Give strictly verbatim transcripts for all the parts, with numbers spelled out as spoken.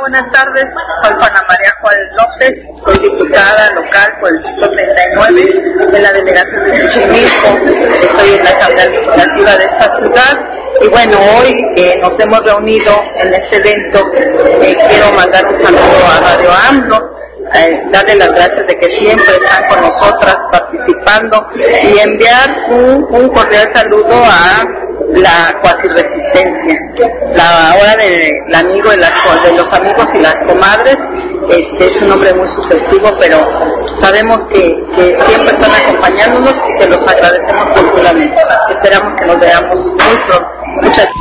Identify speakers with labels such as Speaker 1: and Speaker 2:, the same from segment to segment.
Speaker 1: buenas tardes. Soy Juana María Juárez López, soy diputada local por el distrito treinta y nueve de la delegación de Xochimilco. Estoy en la Asamblea Legislativa de esta ciudad. Y bueno, hoy eh, nos hemos reunido en este evento. Eh, quiero mandar un saludo a Radio AMLO, eh, darle las gracias de que siempre están con nosotras participando y enviar un, un cordial saludo a la cuasi resistencia, la hora del amigo de, la, de los amigos y las comadres. Este es un nombre muy sugestivo, pero sabemos que, que siempre están acompañándonos y se los agradecemos profundamente. Esperamos que nos veamos muy pronto. Muchas gracias.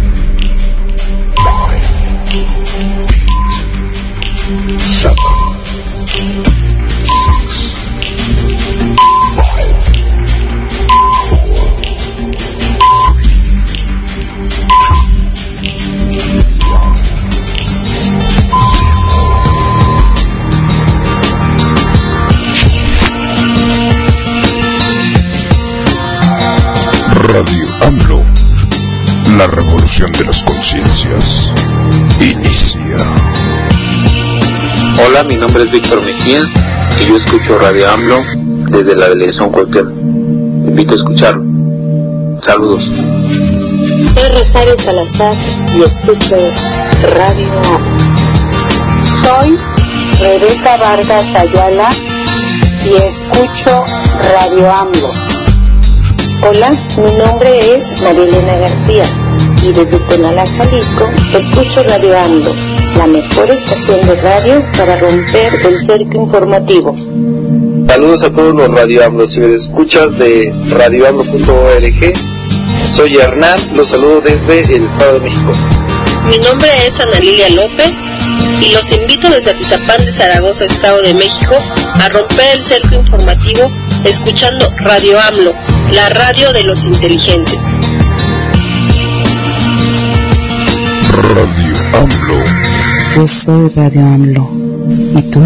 Speaker 2: Radio AMLO, la revolución de las conciencias inicia.
Speaker 3: Hola, mi nombre es Víctor Mejía y yo escucho Radio AMLO desde la delegación Cualquier. Invito a escucharlo. Saludos.
Speaker 4: Soy Rosario Salazar y escucho Radio AMLO. Soy Rebeca Vargas Ayala y escucho Radio AMLO. Hola, mi nombre es María Elena García y desde Tonalá, Jalisco, escucho Radio AMLO, la mejor estación de radio para romper el cerco informativo.
Speaker 3: Saludos a todos los Radio AMLO, si me escuchas de radio amlo punto org. Soy Hernán, los saludo desde el Estado de México.
Speaker 5: Mi nombre es Ana Lilia López y los invito desde Atizapán de Zaragoza, Estado de México, a romper el cerco informativo escuchando Radio AMLO, la radio de los inteligentes.
Speaker 2: Radio AMLO.
Speaker 6: Yo soy Radio AMLO. ¿Y tú?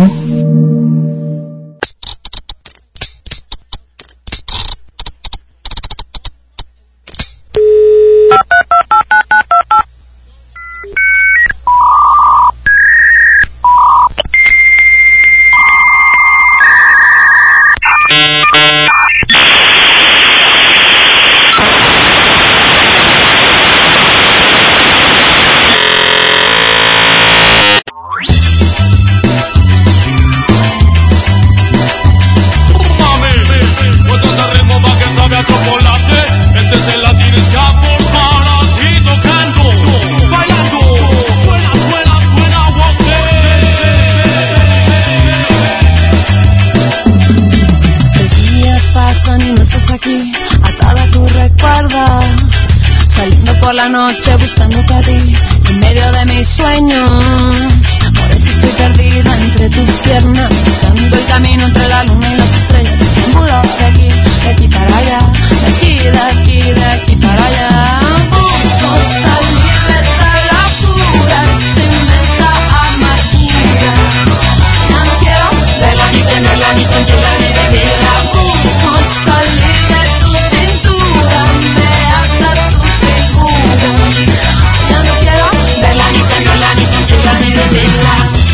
Speaker 7: Noche buscándote a ti en medio de mis sueños, por eso estoy perdida entre tus piernas, buscando el camino entre la luna y las estrellas, triángulo de aquí, de aquí para allá, de aquí, de aquí, de aquí para allá. Busco salir de esta locura, esta inmensa amargura. Ya no quiero verla ni tenerla ni sentirla ni vivirla. Busco salir de tu cintura, me ata tu figura. Ya no quiero verla ni tenerla ni sentirla ni vivirla.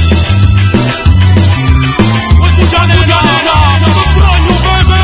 Speaker 8: Escucha de nada, no te extraño, bebé.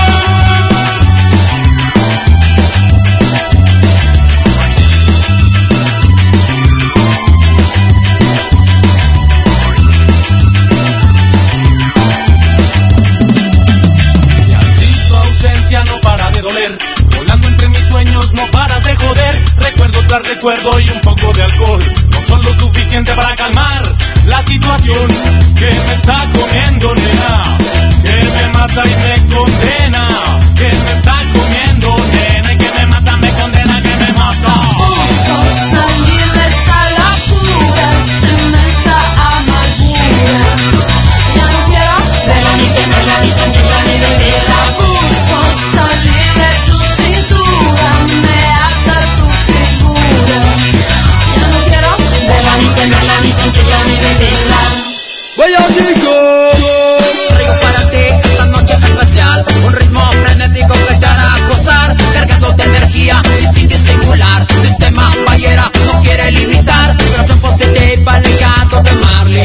Speaker 8: Y así tu ausencia no para de doler, volando entre mis sueños no paras de joder. Recuerdo tras recuerdo y un poco de alcohol no son lo suficiente para calmar la situación que me está comiendo, nena, que me mata y me condena, que me está comiendo, nena, y que me mata, me condena, que me mata.
Speaker 7: Busco salir de esta locura, esta inmensa amargura. Ya no quiero verla ni tenerla ni sentirla ni vivirla. Busco salir de tu cintura, me ata tu figura. Ya no quiero verla ni tenerla ni sentirla ni vivirla.
Speaker 8: Vaya chico, traigo para ti esta noche especial, un ritmo frenético que te hará gozar, cargado de energía y sin disimular. Sistema Ballera no quiere limitar, corazón positiva, legado de Marley.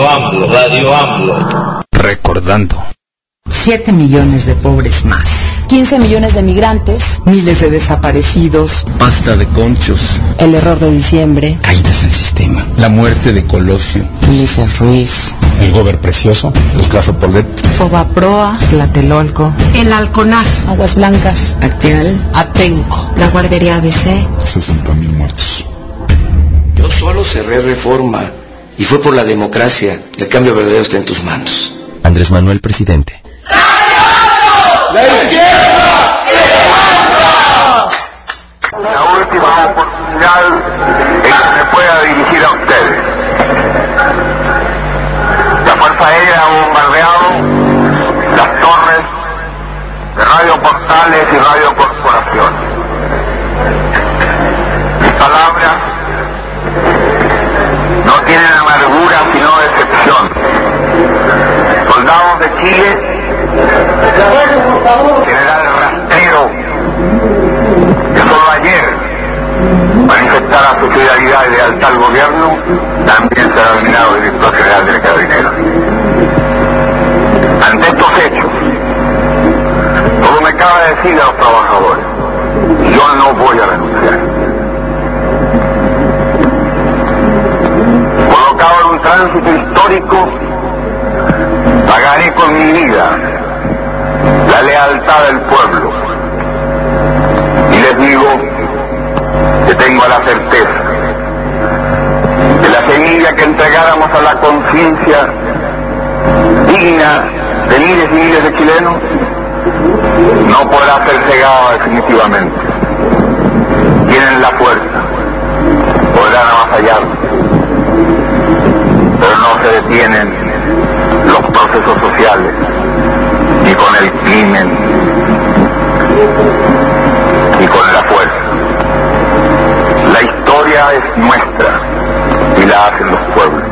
Speaker 3: Radio AMLO, Radio AMLO.
Speaker 2: Recordando.
Speaker 6: Siete millones de pobres más.
Speaker 9: quince millones de migrantes.
Speaker 6: Miles de desaparecidos.
Speaker 10: Pasta de conchos.
Speaker 9: El error de diciembre.
Speaker 10: Caídas del sistema. La muerte de Colosio.
Speaker 6: Ulises Ruiz.
Speaker 10: El Gober Precioso. Los Casopolet.
Speaker 6: Fobaproa. Tlatelolco.
Speaker 9: El Halconazo.
Speaker 6: Aguas Blancas.
Speaker 9: Acteal.
Speaker 6: Atenco.
Speaker 9: La guardería A B C.
Speaker 10: sesenta mil muertos.
Speaker 11: Yo solo cerré Reforma. Y fue por la democracia. El cambio verdadero está en tus manos.
Speaker 12: Andrés Manuel, presidente.
Speaker 13: ¡La izquierda se levanta!
Speaker 14: La última oportunidad en que me pueda dirigir a ustedes. La Fuerza Aérea ha bombardeado las torres de Radio Portales y Radio Corporación. Mis palabras no tienen amargura sino decepción. Soldados de Chile, general Rastrero, que solo ayer manifestara su solidaridad y lealtad al gobierno, también será nominado director general de Carabineros. Ante estos hechos, todo me cabe decir a los trabajadores, yo no voy a renunciar. Colocado en un tránsito histórico, pagaré con mi vida la lealtad del pueblo. Y les digo que tengo la certeza que la semilla que entregáramos a la conciencia digna de miles y miles de chilenos no podrá ser cegada definitivamente. Tienen la fuerza, podrán avasallar, pero no se detienen los procesos sociales ni con el crimen ni con la fuerza. La historia es nuestra y la hacen los pueblos.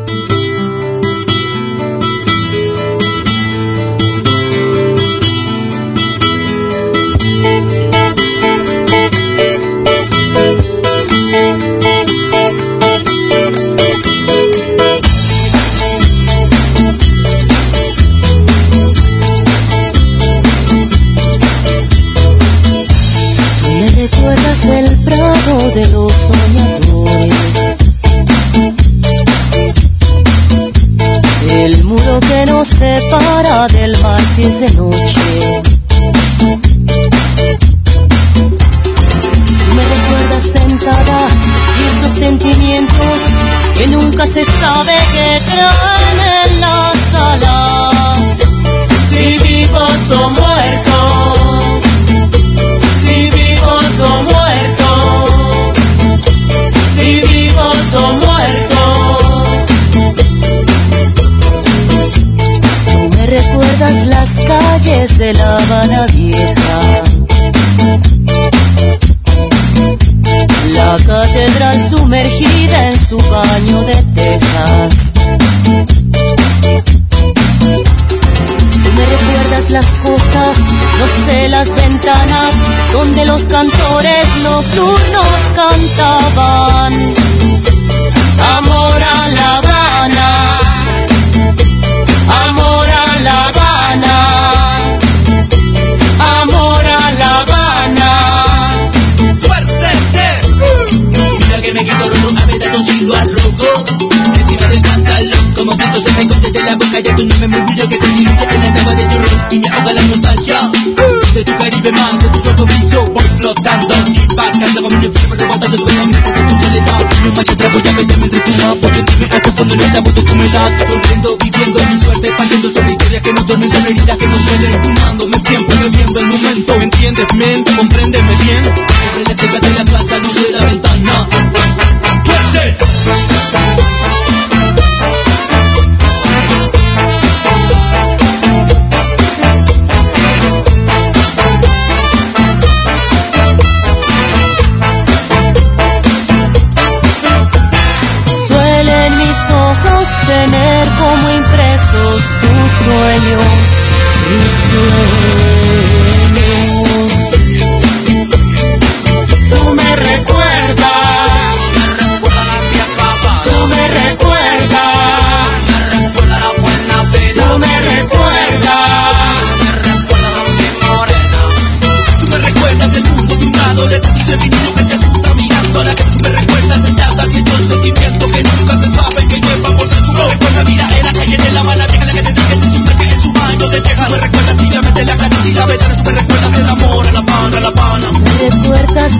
Speaker 7: El prado de los soñadores, el muro que nos separa del mar si es de noche. Tú me recuerdas sentada y estos sentimientos que nunca se sabe que traen en la sala. Si vivos o muertos, si vivos o muertos, si vivos o muertos. Tú me recuerdas las calles de La Habana Vieja, la catedral sumergida en su baño de tejas. Tú me recuerdas las cosas, no sé, las ventanas donde los cantores nocturnos cantaban. Amor a La Habana, amor a La Habana, amor a La Habana. ¡Fuerte! Mira que me quedo rojo, a ver, dato si lo arrojo. Encima del pantalón, como pico se me corte de la boca, ya tu nombre me orgullo que se dirige en la agua de tu ron y me ahoga la nostalgia. De tu Caribe más, de tus ojos brillo, voy flotando, impactando con mi enfermo, rebotando sobre la mente de tu soledad. No macho trapo, ya me llamen de tu mapa, porque tú me hasta fondo en esa voz de tu humedad. Corriendo, viviendo mi suerte, partiendo sobre historias que no duermen, sobre heridas que no suelen, fumando, me tiempo, bebiendo el momento. ¿Entiendes, men? Compréndeme bien. Sobre la teca de la casa, luz de la ventana. ¡Fuerte! Tener como impresos tus sueños, mis sueños. Tú me recuerdas, tú me recuerdas,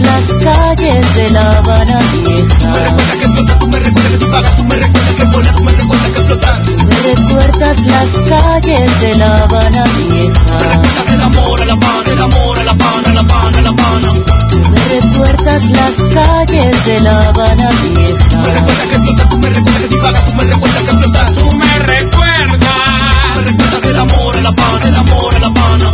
Speaker 7: las calles de La Habana Vieja. Me recuerdas las calles de La Habana Vieja.
Speaker 13: El amor, el Habana, el amor, el Habana, el Habana, el Habana.
Speaker 7: Me recuerdas las calles de La Habana Vieja.
Speaker 13: Me recuerda que explota, tú me recuerdas que divagas, tú me recuerdas que explotas. Tú me recuerdas. Me recuerdas el amor, el Habana, el amor, el Habana.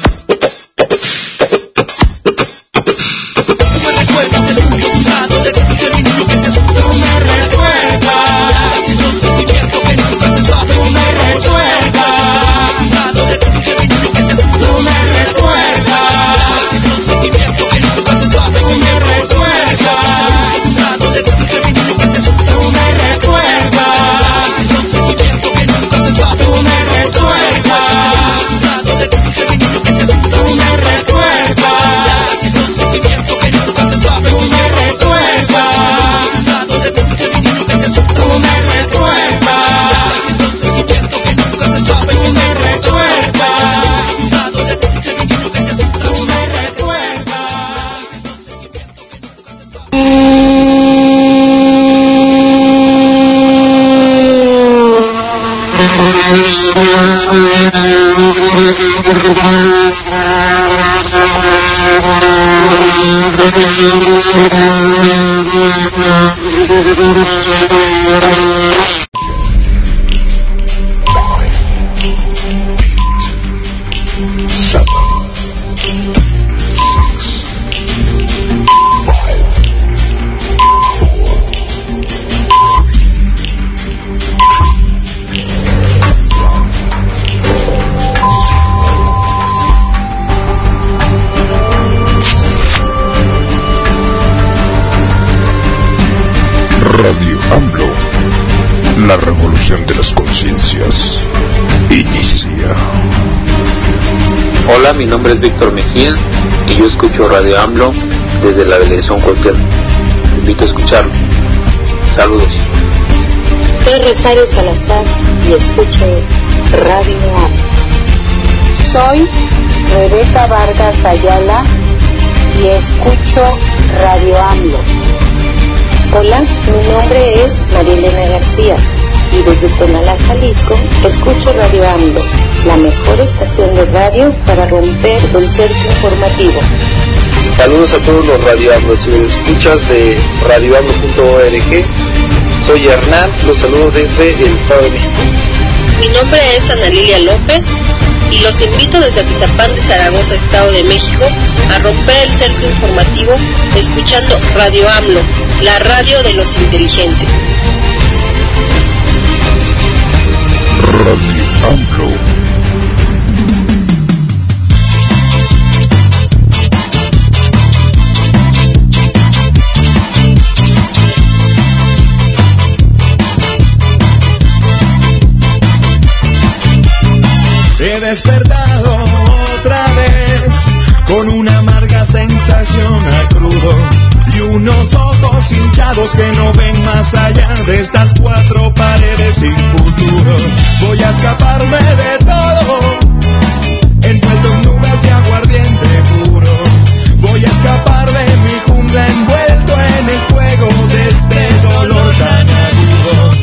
Speaker 13: Tú me recuerdas el tuyo, un lado de tu niño que te asusta. Tú me recuerdas. Y son sentimientos que nunca te saben. Tú me recuerdas. Un lado de tu niño que te asusta. Tú me recuerdas. Y son sentimientos que nunca te saben. Tú me recuerdas. Un lado de tu niño que te asusta. Tú me recuerdas. Y son sentimientos que nunca te saben. Tú me recuerdas. Un lado de tu niño que te asusta. Tú me recuerdas. Y son sentimientos que nunca te saben. Tú me recuerdas. Un lado de tu niño que te asusta. Tú me recuerdas. Y son sentimientos que nunca te saben. Tú me recuerdas. Un lado de tu niño que te asusta. Tú me
Speaker 2: Radio AMLO, la revolución de las conciencias inicia.
Speaker 3: Hola, mi nombre es Víctor Mejía y yo escucho Radio AMLO desde la delegación Cualquier. Te invito a escucharlo. Saludos.
Speaker 4: Soy Rosario Salazar y escucho Radio AMLO. Soy Rebeca Vargas Ayala y escucho Radio AMLO. Hola, mi nombre es Marielena García y desde Tonalá, Jalisco, escucho Radio AMLO, la mejor estación de radio para romper el cerco informativo.
Speaker 3: Saludos a todos los Radio AMLO, si me escuchas de radio amlo punto org. Soy Hernán, los saludo desde el Estado de México.
Speaker 5: Mi nombre es Ana Lilia López y los invito desde Atizapán de Zaragoza, Estado de México, a romper el cerco informativo escuchando Radio AMLO, la radio de los inteligentes.
Speaker 2: Radio AMLO.
Speaker 13: He despertado otra vez con una amarga sensación a crudo y unos ojos hinchados que no ven más allá de estas cuatro paredes sin futuro. Voy a escaparme de todo, envuelto en nubes de aguardiente puro. Voy a escapar de mi jungla envuelto en el fuego de este dolor tan agudo.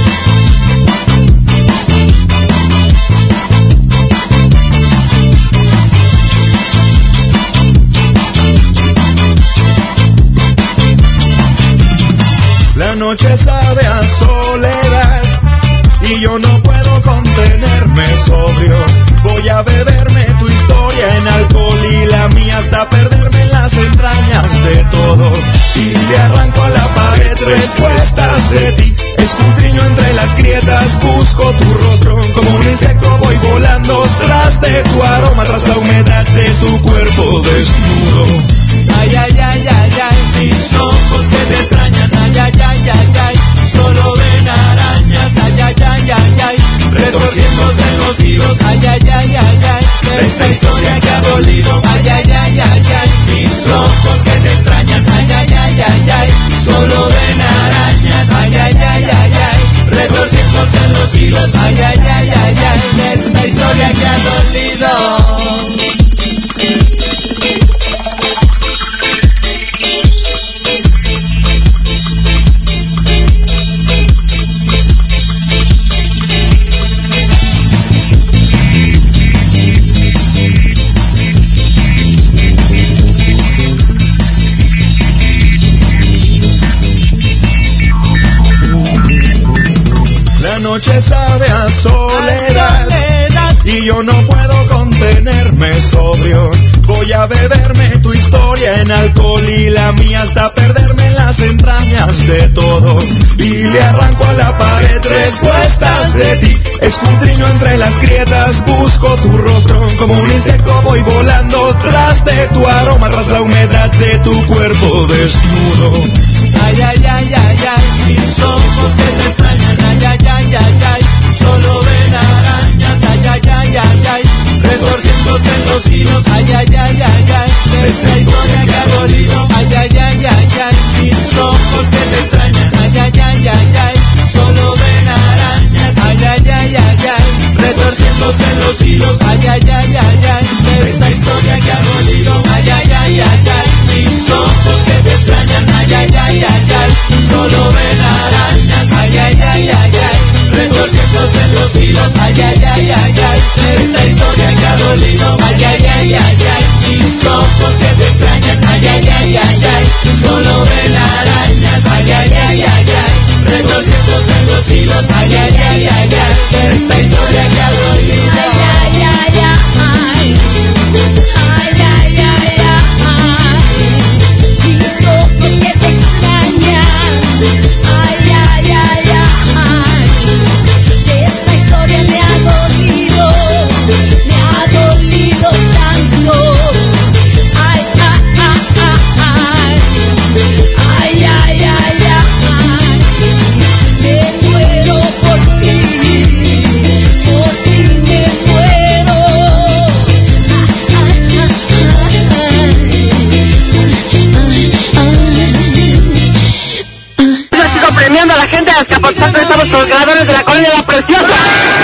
Speaker 13: La noche sabe a soledad y yo no puedo contenerme sobrio. Voy a beberme tu historia en alcohol y la mía hasta perderme en las entrañas de todo. Y le arranco a la pared respuestas de ti. Escudriño entre las grietas, busco tu rostro. Como un insecto voy volando tras de tu aroma, tras la humedad de tu cuerpo desnudo. Ay, ay, ay, ay, ay, mis ojos que te extrañan. Ay, ay, ay, ay, ay, solo ven arañas. Ay, ay, ay, ay, ay, retorciéndose en los hilos. Ay, ay, ay, ay, ay, esta historia que ha dolido. Ay, ay, ay, ay, ay, mis ojos que te extrañan. Ay, ay, ay, ay, ay, solo ven arañas. Ay, ay, ay, ay, ay, retorciéndose en los hilos. Ay, ay, ay, ay, ay, esta historia que ha dolido. noche sabe a soledad y yo no puedo contenerme sobrio. Voy a beberme tu historia en alcohol y la mía hasta perderme en las entrañas de todo. Y le arranco a la pared respuestas de ti. Escudriño entre las grietas, busco tu rostro. Como un insecto voy volando tras de tu aroma, tras la humedad de tu cuerpo desnudo. Ay, ay, ay, ay, ay, mis ojos que te extrañan. Ay, ay, ay, ay, ay, solo ven arañas. Ay, ay, ay, ay, ay, retorciéndose en los hilos. Ay, ay, ay, ay, ay, de esta historia que ha dolido. Ay, ay, ay, ay, ay, mis ojos que te extrañan. Ay, ay, ay, ay, ay, solo ven arañas. Ay, ay, ay, ay, ay, retorciéndose en los hilos. Ay, ay, ay, ay, ay, de esta historia que ha dolido. Ay, ay, ay, ay, ay, mis ojos que te extrañan. Ay, ay, ay, ay, ay, solo ven arañas. Ay, ay, ay, ay, ay, retorciéndose en los hilos. Ay, ay, ay, ay, ay, de esta historia que ha dolido. Ay, ay, ay, ay, ay, mis ojos que te extrañan. Ay, ay, ay, ay, ay, solo ven arañas. Ay, ay, ay, ay, ay, retorciéndose en los hilos. Ay, ay, ay, ay, ay, de esta historia que ha dolido. Ay, ay, ay, ay, ay, ay, ay, ay, mis ojos que te extrañan. Ay, ay, ay, ay, de esta historia me ha dolido, me ha dolido tanto. Ay, ay, ay, ay, ay, ay, ay, ay, me muero por ti, por ti me muero.
Speaker 15: Sigo premiando a la gente de Azcapotzalco. Estamos con los ganadores de la colonia La Preciosa.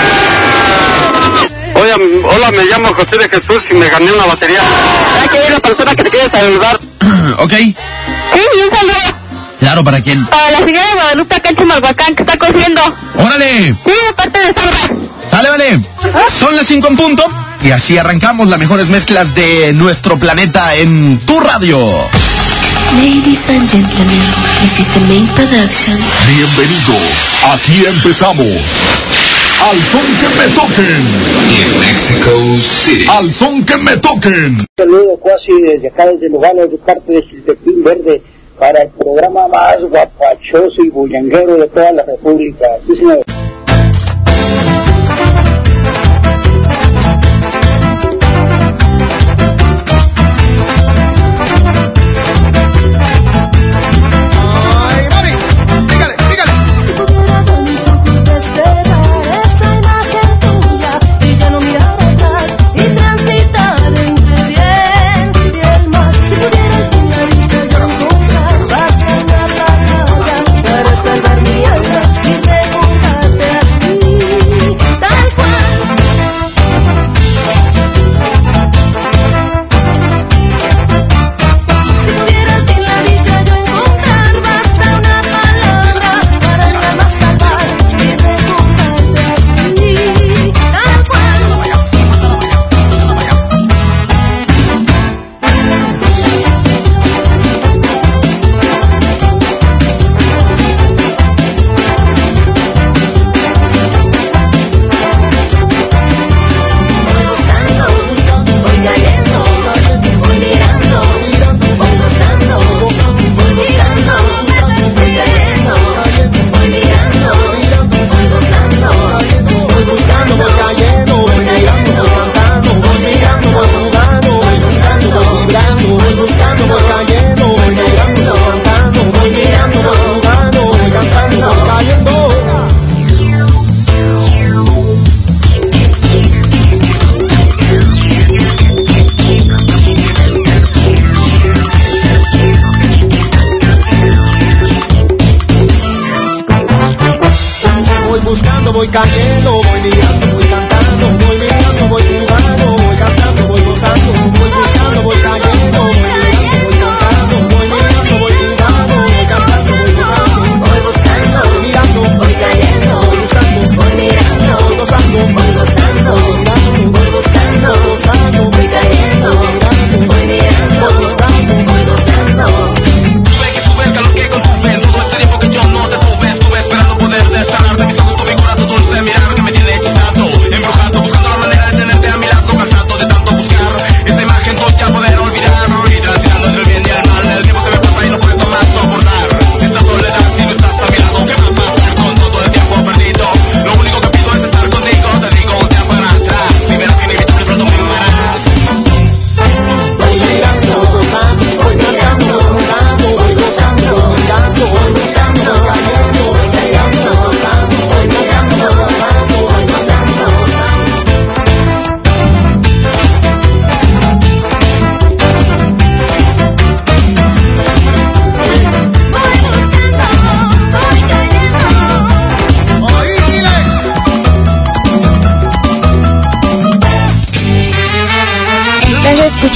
Speaker 16: Oye, hola, me llamo José de Jesús y me gané una batería.
Speaker 15: Hay que ir a la persona que te quiere saludar.
Speaker 17: Ok.
Speaker 15: Sí, y un saludo.
Speaker 17: Claro, ¿para quién?
Speaker 15: Para la señora Guadalupe acá en Chimalhuacán, que está cociendo.
Speaker 17: ¡Órale!
Speaker 15: Sí, de parte de Salva.
Speaker 17: ¡Sale, vale! Son las cinco en punto. Y así arrancamos las mejores mezclas de nuestro planeta en tu radio.
Speaker 18: Ladies and gentlemen, this is the main production.
Speaker 2: Bienvenidos, aquí empezamos. Al son que me toquen. En Mexico City. Al son que me toquen.
Speaker 19: Un saludo casi desde acá, desde Nogales, de parte de Chiltepín Verde, para el programa más guapachoso y bullanguero de toda la República. Sí, señor.
Speaker 8: Tú ves que tú ves que lo que con tu ves, tú ves esperando poder desarmarte mi todo, tu mi corazón dulce.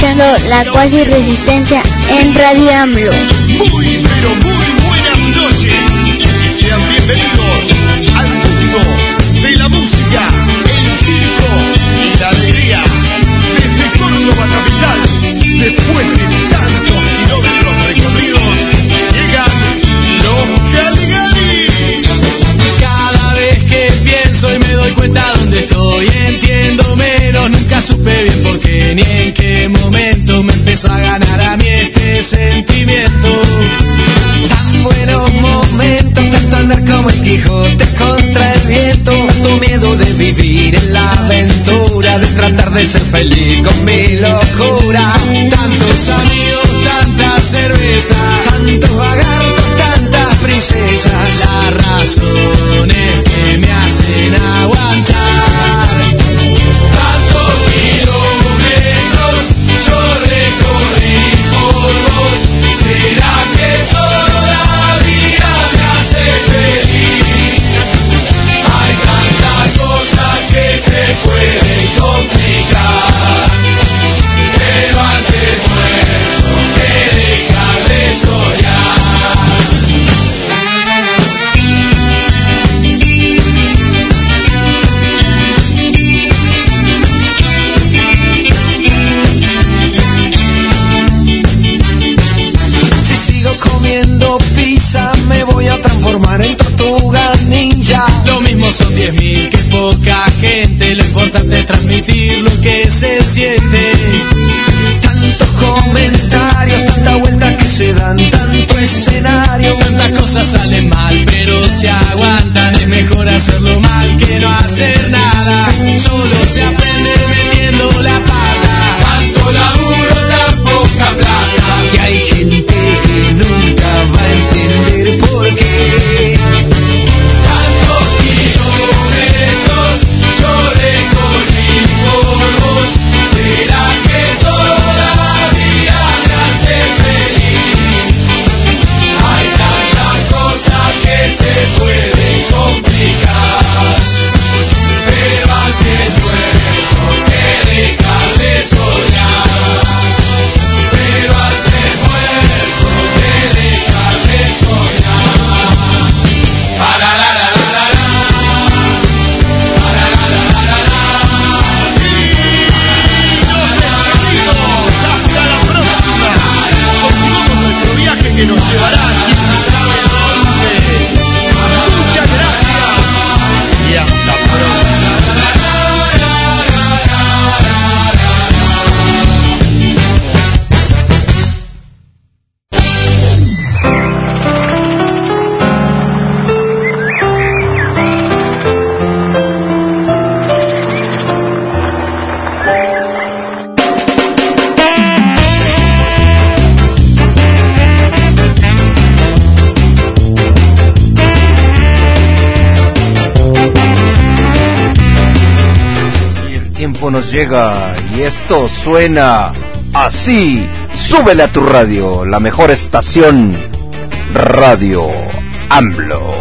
Speaker 20: escuchando La Cuasi Resistencia en Radio AMLO.
Speaker 2: Muy, pero muy buenas noches. Y sean bienvenidos al mundo de la música, el circo y la alegría. Desde Córdoba capital, después de tantos kilómetros recorridos, llegan los Caligari.
Speaker 8: Cada vez que pienso y me doy cuenta dónde estoy, entiendo menos, nunca supe bien por qué ni en qué momento me empezó a ganar a mí este sentimiento. Tan buenos momentos, tanto andar como el Quijote contra el viento, tanto miedo de vivir en la aventura, de tratar de ser feliz con mi locura. Tantos amigos, tanta cerveza, tantos vagartos, tantas princesas, las razones que me hacen aguantar. Tantos kilómetros yo recorrí por vos, ¿será que toda vida me hace feliz? Hay tantas cosas que se pueden complicar, pero antes muerto que dejar de soñar. Si sigo comiendo pizza me voy a transformar en tortuga ninja. Lo mismo son diez mil que poca gente, lo importante es transmitir lo que se siente. Tantos comentarios, tanta vuelta que se dan, tanto escenario, tantas cosas salen mal, pero se aguantan, es mejor hacerlo mal que no hacer nada. Solo se aprende metiendo la pata, tanto laburo, tan poca plata, que hay gente que nunca va a entender por qué. Tantos kilómetros yo recorrí por vos, ¿será que toda vida me hace feliz? Hay tantas cosas que se pueden complicar, pero antes muerto que dejar de soñar. Pero antes muerto que dejar de soñar. Para la la la la la, para la la la la la. Hasta la próxima. Continuamos nuestro viaje que nos llevará quién sabe dónde. Muchas gracias y hasta pronto.
Speaker 17: Nos llega y esto suena así. Súbele a tu radio, la mejor estación, Radio AMLO.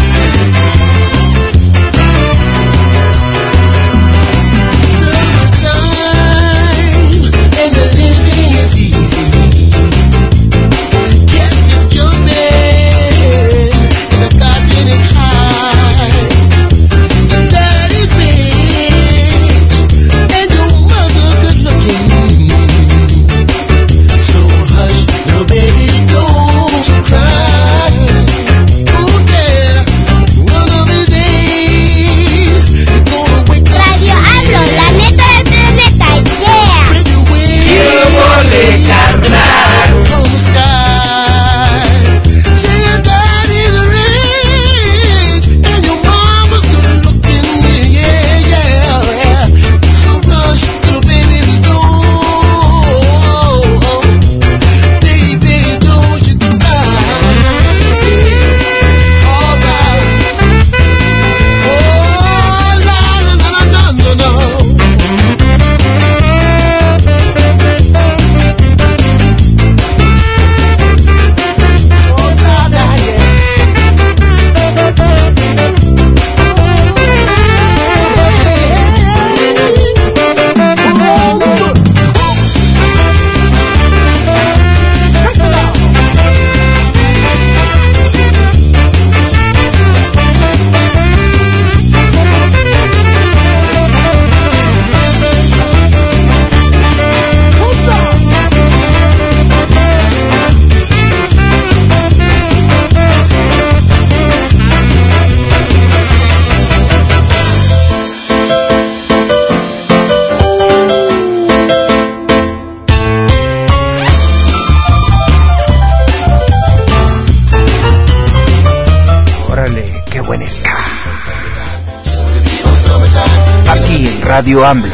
Speaker 2: Look
Speaker 17: Radio AMLO.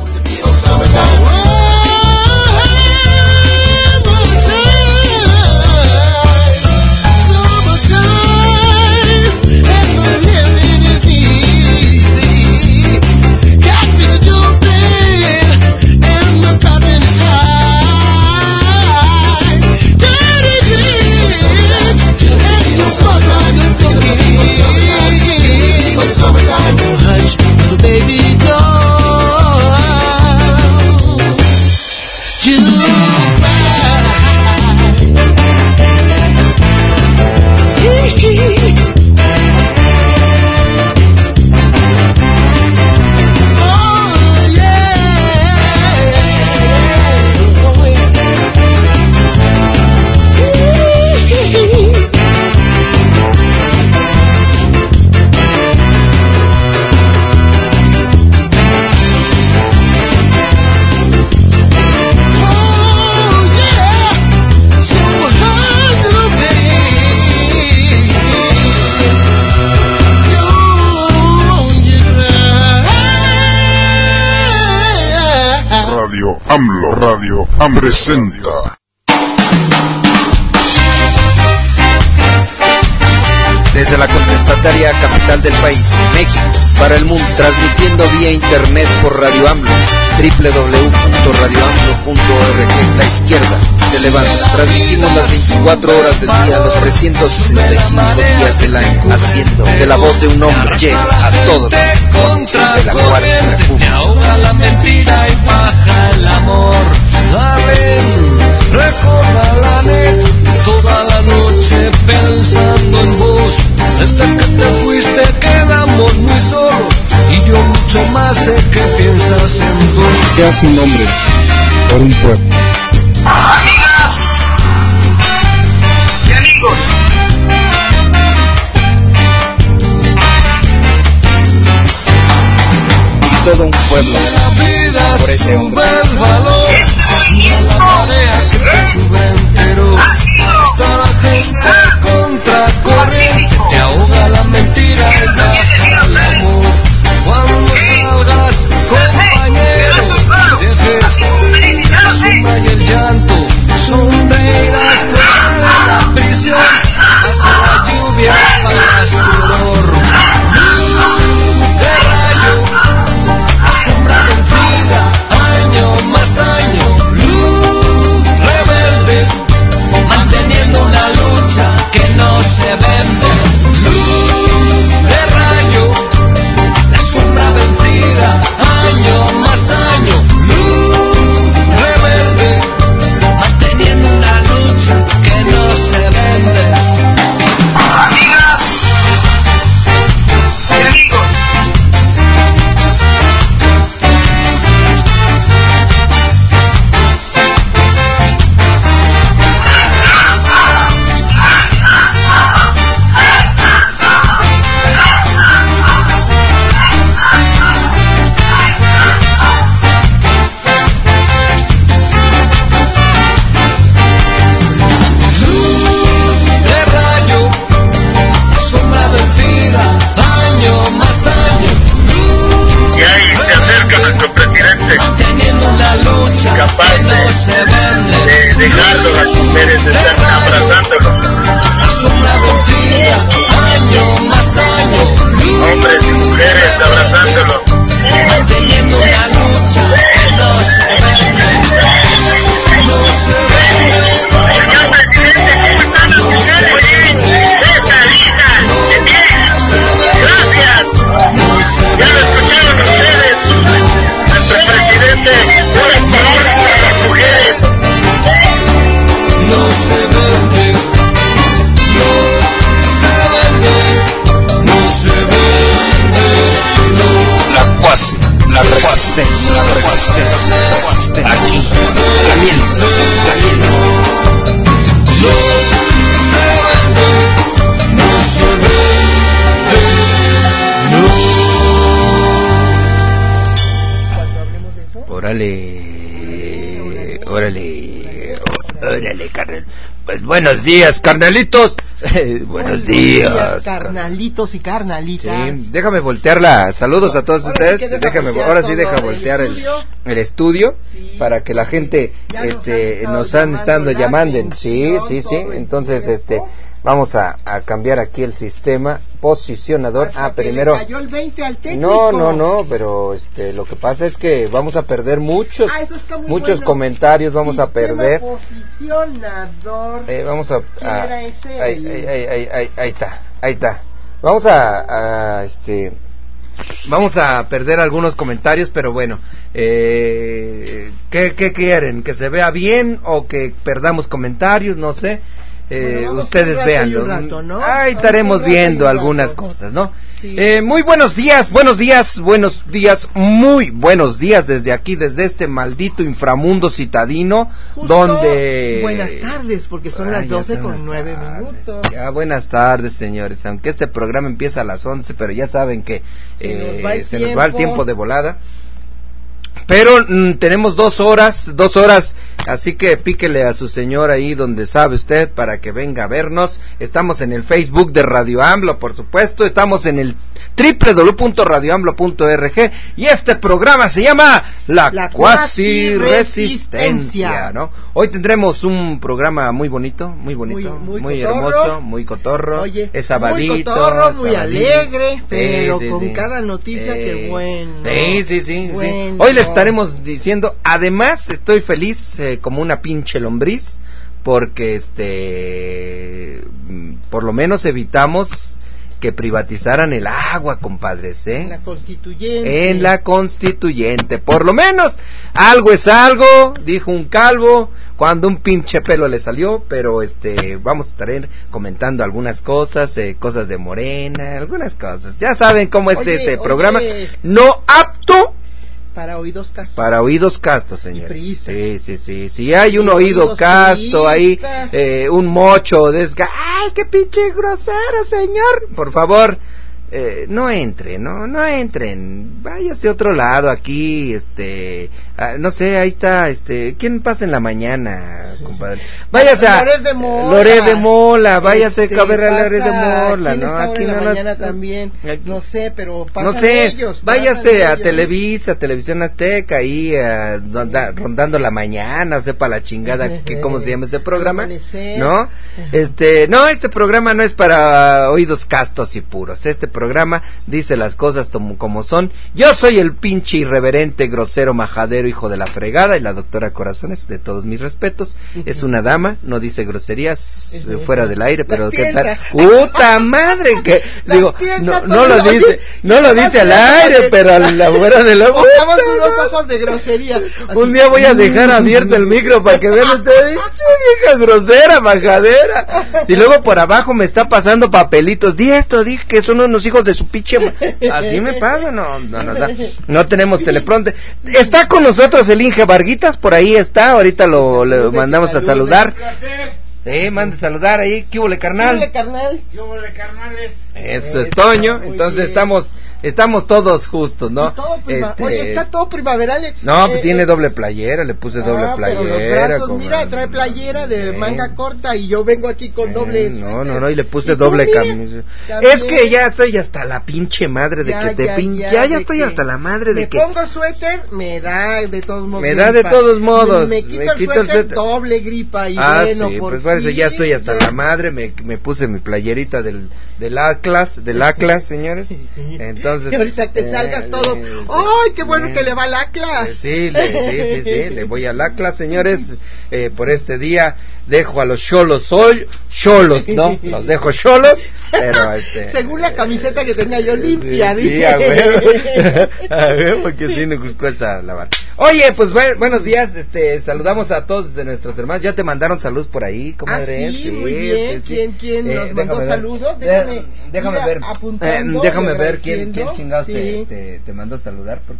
Speaker 10: AMLO Radio AM presenta.
Speaker 17: Desde la contestataria capital del país, México, para el mundo, transmitiendo vía internet por Radio AMLO, doble u doble u doble u punto radio amlo punto org. La izquierda se levanta. Transmitimos las veinticuatro horas del día, los trescientos sesenta y cinco días del año, haciendo que la voz de un hombre llegue a todos los de la Cuarta República.
Speaker 21: Ahoga la mentira y baja el amor. Saben, recordarán toda la noche pensando en vos. Desde que te fuiste quedamos muy solos y yo mucho más sé que piensas en vos.
Speaker 10: ¿Qué hace un hombre por un pueblo?
Speaker 21: Amigas y amigos,
Speaker 17: y todo un pueblo por ese hombre.
Speaker 21: Este movimiento es toda la gente contracorriente, te ahoga la mentira y baja el amor. Cuando salgas, compañero, dejes la sombra y el llanto, sonreirás fuera de la prisión, bajo la lluvia pagas tu dolor. Luz de rayo, sombra vencida, año más año, luz rebelde, manteniendo una lucha que no se vende. Luz de rayo, la sombra vencida, año más año, luz rebelde, manteniendo una lucha que no se vende. Amigas y amigos, capaz de, de dejarlo las mujeres están abrazándolos. Sombra vencida, año más año, hombres y mujeres abrazándolos, manteniendo la lucha que no se vende, no se vende. Señor presidente, ¿cómo están las mujeres? Esta hija, de bien, gracias. Ya lo escucharon ustedes, nuestro presidente. Las mujeres no se vende, no se vende, no se vende, no.
Speaker 17: La cuasi, la resistencia, la resistencia, la resistencia. Aquí, caliente, caliente.
Speaker 21: No se vende, no se vende, no.
Speaker 17: Órale. Órale, órale, carnal. Pues buenos días, carnalitos.
Speaker 1: buenos, buenos días, días,
Speaker 22: carnalitos y carnalitas.
Speaker 1: Sí, déjame voltearla. Saludos a todos ahora ustedes. Sí déjame, ahora sí deja voltear el, el estudio sí, para que la gente ya este nos han estado llamando. Sí, sí, sí. Entonces, este vamos a, a cambiar aquí el sistema posicionador. Hasta ah, primero.
Speaker 22: Le cayó el veinte al técnico.
Speaker 1: No, no, no, pero este lo que pasa es que vamos a perder muchos
Speaker 22: ah,
Speaker 1: muchos
Speaker 22: bueno.
Speaker 1: comentarios, vamos sistema a perder.
Speaker 22: Posicionador.
Speaker 1: Eh, vamos a, a ahí, ahí, ahí, ahí, ahí, ahí está, ahí está. Vamos a, a este vamos a perder algunos comentarios, pero bueno, eh, ¿qué, qué quieren? ¿Que se vea bien o que perdamos comentarios? No sé. Eh, bueno, ustedes véanlo. Rato, ¿no? Ahí estaremos viendo algunas cosas, ¿no? Sí. Eh, muy buenos días, buenos días, buenos días, muy buenos días desde aquí, desde este maldito inframundo citadino. Justo donde...
Speaker 22: Buenas tardes, porque son Ay, las doce con nueve minutos.
Speaker 1: Ya, buenas tardes, señores, aunque este programa empieza a las once, pero ya saben que eh, nos se nos va el tiempo de volada. Pero mm, tenemos dos horas, dos horas, así que píquele a su señor ahí donde sabe usted para que venga a vernos. Estamos en el Facebook de Radio AMLO, por supuesto, estamos en el doble u doble u doble u punto radio amblo punto org y este programa se llama La, La Cuasi Resistencia, ¿no? Hoy tendremos un programa muy bonito, muy bonito, muy, muy, muy hermoso, muy cotorro.
Speaker 22: Oye,
Speaker 1: es sabadito,
Speaker 22: muy cotorro, muy alegre, pero sí, sí, con sí. cada noticia eh, que bueno.
Speaker 1: Sí, sí, sí,
Speaker 22: bueno.
Speaker 1: sí. Hoy les estaremos diciendo, además estoy feliz eh, como una pinche lombriz porque este por lo menos evitamos que privatizaran el agua, compadres, ¿eh?
Speaker 22: En la constituyente.
Speaker 1: En la constituyente, por lo menos algo es algo, dijo un calvo cuando un pinche pelo le salió, pero este vamos a estar comentando algunas cosas, eh, cosas de Morena, algunas cosas. Ya saben cómo es oye, este oye. programa, no apto
Speaker 22: para oídos castos.
Speaker 1: Para oídos castos, señor. Sí, sí, sí. Si hay un oído casto ahí, eh, un mocho, desga... ¡Ay, qué pinche grosero, señor! Por favor, eh, no entren, no, no entren. Váyase a otro lado aquí, este... Ah, no sé, ahí está, este... ¿Quién pasa en la mañana, compadre? Váyase a...
Speaker 22: Loret de Mola.
Speaker 1: Loret de Mola, váyase este, a ver a Loret de Mola, ¿no?
Speaker 22: Aquí en la no mañana también, no sé, pero pasan
Speaker 1: no sé,
Speaker 22: ellos,
Speaker 1: váyase a ellos. Televisa, Televisión Azteca, ahí uh, ronda, rondando la mañana, sepa la chingada, que cómo se llama este programa, ¿no? Este, no, este programa no es para oídos castos y puros, este programa dice las cosas como, como son. Yo soy el pinche irreverente, grosero, majadero, hijo de la fregada, y la doctora Corazones, de todos mis respetos, es una dama, no dice groserías eh, fuera del aire, pero qué tal, puta madre, que digo, no, no lo dice, no lo dice al aire, pero a la fuera de la boca.
Speaker 22: Pongamos unos ojos de grosería.
Speaker 1: Un día voy a dejar abierto el micro para que vean ustedes, vieja grosera, majadera. Si luego por abajo me está pasando papelitos, di esto, di que son unos hijos de su pinche, así me pasa, no, no nos da, no tenemos teleprompter. Está con nosotros el Inge Varguitas, por ahí está, ahorita lo, lo mandamos a saludar. Eh, mande saludar ahí, ¿qué hubo le carnal?
Speaker 22: ¿Qué hubo le carnal?
Speaker 8: ¿Qué hubo le carnales?
Speaker 1: Eso es Toño, entonces estamos estamos todos justos, ¿no?
Speaker 22: Todo prima... este... Oye, está todo primaveral.
Speaker 1: No, pues eh, tiene doble playera, le puse ah, doble playera.
Speaker 22: Pero los brazos, como... mira, trae playera de eh, manga corta y yo vengo aquí con eh, doble.
Speaker 1: No, no, no, y le puse y doble camisa. Es que ya estoy hasta la pinche madre de ya, que te ya, pin... ya, ya, ya estoy hasta la madre de
Speaker 22: me
Speaker 1: que...
Speaker 22: Me pongo suéter, me da de todos modos.
Speaker 1: Me da de todos modos.
Speaker 22: Me, me quito, me el, quito suéter, el suéter, doble gripa y
Speaker 1: ah,
Speaker 22: bueno,
Speaker 1: sí,
Speaker 22: por
Speaker 1: pues parece ya estoy hasta la madre, me, me puse mi playerita del del Atlas, del Atlas, señores. Entonces,
Speaker 22: y ahorita te eh, salgas todos. Eh, ¡ay, qué bueno eh, que le va al Atlas!
Speaker 1: Eh, sí, le, sí, sí, sí, le voy al Atlas, señores. Eh, por este día dejo a los cholos hoy, cholos, ¿no? Los dejo cholos, pero este,
Speaker 22: según la camiseta que tenía yo limpia,
Speaker 1: sí, sí, a ver, a ver, porque sí nos cuesta lavar. Oye, pues bu buenos días, este, saludamos a todos de nuestros hermanos. Ya te mandaron saludos por ahí, comadre.
Speaker 22: Ah, sí, sí, muy bien. Sí, ¿Quién, quién eh, nos mandó saludos?
Speaker 1: Déjame, déjame ver, eh, déjame ver quién, quién chingados sí. te, te, te mandó a saludar, porque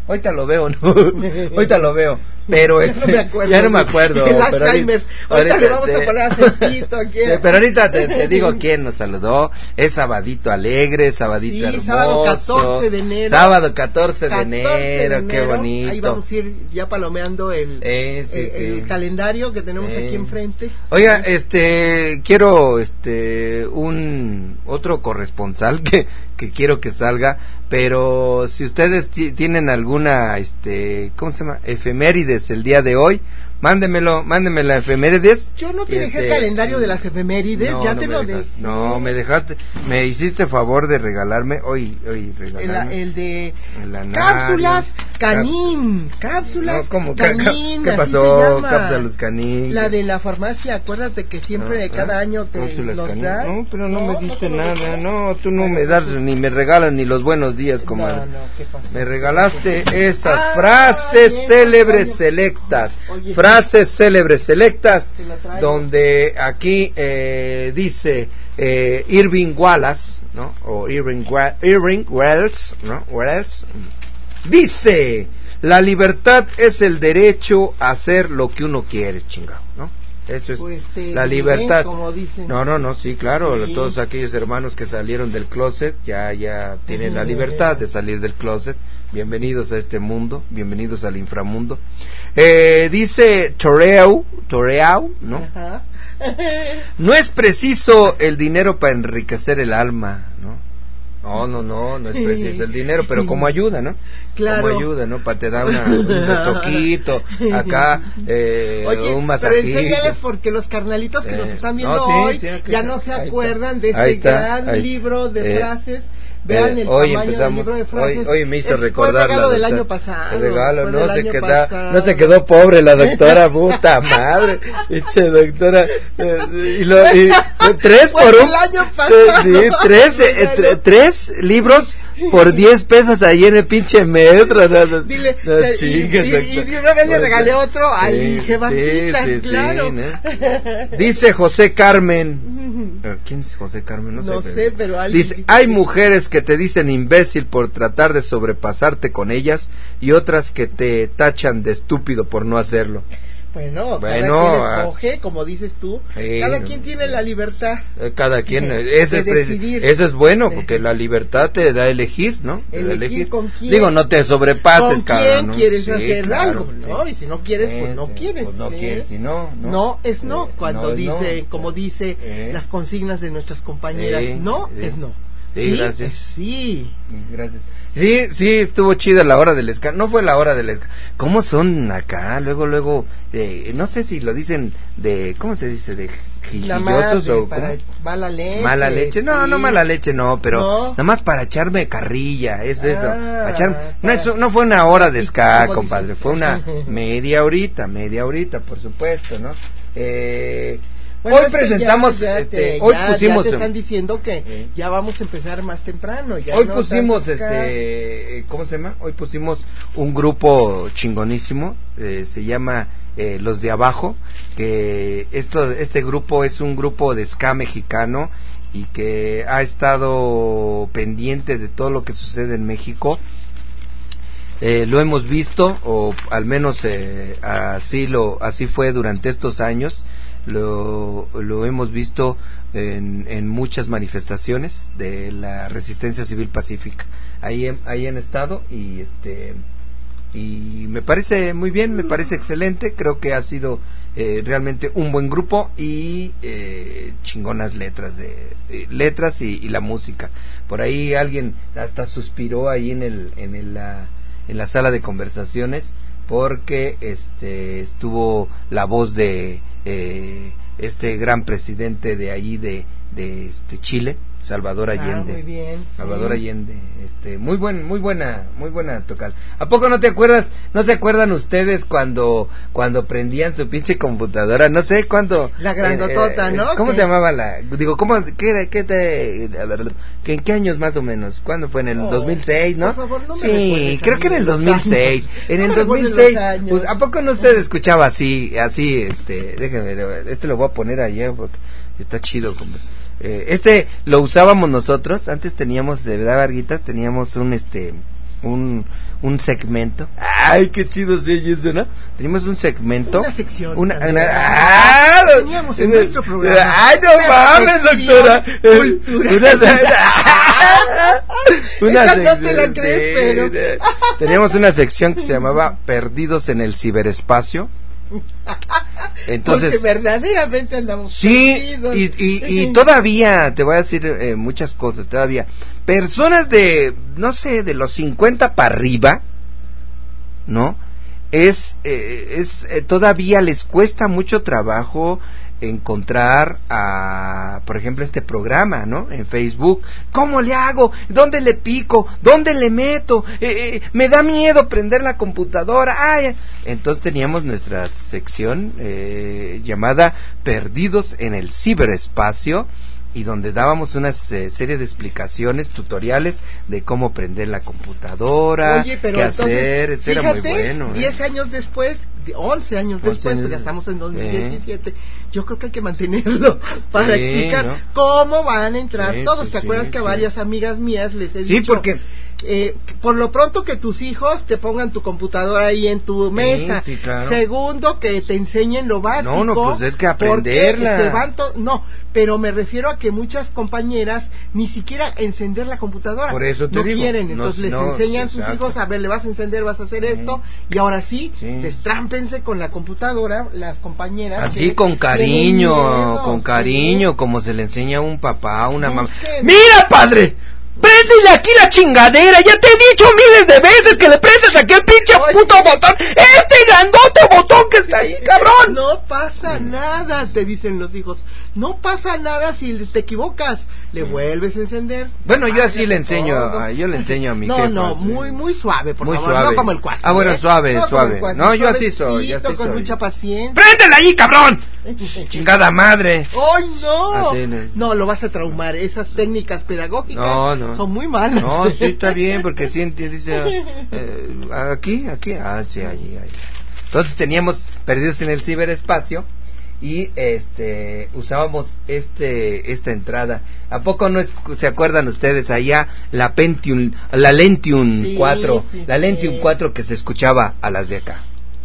Speaker 1: Ahorita lo veo, ¿no? Ahorita lo veo. Pero
Speaker 22: ya,
Speaker 1: este,
Speaker 22: no me acuerdo,
Speaker 1: ya no me acuerdo.
Speaker 22: El
Speaker 1: pero
Speaker 22: Alzheimer. Ahorita, ahorita le vamos te, a poner acentito aquí.
Speaker 1: Pero ahorita te, te digo quién nos saludó. Es sabadito alegre, sabadito sí, hermoso.
Speaker 22: Sábado catorce de enero.
Speaker 1: Sábado catorce de enero, de enero, qué bonito.
Speaker 22: Ahí vamos a ir ya palomeando el,
Speaker 1: eh, sí,
Speaker 22: el,
Speaker 1: sí.
Speaker 22: el calendario que tenemos
Speaker 1: eh.
Speaker 22: aquí enfrente.
Speaker 1: Oiga, sí. este, quiero este un otro corresponsal que que quiero que salga, pero si ustedes t- tienen alguna este, ¿cómo se llama? Efemérides el día de hoy, mándemelo, mándeme la efemérides.
Speaker 22: Yo no te
Speaker 1: este,
Speaker 22: dejé el calendario de las efemérides,
Speaker 1: no,
Speaker 22: ya
Speaker 1: no
Speaker 22: te lo dejé.
Speaker 1: No, me dejaste, me hiciste favor de regalarme, hoy, hoy regalarme.
Speaker 22: El, el de
Speaker 1: el
Speaker 22: cápsulas Canín, cápsulas
Speaker 1: no, ¿cómo?
Speaker 22: Canín,
Speaker 1: ¿Qué pasó? Cápsulas Canín.
Speaker 22: La de la farmacia, acuérdate que siempre no, cada año te los
Speaker 1: Canín.
Speaker 22: dan.
Speaker 1: No, pero no, no me diste
Speaker 22: no
Speaker 1: nada, no, tú no me das ni me regalas ni los buenos días, comadre.
Speaker 22: No, no, ¿qué pasó?
Speaker 1: Me regalaste esas
Speaker 22: ah,
Speaker 1: frases
Speaker 22: bien,
Speaker 1: célebres
Speaker 22: oye,
Speaker 1: selectas,
Speaker 22: oye,
Speaker 1: frases célebres selectas, donde aquí eh, dice eh, Irving Wallace, ¿no? O Irving, Wa- Irving Wells, ¿no? Wells, dice, la libertad es el derecho a hacer lo que uno quiere, chingado, ¿no? Eso es
Speaker 22: pues
Speaker 1: la libertad.
Speaker 22: Como dicen.
Speaker 1: No, no, no, sí, claro,
Speaker 22: sí.
Speaker 1: Todos aquellos hermanos que salieron del closet ya ya tienen la libertad de salir del closet. Bienvenidos a este mundo, bienvenidos al inframundo. Eh, dice Toreau, Toreau, ¿no?
Speaker 22: Ajá.
Speaker 1: No es preciso el dinero para enriquecer el alma, ¿no? No, no, no, no es preciso el dinero, pero como ayuda, ¿no?
Speaker 22: Claro.
Speaker 1: Como ayuda, ¿no? Para te dar una, un toquito, acá, eh,
Speaker 22: Oye,
Speaker 1: un masajito.
Speaker 22: pero enséñales porque los carnalitos que eh, nos están viendo
Speaker 1: no, sí,
Speaker 22: hoy
Speaker 1: sí, okay,
Speaker 22: ya no se acuerdan
Speaker 1: está.
Speaker 22: de este
Speaker 1: está,
Speaker 22: gran
Speaker 1: ahí,
Speaker 22: libro de
Speaker 1: eh,
Speaker 22: frases. Vean
Speaker 1: eh,
Speaker 22: el
Speaker 1: hoy
Speaker 22: tamaño
Speaker 1: empezamos,
Speaker 22: del libro de frases.
Speaker 1: Hoy, hoy me hizo
Speaker 22: es,
Speaker 1: recordar
Speaker 22: fue regalo
Speaker 1: la
Speaker 22: del
Speaker 1: doctora,
Speaker 22: año pasado.
Speaker 1: El regalo,
Speaker 22: fue
Speaker 1: no se
Speaker 22: año
Speaker 1: queda,
Speaker 22: pasado.
Speaker 1: no se quedó pobre la doctora, puta madre, eche doctora, eh, y, lo, y tres
Speaker 22: fue
Speaker 1: por un,
Speaker 22: el año pasado.
Speaker 1: Sí, tres, eh, tre, tres libros por diez pesos ahí en el pinche metro. No, no,
Speaker 22: Dile,
Speaker 1: no,
Speaker 22: y,
Speaker 1: chingas,
Speaker 22: y, y, y una vez le regalé otro al
Speaker 1: sí,
Speaker 22: Jebaquitas,
Speaker 1: sí, sí,
Speaker 22: claro.
Speaker 1: Sí, ¿no? Dice José Carmen. ¿Quién es José Carmen? No,
Speaker 22: no
Speaker 1: sé,
Speaker 22: sé,
Speaker 1: pero,
Speaker 22: pero alguien
Speaker 1: dice, hay mujeres que te dicen imbécil por tratar de sobrepasarte con ellas y otras que te tachan de estúpido por no hacerlo.
Speaker 22: Bueno,
Speaker 1: bueno,
Speaker 22: cada quien escoge, como dices tú,
Speaker 1: eh,
Speaker 22: cada quien tiene la libertad.
Speaker 1: Cada quien,
Speaker 22: de
Speaker 1: eso, es,
Speaker 22: decidir.
Speaker 1: Eso es bueno, porque la libertad te da a elegir, ¿no? Te
Speaker 22: elegir,
Speaker 1: da a elegir
Speaker 22: con quién.
Speaker 1: Digo, no te sobrepases,
Speaker 22: ¿Con
Speaker 1: cabrón,
Speaker 22: quién
Speaker 1: ¿no?
Speaker 22: quieres
Speaker 1: sí,
Speaker 22: hacer
Speaker 1: claro,
Speaker 22: algo, no?
Speaker 1: Sí.
Speaker 22: Y si no quieres, pues
Speaker 1: eh,
Speaker 22: no
Speaker 1: sí,
Speaker 22: quieres.
Speaker 1: Pues no
Speaker 22: ¿eh?
Speaker 1: quieres, y no, no.
Speaker 22: No es no,
Speaker 1: eh,
Speaker 22: cuando
Speaker 1: no,
Speaker 22: dice,
Speaker 1: no.
Speaker 22: como dice
Speaker 1: eh.
Speaker 22: las consignas de nuestras compañeras,
Speaker 1: eh,
Speaker 22: no
Speaker 1: eh.
Speaker 22: es no.
Speaker 1: Sí,
Speaker 22: sí,
Speaker 1: gracias.
Speaker 22: Sí.
Speaker 1: Gracias. Sí, sí, estuvo chida la hora del escándalo. No fue la hora del escándalo. ¿Cómo son acá? Luego, luego, eh, no sé si lo dicen de, ¿cómo se dice? De jijillotos o
Speaker 22: para mala leche.
Speaker 1: Mala leche. No,
Speaker 22: sí.
Speaker 1: no mala leche, no, pero
Speaker 22: no.
Speaker 1: nada más para echarme carrilla, es
Speaker 22: ah,
Speaker 1: eso. Para echar,
Speaker 22: para...
Speaker 1: no, es, no fue una hora de ska, compadre,
Speaker 22: dices?
Speaker 1: fue una media horita, media horita, por supuesto, ¿no? Eh...
Speaker 22: Bueno,
Speaker 1: hoy presentamos,
Speaker 22: ya, ya
Speaker 1: este,
Speaker 22: te,
Speaker 1: hoy
Speaker 22: ya,
Speaker 1: pusimos,
Speaker 22: ya te están diciendo que eh. ya vamos a empezar más temprano. Ya
Speaker 1: hoy
Speaker 22: no
Speaker 1: pusimos, este, ¿cómo se llama? Hoy pusimos un grupo chingonísimo, eh, se llama eh, Los de Abajo, que esto, este grupo es un grupo de ska mexicano y que ha estado pendiente de todo lo que sucede en México. Eh, lo hemos visto, o al menos eh, así lo, así fue durante estos años. Lo, lo hemos visto en, en muchas manifestaciones de la resistencia civil pacífica. Ahí, ahí han estado y este y me parece muy bien, me parece excelente. Creo que ha sido eh, realmente un buen grupo y eh, chingonas letras de eh, letras y, y la música. Por ahí alguien hasta suspiró ahí en el en el la, en la sala de conversaciones porque este estuvo la voz de eh, este gran presidente de ahí de, de este Chile, Salvador Allende.
Speaker 22: Ah, muy bien,
Speaker 1: Salvador
Speaker 22: sí.
Speaker 1: Allende, este, muy buen, muy buena, muy buena tocar. ¿A poco no te acuerdas? ¿No se acuerdan ustedes cuando cuando prendían su pinche computadora? No sé cuándo.
Speaker 22: La grandotota,
Speaker 1: eh, eh,
Speaker 22: ¿no?
Speaker 1: ¿Cómo
Speaker 22: ¿Qué?
Speaker 1: se llamaba la? Digo, ¿cómo? ¿Qué, qué te? ¿En qué años más o menos? ¿Cuándo fue? En el
Speaker 22: oh,
Speaker 1: dos mil seis, ¿no?
Speaker 22: Por favor, no me
Speaker 1: sí, creo que en el dos mil seis. En
Speaker 22: no
Speaker 1: el
Speaker 22: me
Speaker 1: dos mil seis. Pues, ¿a poco no
Speaker 22: no.
Speaker 1: usted escuchaba así, así, este, déjeme, este lo voy a poner allá porque está chido, como. Eh, este lo usábamos nosotros, antes teníamos, de verdad, Varguitas, teníamos un este un un segmento. Ay, qué chido se oye eso, ¿no? Teníamos un segmento.
Speaker 22: Una sección.
Speaker 1: Una,
Speaker 22: también.
Speaker 1: una, ah,
Speaker 22: Teníamos en nuestro programa.
Speaker 1: Ay, no mames, doctora.
Speaker 22: Cultural.
Speaker 1: Una, una
Speaker 22: Esa
Speaker 1: sección,
Speaker 22: no te la crees,
Speaker 1: sí,
Speaker 22: pero...
Speaker 1: Teníamos una sección que se llamaba Perdidos en el Ciberespacio. Entonces,
Speaker 22: porque verdaderamente andamos
Speaker 1: sí,
Speaker 22: perdidos.
Speaker 1: y, y, y todavía te voy a decir eh, muchas cosas. Todavía personas de, no sé, de los cincuenta para arriba, ¿no? Es, eh, es eh, todavía les cuesta mucho trabajo encontrar a, por ejemplo, este programa, ¿no? En Facebook. ¿Cómo le hago? ¿Dónde le pico? ¿Dónde le meto? Eh, eh, me da miedo prender la computadora. Ay. Entonces teníamos nuestra sección eh, llamada Perdidos en el Ciberespacio, y donde dábamos una eh, serie de explicaciones, tutoriales de cómo prender la computadora,
Speaker 22: Oye, pero
Speaker 1: qué
Speaker 22: entonces,
Speaker 1: hacer. Eso era muy
Speaker 22: fíjate,
Speaker 1: bueno.
Speaker 22: diez
Speaker 1: ¿eh?
Speaker 22: años después, once años
Speaker 1: once
Speaker 22: después,
Speaker 1: años,
Speaker 22: pues ya estamos en dos mil diecisiete,
Speaker 1: eh.
Speaker 22: yo creo que hay que mantenerlo para
Speaker 1: Sí,
Speaker 22: explicar
Speaker 1: ¿no?
Speaker 22: cómo van a entrar
Speaker 1: Sí,
Speaker 22: todos.
Speaker 1: sí,
Speaker 22: ¿Te acuerdas
Speaker 1: sí,
Speaker 22: que a
Speaker 1: sí.
Speaker 22: varias amigas mías les he
Speaker 1: Sí,
Speaker 22: dicho?
Speaker 1: porque...
Speaker 22: Eh, por lo pronto que tus hijos te pongan tu computadora ahí en tu mesa.
Speaker 1: Sí, claro.
Speaker 22: Segundo, que te enseñen lo básico.
Speaker 1: No, no, pues es que aprenderla.
Speaker 22: porque se van to- no, pero me refiero a que muchas compañeras ni siquiera encender la computadora.
Speaker 1: Por eso te
Speaker 22: no
Speaker 1: digo,
Speaker 22: quieren,
Speaker 1: no,
Speaker 22: entonces les
Speaker 1: no,
Speaker 22: enseñan a sus
Speaker 1: exacto.
Speaker 22: hijos, a ver, le vas a encender, vas a hacer esto, y ahora sí,
Speaker 1: Sí.
Speaker 22: destrámpense con la computadora, las compañeras.
Speaker 1: Así
Speaker 22: que
Speaker 1: con
Speaker 22: tienen
Speaker 1: cariño,
Speaker 22: miedo,
Speaker 1: con
Speaker 22: sí.
Speaker 1: cariño, como se le enseña a un papá, a una mamá.
Speaker 22: Busquen.
Speaker 1: ¡Mira, padre! ¡Préndele aquí la chingadera! ¡Ya te he dicho miles de veces que le prendes aquí el pinche
Speaker 22: Oye.
Speaker 1: puto botón! ¡Este grandote botón que está ahí, cabrón!
Speaker 22: No pasa nada, te dicen los hijos. No pasa nada si te equivocas. Le vuelves a encender.
Speaker 1: Bueno, yo así le
Speaker 22: Apágate
Speaker 1: enseño,
Speaker 22: todo.
Speaker 1: a- yo le enseño a mi
Speaker 22: No,
Speaker 1: jefa.
Speaker 22: no,
Speaker 1: sí.
Speaker 22: muy, muy suave, por
Speaker 1: Muy
Speaker 22: favor.
Speaker 1: suave.
Speaker 22: No como el cuasi.
Speaker 1: Ah, bueno,
Speaker 22: ¿eh?
Speaker 1: suave,
Speaker 22: No como
Speaker 1: suave.
Speaker 22: el cuasi,
Speaker 1: No, yo así soy, yo
Speaker 22: suavecito,
Speaker 1: así
Speaker 22: con
Speaker 1: soy.
Speaker 22: mucha paciencia.
Speaker 1: ¡Préndele ahí, cabrón! ¡Chingada madre!
Speaker 22: ¡Ay, no!
Speaker 1: Así, no.
Speaker 22: No, lo vas a traumar. Esas técnicas pedagógicas
Speaker 1: No, no.
Speaker 22: son muy malas.
Speaker 1: No, sí está bien, porque sí enti- dice, eh, aquí, aquí, ah, sí, allí, allí. Entonces teníamos Perdidos en el Ciberespacio y este usábamos este esta entrada. ¿A poco no es, se acuerdan ustedes allá la Pentium, la Lentium
Speaker 22: Sí,
Speaker 1: cuatro,
Speaker 22: sí,
Speaker 1: la Lentium
Speaker 22: sí.
Speaker 1: cuatro que se escuchaba a las de acá?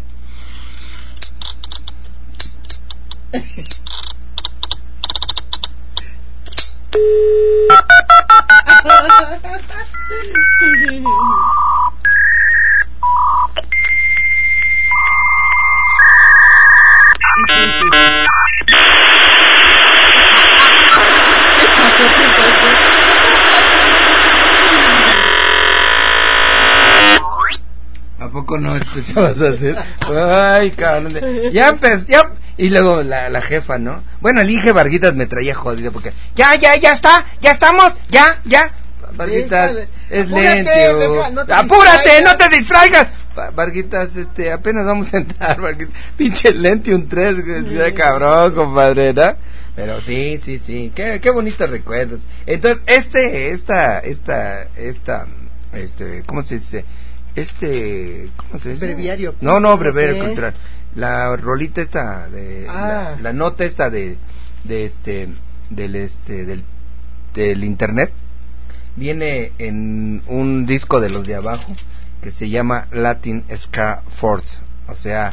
Speaker 1: ¿A poco no escuchabas hacer? Ay, cabrón. de- Ya empezó, ya. Y luego la, la jefa, ¿no? Bueno, el Inge Varguitas me traía jodido porque. Ya, ya, ya está, ya estamos, ya, ya. Varguitas,
Speaker 22: Déjale.
Speaker 1: es
Speaker 22: Apúrate,
Speaker 1: lento.
Speaker 22: deja, no te
Speaker 1: ¡Apúrate,
Speaker 22: distraigas!
Speaker 1: no te distraigas! Va- Varguitas, este, apenas vamos a entrar, Varguitas. Pinche Lentium tres, güey, cabrón, compadre, ¿no? Pero sí, sí, sí, qué, qué bonitos recuerdos. Entonces, este, esta, esta, esta, este, ¿cómo se dice? Este, ¿cómo se dice?
Speaker 22: Breviario.
Speaker 1: No, no, breviario
Speaker 22: ¿Qué?
Speaker 1: cultural. La rolita esta de,
Speaker 22: Ah.
Speaker 1: la, la nota esta de, de este, del este, del, del internet, viene en un disco de los de abajo que se llama Latin Ska Force, o sea,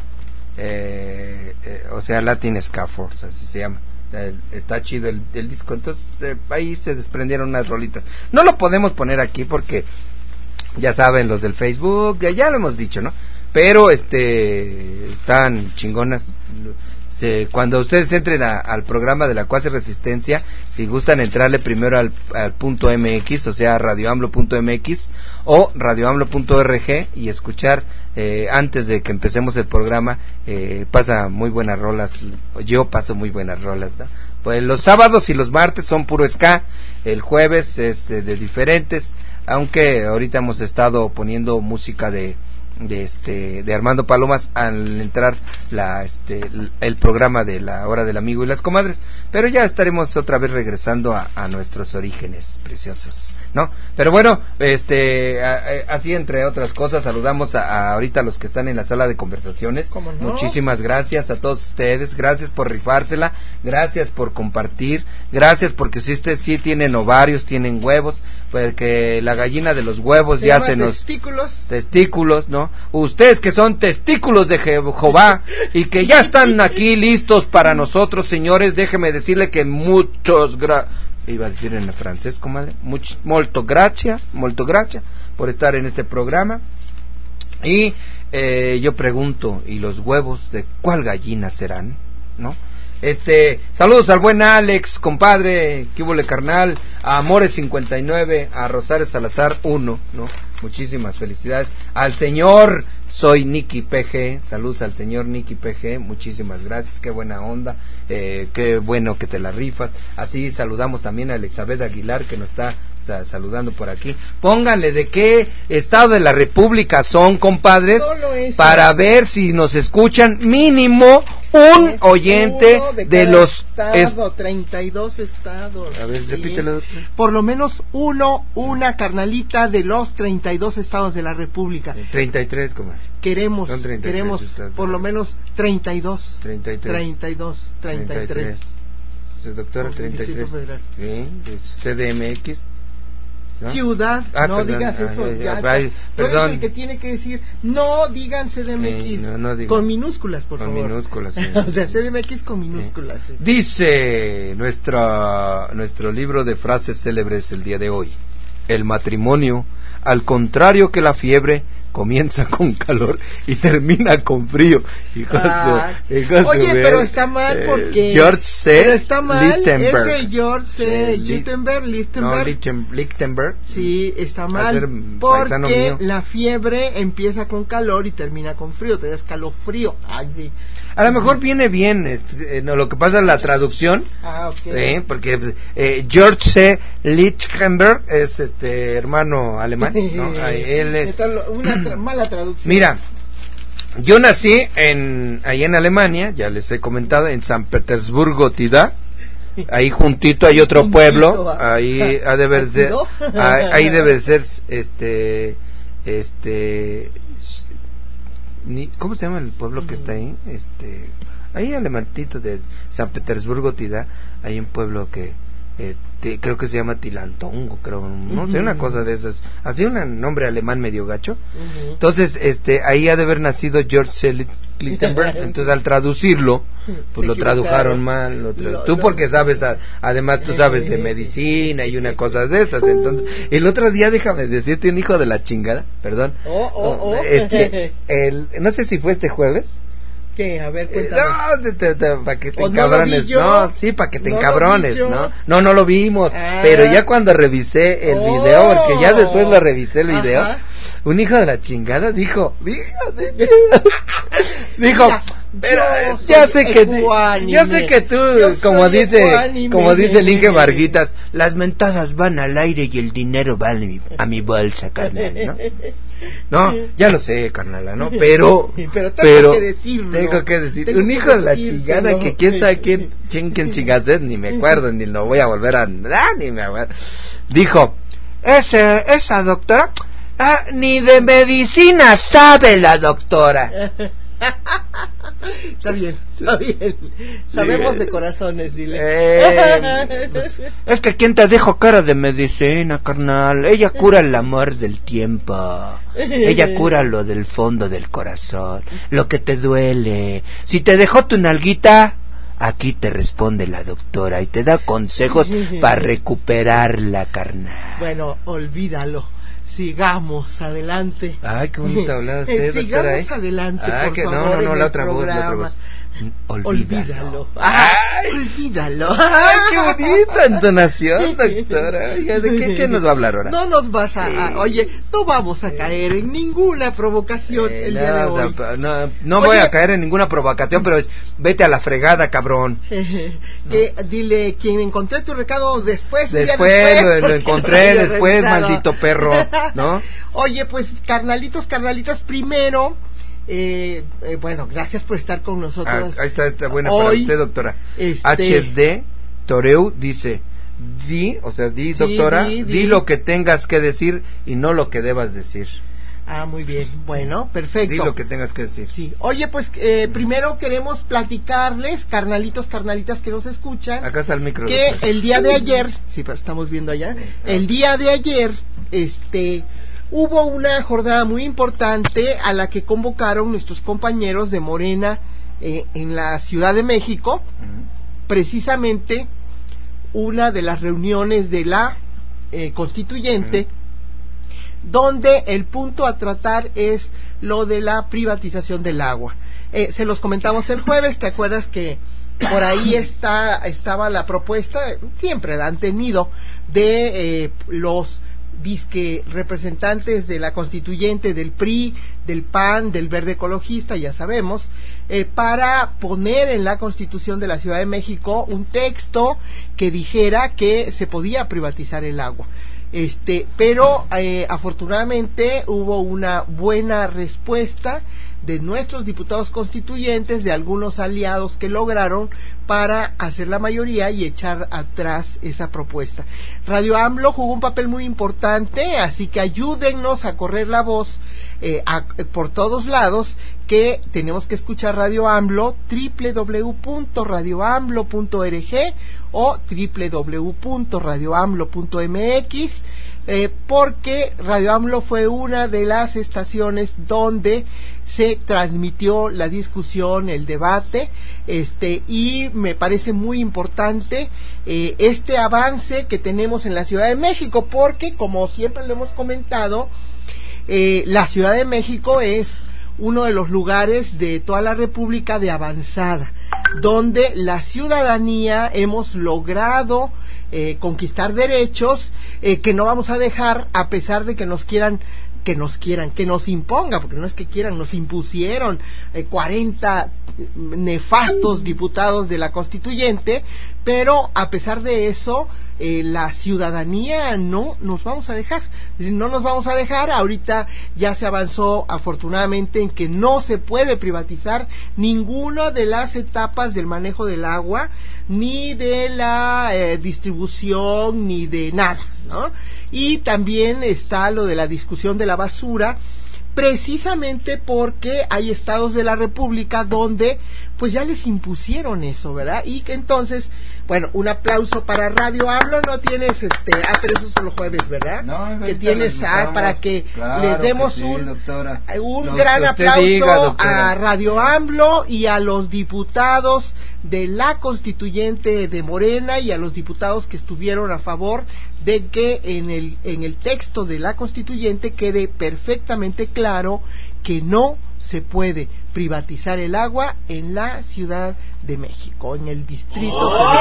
Speaker 1: eh, eh, o sea, Latin Ska Force, así se llama. Eh, está chido el, el disco, entonces eh, ahí se desprendieron unas rolitas. No lo podemos poner aquí porque ya saben los del Facebook, ya, ya lo hemos dicho, ¿no? Pero este están chingonas. Se, cuando ustedes entren a, al programa de la Cuasi Resistencia, si gustan entrarle primero al, al punto mx, o sea, radioamblo punto mx o radioamblo punto org y escuchar eh, antes de que empecemos el programa, eh, pasa muy buenas rolas. Yo paso muy buenas rolas, ¿no? Pues los sábados y los martes son puro ska, el jueves este de diferentes, aunque ahorita hemos estado poniendo música de de este de Armando Palomas al entrar la este el programa de la hora del amigo y las comadres, pero ya estaremos otra vez regresando a, a nuestros orígenes preciosos, ¿no? Pero bueno, este a, a, así entre otras cosas saludamos a, a ahorita a los que están en la sala de conversaciones.
Speaker 22: ¿Cómo no?
Speaker 1: Muchísimas gracias a todos ustedes, gracias por rifársela, gracias por compartir, gracias porque si ustedes sí tienen ovarios, tienen huevos, porque la gallina de los huevos
Speaker 22: se
Speaker 1: ya
Speaker 22: llama
Speaker 1: se nos...
Speaker 22: testículos.
Speaker 1: Testículos, ¿no? Ustedes que son testículos de Jehová y que ya están aquí listos para nosotros, señores, déjeme decirle que muchos... Gra iba a decir en francés, comadre, Much, molto gracia, molto gracia por estar en este programa. Y eh, yo pregunto, ¿y los huevos de cuál gallina serán? ¿No? Este, saludos al buen Alex, compadre, que hubo le carnal, a Amores cincuenta y nueve, a Rosario Salazar uno, ¿no? Muchísimas felicidades. Al señor, soy Nicky P G, saludos al señor Nicky P G, muchísimas gracias, qué buena onda, eh, qué bueno que te la rifas. Así saludamos también a Elizabeth Aguilar, que nos está sa saludando por aquí. Pónganle de qué estado de la república son, compadres, para ver si nos escuchan mínimo un es oyente de, de los
Speaker 22: estado, es... treinta y dos estados.
Speaker 1: A ver, repítelo.
Speaker 22: Sí. Por lo menos uno, una carnalita de los treinta y dos estados de la república.
Speaker 1: treinta y tres, ¿cómo?
Speaker 22: Queremos, queremos por lo menos treinta y dos.
Speaker 1: treinta y tres.
Speaker 22: treinta y dos, treinta y tres.
Speaker 1: Doctora, treinta y tres. Sí, C D M X. ¿No?
Speaker 22: Ciudad, ah, no
Speaker 1: perdón,
Speaker 22: digas eso,
Speaker 1: ay,
Speaker 22: ya,
Speaker 1: ay,
Speaker 22: tú eres el que tiene que decir, no digan C D M X,
Speaker 1: eh, no, no digan.
Speaker 22: Con minúsculas, por
Speaker 1: con
Speaker 22: favor.
Speaker 1: Con minúsculas, sí.
Speaker 22: O sea, C D M X con minúsculas.
Speaker 1: Eh. Dice nuestra, nuestro libro de frases célebres el día de hoy: el matrimonio, al contrario que la fiebre, comienza con calor y termina con frío. Hijo
Speaker 22: ah,
Speaker 1: su, hijo
Speaker 22: oye,
Speaker 1: su
Speaker 22: pero está mal porque...
Speaker 1: Eh, George C.
Speaker 22: Pero está mal,
Speaker 1: Lichtenberg.
Speaker 22: ese George C. Lichtenberg, Lichtenberg.
Speaker 1: No, Lichten, Lichtenberg.
Speaker 22: Sí, está mal porque la fiebre empieza con calor y termina con frío, te da escalofrío. Ay, sí.
Speaker 1: A lo mejor viene bien, este, no, lo que pasa es la traducción,
Speaker 22: ah, okay.
Speaker 1: ¿eh? Porque eh, George C. Lichtenberg es este hermano alemán, ¿no? Él, eh,
Speaker 22: una tra mala traducción.
Speaker 1: Mira, yo nací en ahí en Alemania, ya les he comentado, en San Petersburgo, Tida. Ahí juntito hay otro pueblo, ahí ha de ver de, ahí, ahí debe ser este este Ni, ¿cómo se llama el pueblo que está ahí? Este, ahí alemantito de San Petersburgo, Tida, hay un pueblo que eh, te, creo que se llama Tilantongo, creo, no sé, una cosa de esas, así un nombre alemán medio gacho. Uh-huh. Entonces, este, ahí ha de haber nacido George C. Lichtenberg. Entonces, al traducirlo, pues lo tradujeron mal. Lo tradu lo, tú porque sabes, a, además tú sabes de medicina y una cosa de estas. Entonces, el otro día, déjame decirte, un hijo de la chingada, perdón.
Speaker 22: Oh, oh, oh.
Speaker 1: Este, el, no sé si fue este jueves.
Speaker 22: ¿Qué? A ver, cuéntame.
Speaker 1: No, te, te, te, para que te encabrones. No, no, sí, para que te no encabrones, ¿no? No, no lo vimos. Ah. Pero ya cuando revisé el oh. video, porque ya después lo revisé el video, ajá, un hijo de la chingada dijo, dijo, pero ya sé que ya sé que tú, como dice, como dice el Inge Varguitas, las mentadas van al aire y el dinero va a mi, a mi bolsa, carnal, ¿no? No, ya lo sé, carnala, ¿no? Pero,
Speaker 22: pero, tengo,
Speaker 1: pero
Speaker 22: que decirlo,
Speaker 1: tengo que decir, tengo un hijo que de la chingada no, que quién sabe quién, quién, quién chingas es, ni me acuerdo, ni lo voy a volver a, ah, ni me acuerdo. Dijo, ese, esa doctora, ah, ni de medicina sabe la doctora.
Speaker 22: Está bien, está bien. Sabemos sí, de corazones, dile.
Speaker 1: Eh, pues, es que quien te dijo cara de medicina, carnal. Ella cura el amor del tiempo. Ella cura lo del fondo del corazón, lo que te duele. Si te dejó tu nalguita, aquí te responde la doctora y te da consejos para recuperarla, carnal.
Speaker 22: Bueno, olvídalo. Sigamos adelante.
Speaker 1: Ay, qué bonito hablaba usted,
Speaker 22: Sigamos
Speaker 1: doctora, ¿eh?
Speaker 22: adelante,
Speaker 1: Ay,
Speaker 22: por
Speaker 1: que
Speaker 22: favor,
Speaker 1: no, no, no, la otra
Speaker 22: programa.
Speaker 1: voz, la otra voz. Olvídalo.
Speaker 22: Olvídalo. Ay, olvídalo.
Speaker 1: Ay, qué bonita entonación, doctora. Oiga, ¿de qué, qué nos va a hablar ahora?
Speaker 22: No nos vas a, a oye, no vamos a caer en ninguna provocación eh, el
Speaker 1: no,
Speaker 22: día de hoy.
Speaker 1: No, no voy a caer en ninguna provocación, pero vete a la fregada, cabrón.
Speaker 22: Que no. Dile, quien encontré tu recado después.
Speaker 1: Después, después lo, lo encontré después, revisado. Maldito perro, ¿no?
Speaker 22: Oye, pues, carnalitos, carnalitas, primero. Eh, eh, bueno, gracias por estar con nosotros.
Speaker 1: Ah, ahí está, está buena hoy, para usted, doctora.
Speaker 22: Este...
Speaker 1: H D Toreu dice, di, o sea, di, sí, doctora, di, di. di lo que tengas que decir y no lo que debas decir.
Speaker 22: Ah, muy bien. Bueno, perfecto.
Speaker 1: Di lo que tengas que decir.
Speaker 22: Sí. Oye, pues eh, primero queremos platicarles, carnalitos, carnalitas que nos escuchan.
Speaker 1: Acá está el micro.
Speaker 22: Que doctor. El día de ayer, sí, pero estamos viendo allá. El día de ayer, este, hubo una jornada muy importante a la que convocaron nuestros compañeros de Morena eh, en la Ciudad de México. Uh-huh. Precisamente una de las reuniones de la eh, Constituyente. Uh-huh. Donde el punto a tratar es lo de la privatización del agua. Eh, se los comentamos el jueves, ¿te acuerdas que por ahí está estaba la propuesta, siempre la han tenido, de eh, los disque representantes de la Constituyente, del P R I, del P A N, del Verde Ecologista, ya sabemos, eh, para poner en la Constitución de la Ciudad de México un texto que dijera que se podía privatizar el agua. Este, pero eh, afortunadamente hubo una buena respuesta de nuestros diputados constituyentes, de algunos aliados que lograron para hacer la mayoría y echar atrás esa propuesta. Radio AMLO jugó un papel muy importante, así que ayúdennos a correr la voz eh, a, por todos lados, que tenemos que escuchar Radio AMLO, doble u doble u doble u punto radio amlo punto org o doble u doble u doble u punto radio amlo punto m x, eh, porque Radio AMLO fue una de las estaciones donde se transmitió la discusión, el debate, este, y me parece muy importante eh, este avance que tenemos en la Ciudad de México, porque como siempre lo hemos comentado, eh, la Ciudad de México es uno de los lugares de toda la República de avanzada, donde la ciudadanía hemos logrado eh, conquistar derechos eh, que no vamos a dejar, a pesar de que nos quieran que nos quieran, que nos imponga, porque no es que quieran, nos impusieron eh, cuarenta nefastos diputados de la Constituyente, pero a pesar de eso, eh, la ciudadanía no nos vamos a dejar, es decir, no nos vamos a dejar. Ahorita ya se avanzó afortunadamente en que no se puede privatizar ninguna de las etapas del manejo del agua, ni de la eh, distribución, ni de nada, ¿no? Y también está lo de la discusión de la basura, precisamente porque hay estados de la República donde pues ya les impusieron eso, ¿verdad? Y que entonces, bueno, un aplauso para Radio AMLO. No tienes este, ah, pero eso son los jueves, ¿verdad?
Speaker 1: No,
Speaker 22: que tienes ah, para que
Speaker 1: claro
Speaker 22: les demos
Speaker 1: que sí,
Speaker 22: un
Speaker 1: doctora.
Speaker 22: un
Speaker 1: Lo
Speaker 22: gran aplauso
Speaker 1: diga,
Speaker 22: a Radio AMLO y a los diputados de la Constituyente de Morena y a los diputados que estuvieron a favor de que en el en el texto de la Constituyente quede perfectamente claro que no se puede privatizar el agua en la Ciudad de México, en el Distrito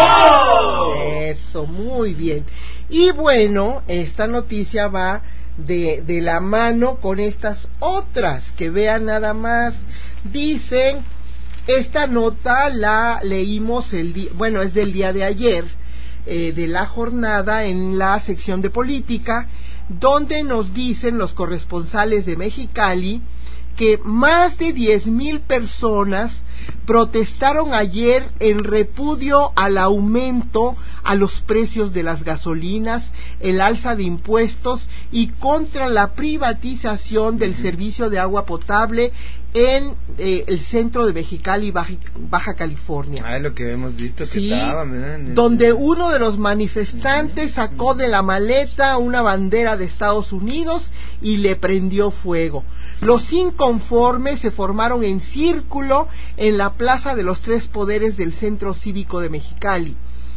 Speaker 22: ¡Oh! Federal. Eso, muy bien. Y bueno, esta noticia va de, de la mano con estas otras, que vean nada más. Dicen, esta nota la leímos el día, bueno, es del día de ayer, eh, de la jornada en la sección de política, donde nos dicen los corresponsales de Mexicali que más de diez mil personas protestaron ayer en repudio al aumento a los precios de las gasolinas, el alza de impuestos y contra la privatización del servicio de agua potable en eh, el centro de Mexicali, Baja, Baja California.
Speaker 1: Ah, es lo que hemos visto que
Speaker 22: sí,
Speaker 1: estaba, ¿verdad?
Speaker 22: Donde uno de los manifestantes sacó de la maleta una bandera de Estados Unidos y le prendió fuego. Los inconformes se formaron en círculo en la Plaza de los Tres Poderes del Centro Cívico de Mexicali.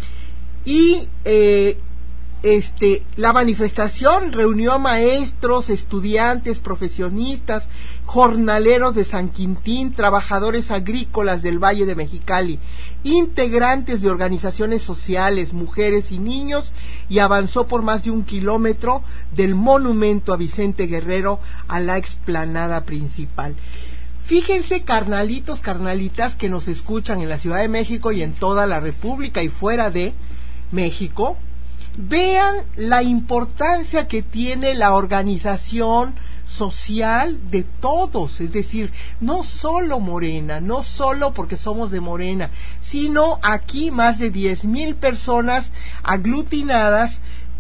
Speaker 22: Y eh, este, la manifestación reunió a maestros, estudiantes, profesionistas, jornaleros de San Quintín, trabajadores agrícolas del Valle de Mexicali, integrantes de organizaciones sociales, mujeres y niños, y avanzó por más de un kilómetro del monumento a Vicente Guerrero a la explanada principal. Fíjense, carnalitos, carnalitas que nos escuchan en la Ciudad de México y en toda la República y fuera de México, vean la importancia que tiene la organización social de todos, es decir, no solo Morena, no solo porque somos de Morena, sino aquí más de diez mil personas aglutinadas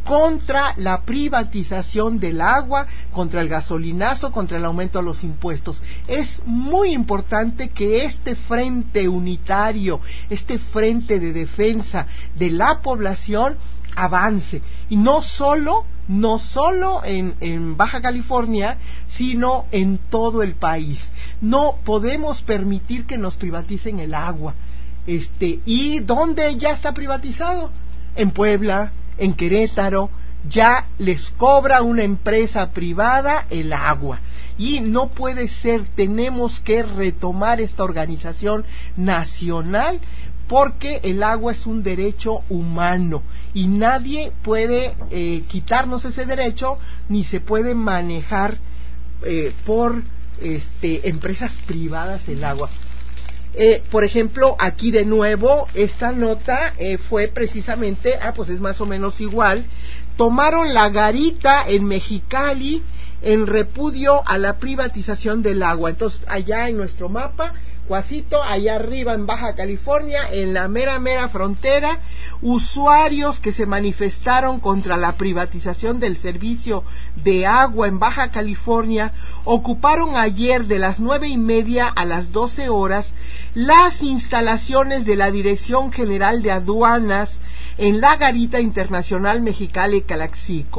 Speaker 22: contra la privatización del agua, contra el gasolinazo, contra el aumento de los impuestos. Es muy importante que este frente unitario, este frente de defensa de la población avance, y no solo no solo en, en Baja California, sino en todo el país. No podemos permitir que nos privaticen el agua. Este, ¿y dónde ya está privatizado? En Puebla, en Querétaro, ya les cobra una empresa privada el agua. Y no puede ser, tenemos que retomar esta organización nacional, porque el agua es un derecho humano y nadie puede eh, quitarnos ese derecho, ni se puede manejar eh, por este, empresas privadas el agua. Eh, por ejemplo, aquí de nuevo, esta nota eh, fue precisamente, ah, pues es más o menos igual. Tomaron la garita en Mexicali en repudio a la privatización del agua. Entonces, allá en nuestro mapa, Cuasito, allá arriba en Baja California, en la mera mera frontera, usuarios que se manifestaron contra la privatización del servicio de agua en Baja California ocuparon ayer de las nueve y media a las doce horas las instalaciones de la Dirección General de Aduanas en la Garita Internacional Mexicali-Calaxico.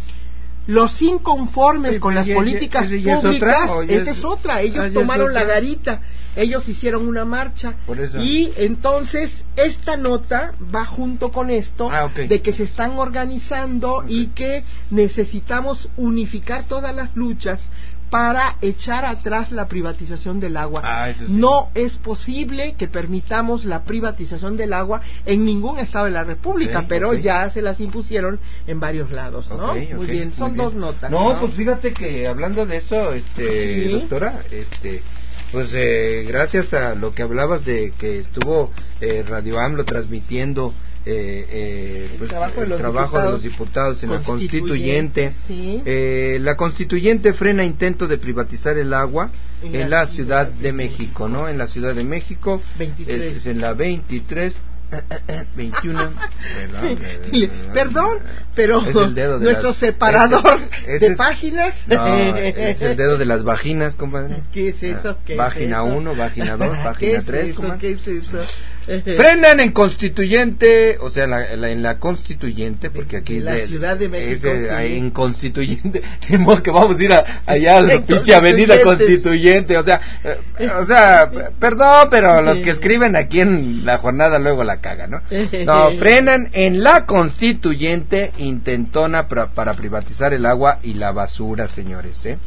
Speaker 22: Los inconformes con las políticas públicas, esta es otra, ellos tomaron la garita, ellos hicieron una marcha, y entonces esta nota va junto con esto, ah, okay. de que se están organizando okay. y que necesitamos unificar todas las luchas para echar atrás la privatización del agua. Ah, sí. No es posible que permitamos la privatización del agua en ningún estado de la República, okay, pero okay. ya se las impusieron en varios lados, ¿no? Okay, okay, muy bien, son muy bien. Dos notas.
Speaker 1: No, ¿no? Pues fíjate que hablando de eso, este, ¿sí? doctora, este, pues eh, gracias a lo que hablabas de que estuvo eh, Radio AMLO transmitiendo Eh, eh, el pues, trabajo, de los, trabajo de los diputados en la constituyente. ¿Sí? Eh, la constituyente frena intento de privatizar el agua en, en la, la Ciudad de México, ¿no? En la Ciudad de México, veintitrés. Es, es en la veintitrés, veintiuno. Perdón,
Speaker 22: perdón, pero es nuestro las, separador este, este de es, páginas.
Speaker 1: No, es el dedo de las vaginas, compadre.
Speaker 22: ¿Qué es eso? ¿Qué
Speaker 1: Página uno, página dos, página tres.
Speaker 22: ¿Qué es eso?
Speaker 1: Frenan en constituyente, o sea, en la, en la, en la constituyente, porque aquí
Speaker 22: en la de, Ciudad de México,
Speaker 1: es, sí. en constituyente, de modo que vamos a ir a, allá a la pinche avenida constituyente, o sea, eh, o sea, perdón, pero los que escriben aquí en la jornada luego la cagan, ¿no? No, frenan en la constituyente intentona pra, para privatizar el agua y la basura, señores, ¿eh?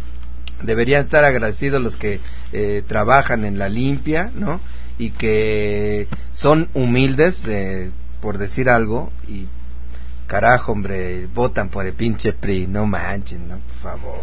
Speaker 1: Deberían estar agradecidos los que eh, trabajan en la limpia, ¿no? Y que son humildes, eh, por decir algo, y carajo, hombre, votan por el pinche P R I, no manchen, no, por favor,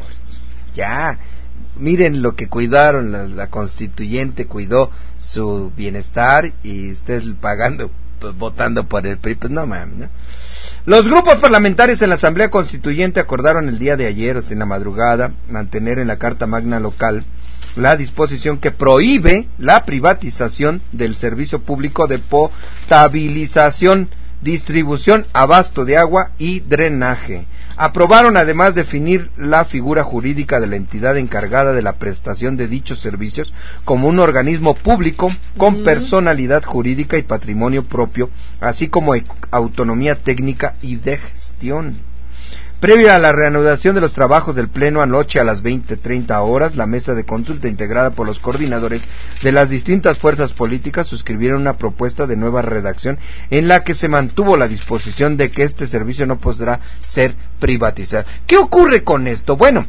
Speaker 1: ya, miren lo que cuidaron, la, la constituyente cuidó su bienestar y ustedes pagando, pues, votando por el P R I, pues no mames, ¿no? Los grupos parlamentarios en la Asamblea Constituyente acordaron el día de ayer, o sea, en la madrugada, mantener en la Carta Magna local la disposición que prohíbe la privatización del servicio público de potabilización, distribución, abasto de agua y drenaje. Aprobaron además definir la figura jurídica de la entidad encargada de la prestación de dichos servicios como un organismo público con personalidad jurídica y patrimonio propio, así como autonomía técnica y de gestión. Previo a la reanudación de los trabajos del Pleno anoche a las veinte treinta horas, la mesa de consulta integrada por los coordinadores de las distintas fuerzas políticas suscribieron una propuesta de nueva redacción en la que se mantuvo la disposición de que este servicio no podrá ser privatizado. ¿Qué ocurre con esto? Bueno,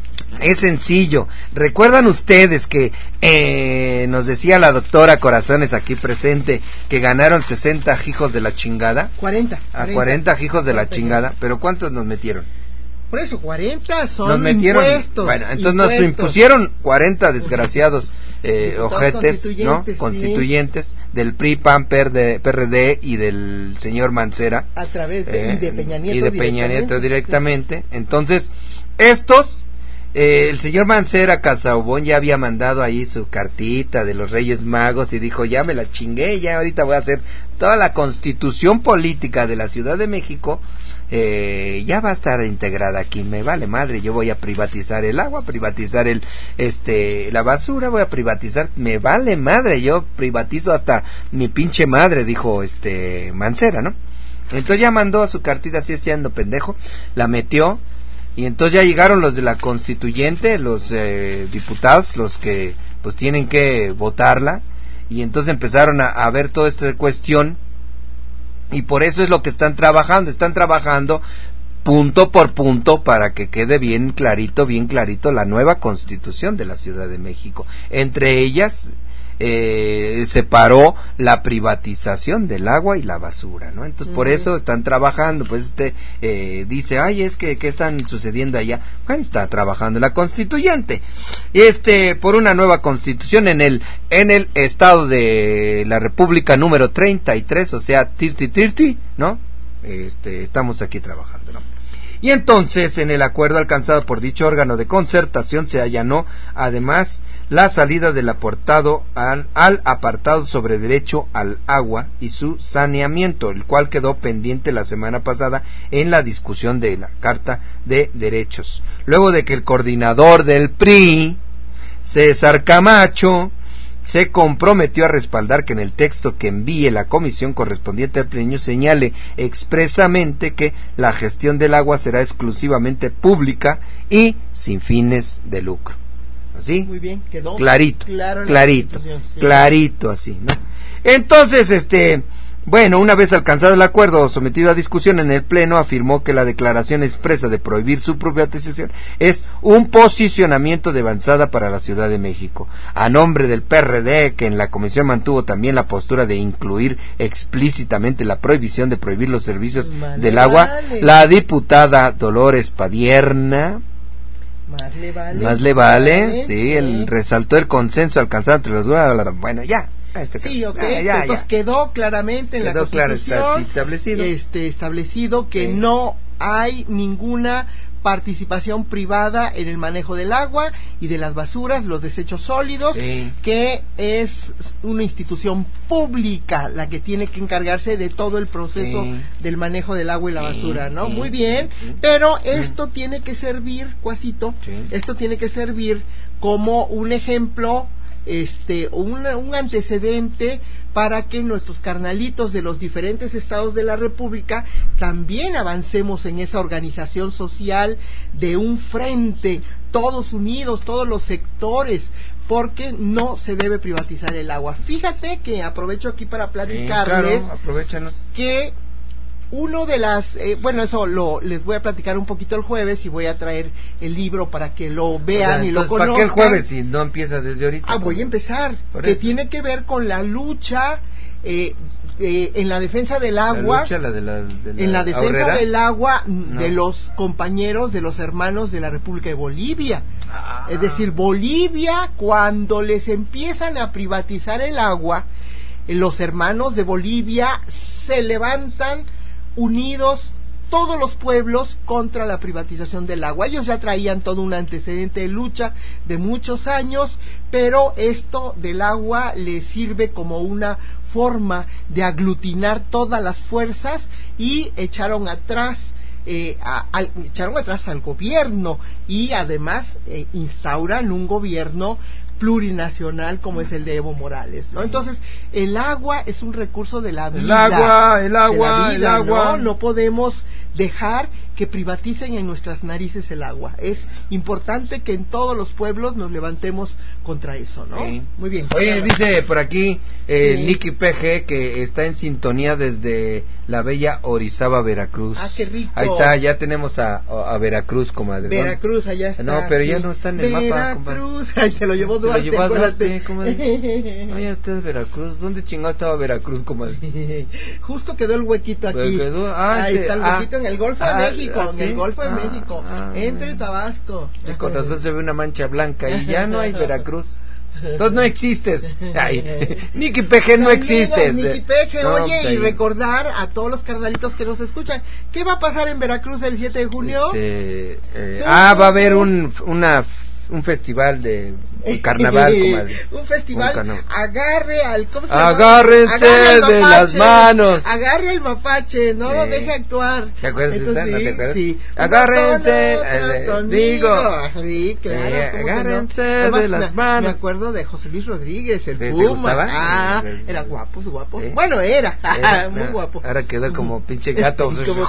Speaker 1: es sencillo. ¿Recuerdan ustedes que eh, nos decía la doctora Corazones aquí presente que ganaron sesenta hijos de la chingada?
Speaker 22: cuarenta.
Speaker 1: A cuarenta hijos de la chingada. ¿Pero cuántos nos metieron?
Speaker 22: Por eso, cuarenta son
Speaker 1: nos metieron,
Speaker 22: impuestos.
Speaker 1: Bueno, entonces impuestos. Nos impusieron cuarenta desgraciados eh, ojetes, ¿no? Constituyentes sí. Del P R I, P A N, P R D y del señor Mancera.
Speaker 22: A través de, eh, y de Peña Nieto.
Speaker 1: Y de Peña Nieto directamente. Sí. Entonces, estos... Eh, el señor Mancera Casaubón ya había mandado ahí su cartita de los Reyes Magos y dijo, ya me la chingué, ya ahorita voy a hacer toda la constitución política de la Ciudad de México, eh, ya va a estar integrada aquí, me vale madre, yo voy a privatizar el agua, privatizar el, este, la basura, voy a privatizar, me vale madre, yo privatizo hasta mi pinche madre, dijo este Mancera, ¿no? Entonces ya mandó su cartita así siendo pendejo, la metió, y entonces ya llegaron los de la constituyente, los eh, diputados, los que pues tienen que votarla, y entonces empezaron a, a ver toda esta cuestión, y por eso es lo que están trabajando, están trabajando punto por punto para que quede bien clarito, bien clarito la nueva constitución de la Ciudad de México. Entre ellas eh, separó la privatización del agua y la basura, ¿no? Entonces uh-huh. por eso están trabajando, pues este eh, dice, ay, es que, ¿qué están sucediendo allá? Bueno, está trabajando la constituyente, este, por una nueva constitución en el, en el estado de la República número treinta y tres, o sea, treinta treinta, ¿no? Este, estamos aquí trabajando, ¿no? Y entonces, en el acuerdo alcanzado por dicho órgano de concertación, se allanó, además, la salida del apartado al, al apartado sobre derecho al agua y su saneamiento, el cual quedó pendiente la semana pasada en la discusión de la Carta de Derechos. Luego de que el coordinador del P R I, César Camacho, se comprometió a respaldar que en el texto que envíe la comisión correspondiente al plenario señale expresamente que la gestión del agua será exclusivamente pública y sin fines de lucro. ¿Así?
Speaker 22: Muy bien, quedó
Speaker 1: clarito,
Speaker 22: claro
Speaker 1: clarito,
Speaker 22: sí.
Speaker 1: clarito así, ¿no? Entonces, este... Bueno, una vez alcanzado el acuerdo sometido a discusión en el Pleno, afirmó que la declaración expresa de prohibir su privatización es un posicionamiento de avanzada para la Ciudad de México. A nombre del P R D, que en la comisión mantuvo también la postura de incluir explícitamente la prohibición de prohibir los servicios vale, del agua, vale. La diputada Dolores Padierna,
Speaker 22: más le vale,
Speaker 1: más le vale, vale sí, ¿eh? El resaltó el consenso alcanzado entre los dos, bueno, ya.
Speaker 22: Este sí, ok, ya, ya, entonces ya. Quedó claramente en quedó la Constitución
Speaker 1: claro, está establecido.
Speaker 22: Este, establecido que sí. No hay ninguna participación privada en el manejo del agua y de las basuras, los desechos sólidos, sí. Que es una institución pública la que tiene que encargarse de todo el proceso sí. Del manejo del agua y la basura, ¿no? Sí. Muy bien, sí. Pero esto sí. Tiene que servir, Cuasito, sí. Esto tiene que servir como un ejemplo, este un, un antecedente para que nuestros carnalitos de los diferentes estados de la República también avancemos en esa organización social de un frente, todos unidos, todos los sectores, porque no se debe privatizar el agua. Fíjate que aprovecho aquí para platicarles
Speaker 1: sí, claro, aprovéchanos.
Speaker 22: Que uno de las, eh, bueno, eso lo les voy a platicar un poquito el jueves y voy a traer el libro para que lo vean, o sea, y lo conozcan.
Speaker 1: ¿Para qué el jueves si no empieza desde ahorita?
Speaker 22: Ah, voy a empezar, que eso. Tiene que ver con la lucha eh, eh, en la defensa del agua,
Speaker 1: la lucha, la de la, de la
Speaker 22: en la defensa
Speaker 1: ahorrera.
Speaker 22: Del agua
Speaker 1: no.
Speaker 22: De los compañeros, de los hermanos de la República de Bolivia. Ah. Es decir, Bolivia, cuando les empiezan a privatizar el agua, los hermanos de Bolivia se levantan unidos todos los pueblos contra la privatización del agua. Ellos ya traían todo un antecedente de lucha de muchos años, pero esto del agua les sirve como una forma de aglutinar todas las fuerzas y echaron atrás eh, a, a, echaron atrás al gobierno y además eh, instauran un gobierno plurinacional como es el de Evo Morales, ¿no? Entonces, el agua es un recurso de la vida.
Speaker 1: El agua, el agua,
Speaker 22: vida,
Speaker 1: el agua.
Speaker 22: ¿no? No podemos dejar que privaticen en nuestras narices el agua. Es importante que en todos los pueblos nos levantemos contra eso, ¿no?
Speaker 1: Sí.
Speaker 22: Muy bien.
Speaker 1: Oye, dice por aquí eh,
Speaker 22: sí.
Speaker 1: Nicky P G que está en sintonía desde la bella Orizaba, Veracruz.
Speaker 22: Ah, qué rico.
Speaker 1: Ahí está, ya tenemos a, a Veracruz, comadre.
Speaker 22: Veracruz, allá está.
Speaker 1: No, pero ya no está en el
Speaker 22: Veracruz,
Speaker 1: mapa, compadre.
Speaker 22: Veracruz, ahí se lo llevó Duarte.
Speaker 1: Se lo llevó a Duarte, comadre. Oye, usted es Veracruz. ¿Dónde chingado estaba Veracruz, comadre?
Speaker 22: Justo quedó el huequito aquí.
Speaker 1: Quedó, ah,
Speaker 22: ahí
Speaker 1: sí,
Speaker 22: está el huequito ah, en el Golfo
Speaker 1: ah,
Speaker 22: de México,
Speaker 1: ah,
Speaker 22: en
Speaker 1: ¿sí?
Speaker 22: el Golfo de
Speaker 1: ah,
Speaker 22: México,
Speaker 1: ah,
Speaker 22: entre Tabasco.
Speaker 1: Y con razón se ve una mancha blanca y ya no hay Veracruz. Entonces no existes. Ay, Nicky P G no existes.
Speaker 22: Nicky P G,
Speaker 1: no,
Speaker 22: oye,
Speaker 1: okay.
Speaker 22: Y recordar a todos los carnalitos que nos escuchan, ¿qué va a pasar en Veracruz el siete de junio?
Speaker 1: Este, eh, ah, va a haber un, una un festival de un carnaval, comadre.
Speaker 22: Un festival,
Speaker 1: un carnaval.
Speaker 22: Agarre al, ¿cómo se llama?
Speaker 1: Agárrense Agarre de las manos.
Speaker 22: Agarre al mapache, no lo sí. deje actuar.
Speaker 1: ¿Te acuerdas de esa?
Speaker 22: Sí,
Speaker 1: ¿No te acuerdas?
Speaker 22: Sí.
Speaker 1: Agárrense, eh, digo.
Speaker 22: Sí, claro.
Speaker 1: Sí, agárrense no?
Speaker 22: Además,
Speaker 1: de las
Speaker 22: me,
Speaker 1: manos.
Speaker 22: Me acuerdo de José Luis Rodríguez, el
Speaker 1: ¿Te,
Speaker 22: Puma.
Speaker 1: ¿Te gustaba?
Speaker 22: Ah, era guapo, guapo. ¿Sí? Bueno, era, era muy no, guapo.
Speaker 1: Ahora quedó como pinche gato.
Speaker 22: como...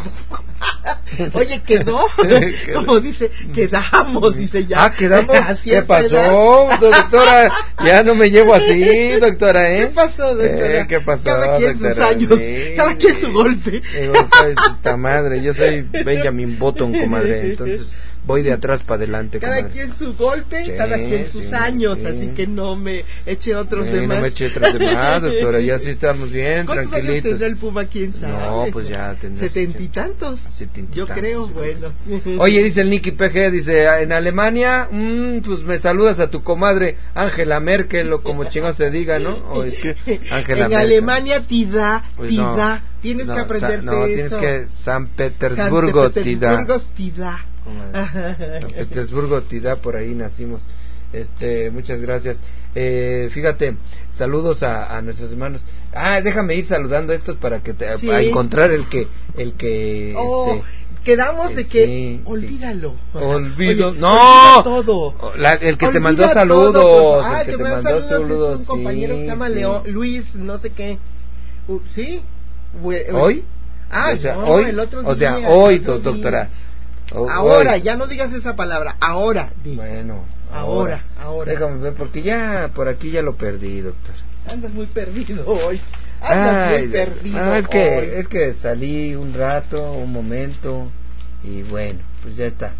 Speaker 22: Oye, quedó. Como dice, quedamos, dice ya.
Speaker 1: Ah, quedamos. ¿Qué pasó,
Speaker 22: edad?
Speaker 1: doctora? Ya no me llevo así, doctora, ¿eh?
Speaker 22: ¿Qué pasó, doctora?
Speaker 1: Eh, ¿Qué pasó,
Speaker 22: cada quien
Speaker 1: doctora?
Speaker 22: sus años, sí. Cada quien su golpe.
Speaker 1: Digo, pues, esta madre, yo soy Benjamin Button, comadre, entonces voy de atrás para adelante,
Speaker 22: cada
Speaker 1: comadre.
Speaker 22: Quien su golpe, sí, cada quien sus sí, años, sí. Así que no me eche otros
Speaker 1: sí,
Speaker 22: demás.
Speaker 1: No me eche otros demás, doctora, ya sí estamos bien,
Speaker 22: ¿Cuántos
Speaker 1: tranquilitos.
Speaker 22: años tendrá el Puma, quién sabe?
Speaker 1: No, pues ya tendrá.
Speaker 22: ¿Setenta y tantos?
Speaker 1: Setenta y
Speaker 22: Yo
Speaker 1: tantos,
Speaker 22: creo,
Speaker 1: sí,
Speaker 22: bueno.
Speaker 1: Oye, dice el Nicky P G, dice, en Alemania, mmm, pues me saludas a tu comadre Angela Merkel, o como chingados se diga, ¿no? O es que Angela
Speaker 22: En
Speaker 1: Merkel.
Speaker 22: Alemania ti da,
Speaker 1: pues
Speaker 22: ti
Speaker 1: no,
Speaker 22: da, tienes
Speaker 1: no,
Speaker 22: que aprenderte
Speaker 1: sa- no, tienes
Speaker 22: eso.
Speaker 1: que San Petersburgo,
Speaker 22: San
Speaker 1: ti da.
Speaker 22: Petersburgo ti da.
Speaker 1: San Petersburgo, Tidá, por ahí nacimos. Este, muchas gracias. Eh, fíjate, saludos a, a nuestros hermanos. Ah, déjame ir saludando a estos para que te,
Speaker 22: sí.
Speaker 1: a encontrar el que, el que.
Speaker 22: Oh,
Speaker 1: este,
Speaker 22: quedamos de que
Speaker 1: sí,
Speaker 22: olvídalo.
Speaker 1: Sí. Olvido,
Speaker 22: Oye,
Speaker 1: no.
Speaker 22: olvida todo.
Speaker 1: La, el que
Speaker 22: olvida
Speaker 1: te mandó
Speaker 22: todo,
Speaker 1: saludos.
Speaker 22: Ah,
Speaker 1: el que,
Speaker 22: que
Speaker 1: te
Speaker 22: me
Speaker 1: mandó
Speaker 22: saludos,
Speaker 1: saludos.
Speaker 22: Es un compañero
Speaker 1: sí,
Speaker 22: que se llama
Speaker 1: sí.
Speaker 22: Leo, Luis, no sé qué. Uh, ¿Sí?
Speaker 1: ¿Hoy?
Speaker 22: Ah,
Speaker 1: o sea,
Speaker 22: no,
Speaker 1: hoy,
Speaker 22: el otro día.
Speaker 1: o sea, hoy,
Speaker 22: otro
Speaker 1: doctora.
Speaker 22: O, ahora,
Speaker 1: hoy.
Speaker 22: Ya no digas esa palabra, ahora. Di.
Speaker 1: Bueno,
Speaker 22: ahora, ahora, ahora.
Speaker 1: Déjame ver, porque ya por aquí ya lo perdí, doctor.
Speaker 22: Andas muy perdido hoy. Andas
Speaker 1: Ay,
Speaker 22: muy perdido
Speaker 1: no, es que
Speaker 22: hoy.
Speaker 1: es que salí un rato, un momento y bueno, pues ya está.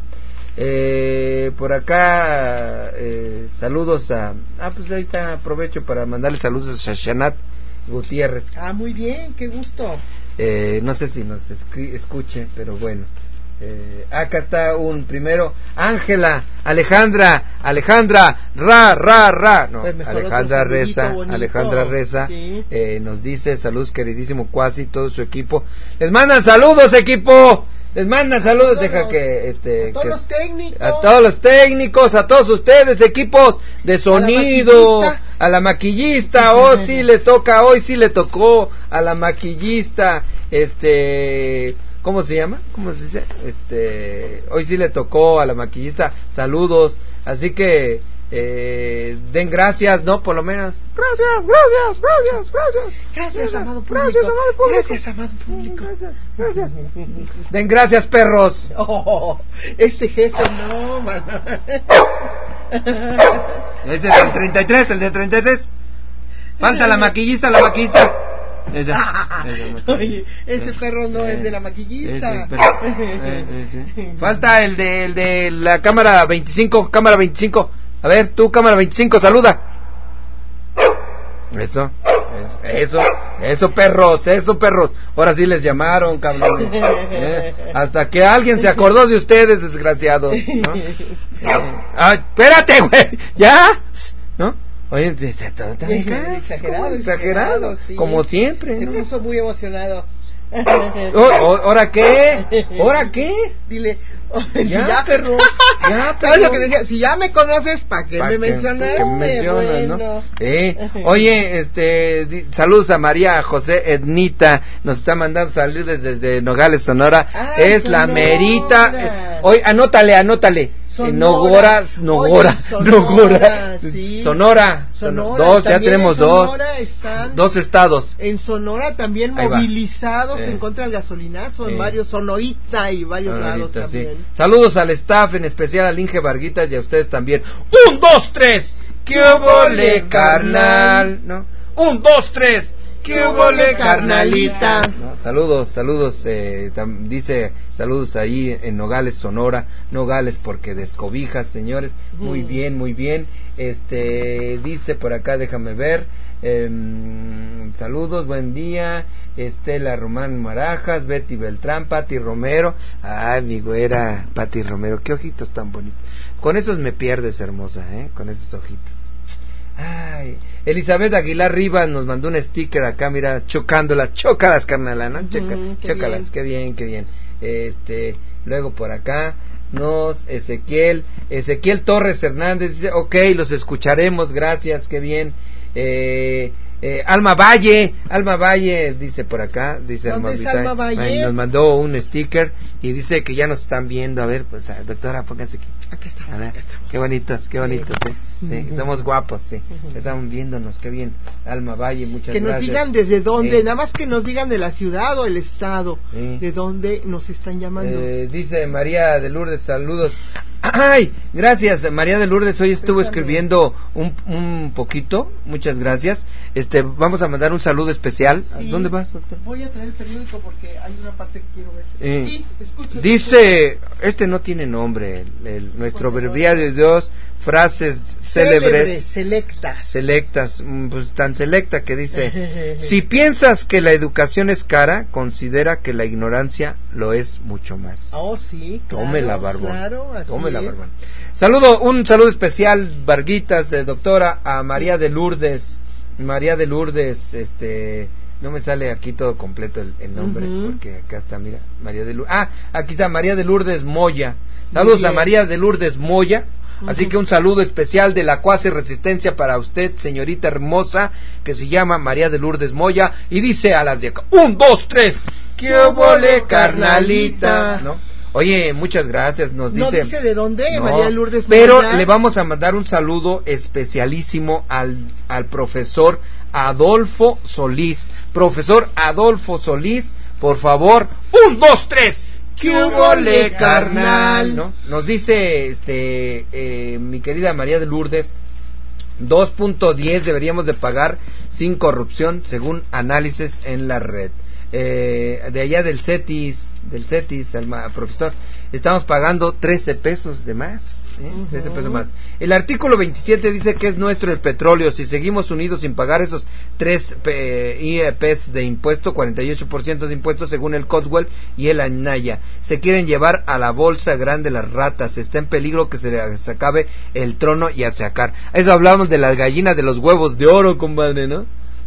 Speaker 1: Eh, por acá eh, saludos a ah pues ahí está, aprovecho para mandarle saludos a Shashanat Gutiérrez.
Speaker 22: Ah, muy bien, qué gusto.
Speaker 1: Eh, no sé si nos escri- escuche, pero bueno. Eh, acá está un primero, Ángela, Alejandra, Alejandra, ra, ra, ra, no,
Speaker 22: pues
Speaker 1: Alejandra Reza,
Speaker 22: bonito.
Speaker 1: Alejandra Reza,
Speaker 22: sí.
Speaker 1: eh, nos dice, saludos queridísimo Cuasi, todo su equipo, les mandan saludos equipo, les mandan saludos, deja
Speaker 22: los,
Speaker 1: que, este,
Speaker 22: a todos
Speaker 1: que,
Speaker 22: los técnicos,
Speaker 1: a todos los técnicos, a todos ustedes, equipos de sonido, a la maquillista, a la maquillista, oh sí le toca, hoy sí le tocó a la maquillista, este... ¿Cómo se llama? ¿Cómo se dice? Este, hoy sí le tocó a la maquillista. Saludos. Así que eh, den gracias, ¿no? Por lo menos. Gracias, gracias, gracias, gracias.
Speaker 22: Gracias, amado público.
Speaker 1: Gracias, amado público.
Speaker 22: Gracias, amado público.
Speaker 1: Gracias, gracias. Den gracias, perros.
Speaker 22: Oh, este jefe no, mano.
Speaker 1: Ese es el treinta y tres, el de treinta y tres. Falta la maquillista, la maquillista. Esa, esa
Speaker 22: Oye, ese perro no eh, es de la maquillista.
Speaker 1: Ese, pero, eh, eh, sí. Falta el de, el de la cámara veinticinco, cámara veinticinco. A ver, tú cámara veinticinco, saluda. Eso, eso, eso, eso perros, eso perros. Ahora sí les llamaron, cabrones. ¿Eh? Hasta que alguien se acordó de ustedes, desgraciados, ¿no? Eh, ah, espérate, güey, ¿ya? ¿No? Oye, está todo tan
Speaker 22: exagerado, exagerado,
Speaker 1: exagerado,
Speaker 22: sí.
Speaker 1: Como siempre,
Speaker 22: se
Speaker 1: ¿no?
Speaker 22: puso muy emocionado.
Speaker 1: ¿Ahora qué? ¿Ahora qué?
Speaker 22: Dile,
Speaker 1: ya,
Speaker 22: ya
Speaker 1: perro, ya,
Speaker 22: ¿sabes lo que decía? Si ya me conoces, ¿para qué pa me mencionaste?
Speaker 1: Que me mencionas,
Speaker 22: bueno.
Speaker 1: ¿no? Eh, oye, este, di, saludos a María José Ednita, nos está mandando saludos desde Nogales, Sonora.
Speaker 22: Ah,
Speaker 1: es
Speaker 22: Sonora.
Speaker 1: La merita. Eh, oye, anótale, anótale.
Speaker 22: Sonora.
Speaker 1: Nogora, Nogora,
Speaker 22: Oye, Sonora,
Speaker 1: Nogora,
Speaker 22: sí.
Speaker 1: Sonora,
Speaker 22: Sonora,
Speaker 1: dos, ya tenemos dos,
Speaker 22: están
Speaker 1: dos estados.
Speaker 22: En Sonora también
Speaker 1: Ahí
Speaker 22: movilizados
Speaker 1: eh.
Speaker 22: en contra del gasolinazo, en
Speaker 1: eh.
Speaker 22: varios, Sonorita y varios
Speaker 1: Sonorita,
Speaker 22: lados también.
Speaker 1: Sí. Saludos al staff, en especial al Inge Varguitas y a ustedes también. Un, dos, tres, ¿qué vole, carnal? ¿No? Un, dos, tres. ¿Qué vole, carnalita? No, saludos, saludos, eh, tam, dice, saludos ahí en Nogales, Sonora, Nogales porque descobijas, señores, muy bien, muy bien, este, dice por acá, déjame ver, eh, saludos, buen día, Estela Román Marajas, Betty Beltrán, Pati Romero, ay, mi güera, Pati Romero, qué ojitos tan bonitos, con esos me pierdes, hermosa, eh, con esos ojitos. Ay, Elizabeth Aguilar Rivas nos mandó un sticker acá, mira, chocándolas, chócalas, carnala, ¿no? Choca,
Speaker 22: uh-huh, qué
Speaker 1: chócalas,
Speaker 22: bien.
Speaker 1: qué bien, qué bien. Este, luego por acá, nos Ezequiel, Ezequiel Torres Hernández dice, ok, los escucharemos, gracias, qué bien. Eh, eh, Alma Valle, Alma Valle dice por acá, dice Alma,
Speaker 22: ¿Dónde es Alma Valle?
Speaker 1: Ay, nos mandó un sticker y dice que ya nos están viendo. A ver, pues doctora, pónganse aquí.
Speaker 22: Aquí estamos,
Speaker 1: a ver,
Speaker 22: aquí estamos.
Speaker 1: Qué bonitos, qué bonitos, sí. Sí, sí, somos guapos, sí. Estamos viéndonos, qué bien. Alma Valle, muchas
Speaker 22: que
Speaker 1: gracias.
Speaker 22: Que nos digan desde dónde,
Speaker 1: sí.
Speaker 22: Nada más que nos digan de la ciudad o el estado, sí. De dónde nos están llamando.
Speaker 1: Eh, dice María de Lourdes, saludos. Ay, gracias María de Lourdes, hoy estuvo Préstame. escribiendo un, un poquito, muchas gracias. Este, vamos a mandar un saludo especial. Sí. ¿Dónde vas, doctor?
Speaker 22: Voy a traer el periódico porque hay una parte que quiero ver.
Speaker 1: Eh,
Speaker 22: sí, escucho,
Speaker 1: dice, escucho. Este no tiene nombre, el, el, nuestro breviario de Dios, frases célebres,
Speaker 22: célebres, selectas,
Speaker 1: selectas, pues tan selecta que dice, si piensas que la educación es cara, considera que la ignorancia lo es mucho más.
Speaker 22: Oh, sí, claro,
Speaker 1: Tome la barbón.
Speaker 22: Claro, así
Speaker 1: Tome la
Speaker 22: es.
Speaker 1: barbón. Saludo, un saludo especial, Varguitas, eh, doctora, a María de Lourdes, María de Lourdes, este, no me sale aquí todo completo el, el nombre, uh-huh. porque acá está, mira, María de Lourdes, ah, aquí está María de Lourdes Moya, saludos a María de Lourdes Moya. Así que un saludo especial de la cuasi resistencia para usted, señorita hermosa, que se llama María de Lourdes Moya, y dice a las de acá, un, dos, tres, ¡qué obole, carnalita! ¿No? Oye, muchas gracias, nos dice...
Speaker 22: No dice de dónde, no, María de Lourdes
Speaker 1: pero
Speaker 22: Moya.
Speaker 1: Le vamos a mandar un saludo especialísimo al, al profesor Adolfo Solís. Profesor Adolfo Solís, por favor, un, dos, tres, ¡qué hubole, carnal! ¿No? Nos dice este eh, mi querida María de Lourdes, dos punto diez deberíamos de pagar sin corrupción según análisis en la red. Eh, de allá del CETIS, del CETIS, al profesor, estamos pagando trece pesos de más. ¿Eh? Uh-huh. trece pesos más. El artículo veintisiete dice que es nuestro el petróleo. Si seguimos unidos sin pagar esos tres eh, I E Ps de impuesto, cuarenta y ocho por ciento de impuestos según el Codwell y el ANAYA, se quieren llevar a la bolsa grande las ratas. Está en peligro que se les acabe el trono y a sacar. Eso hablamos de las gallinas de los huevos de oro, compadre, ¿no?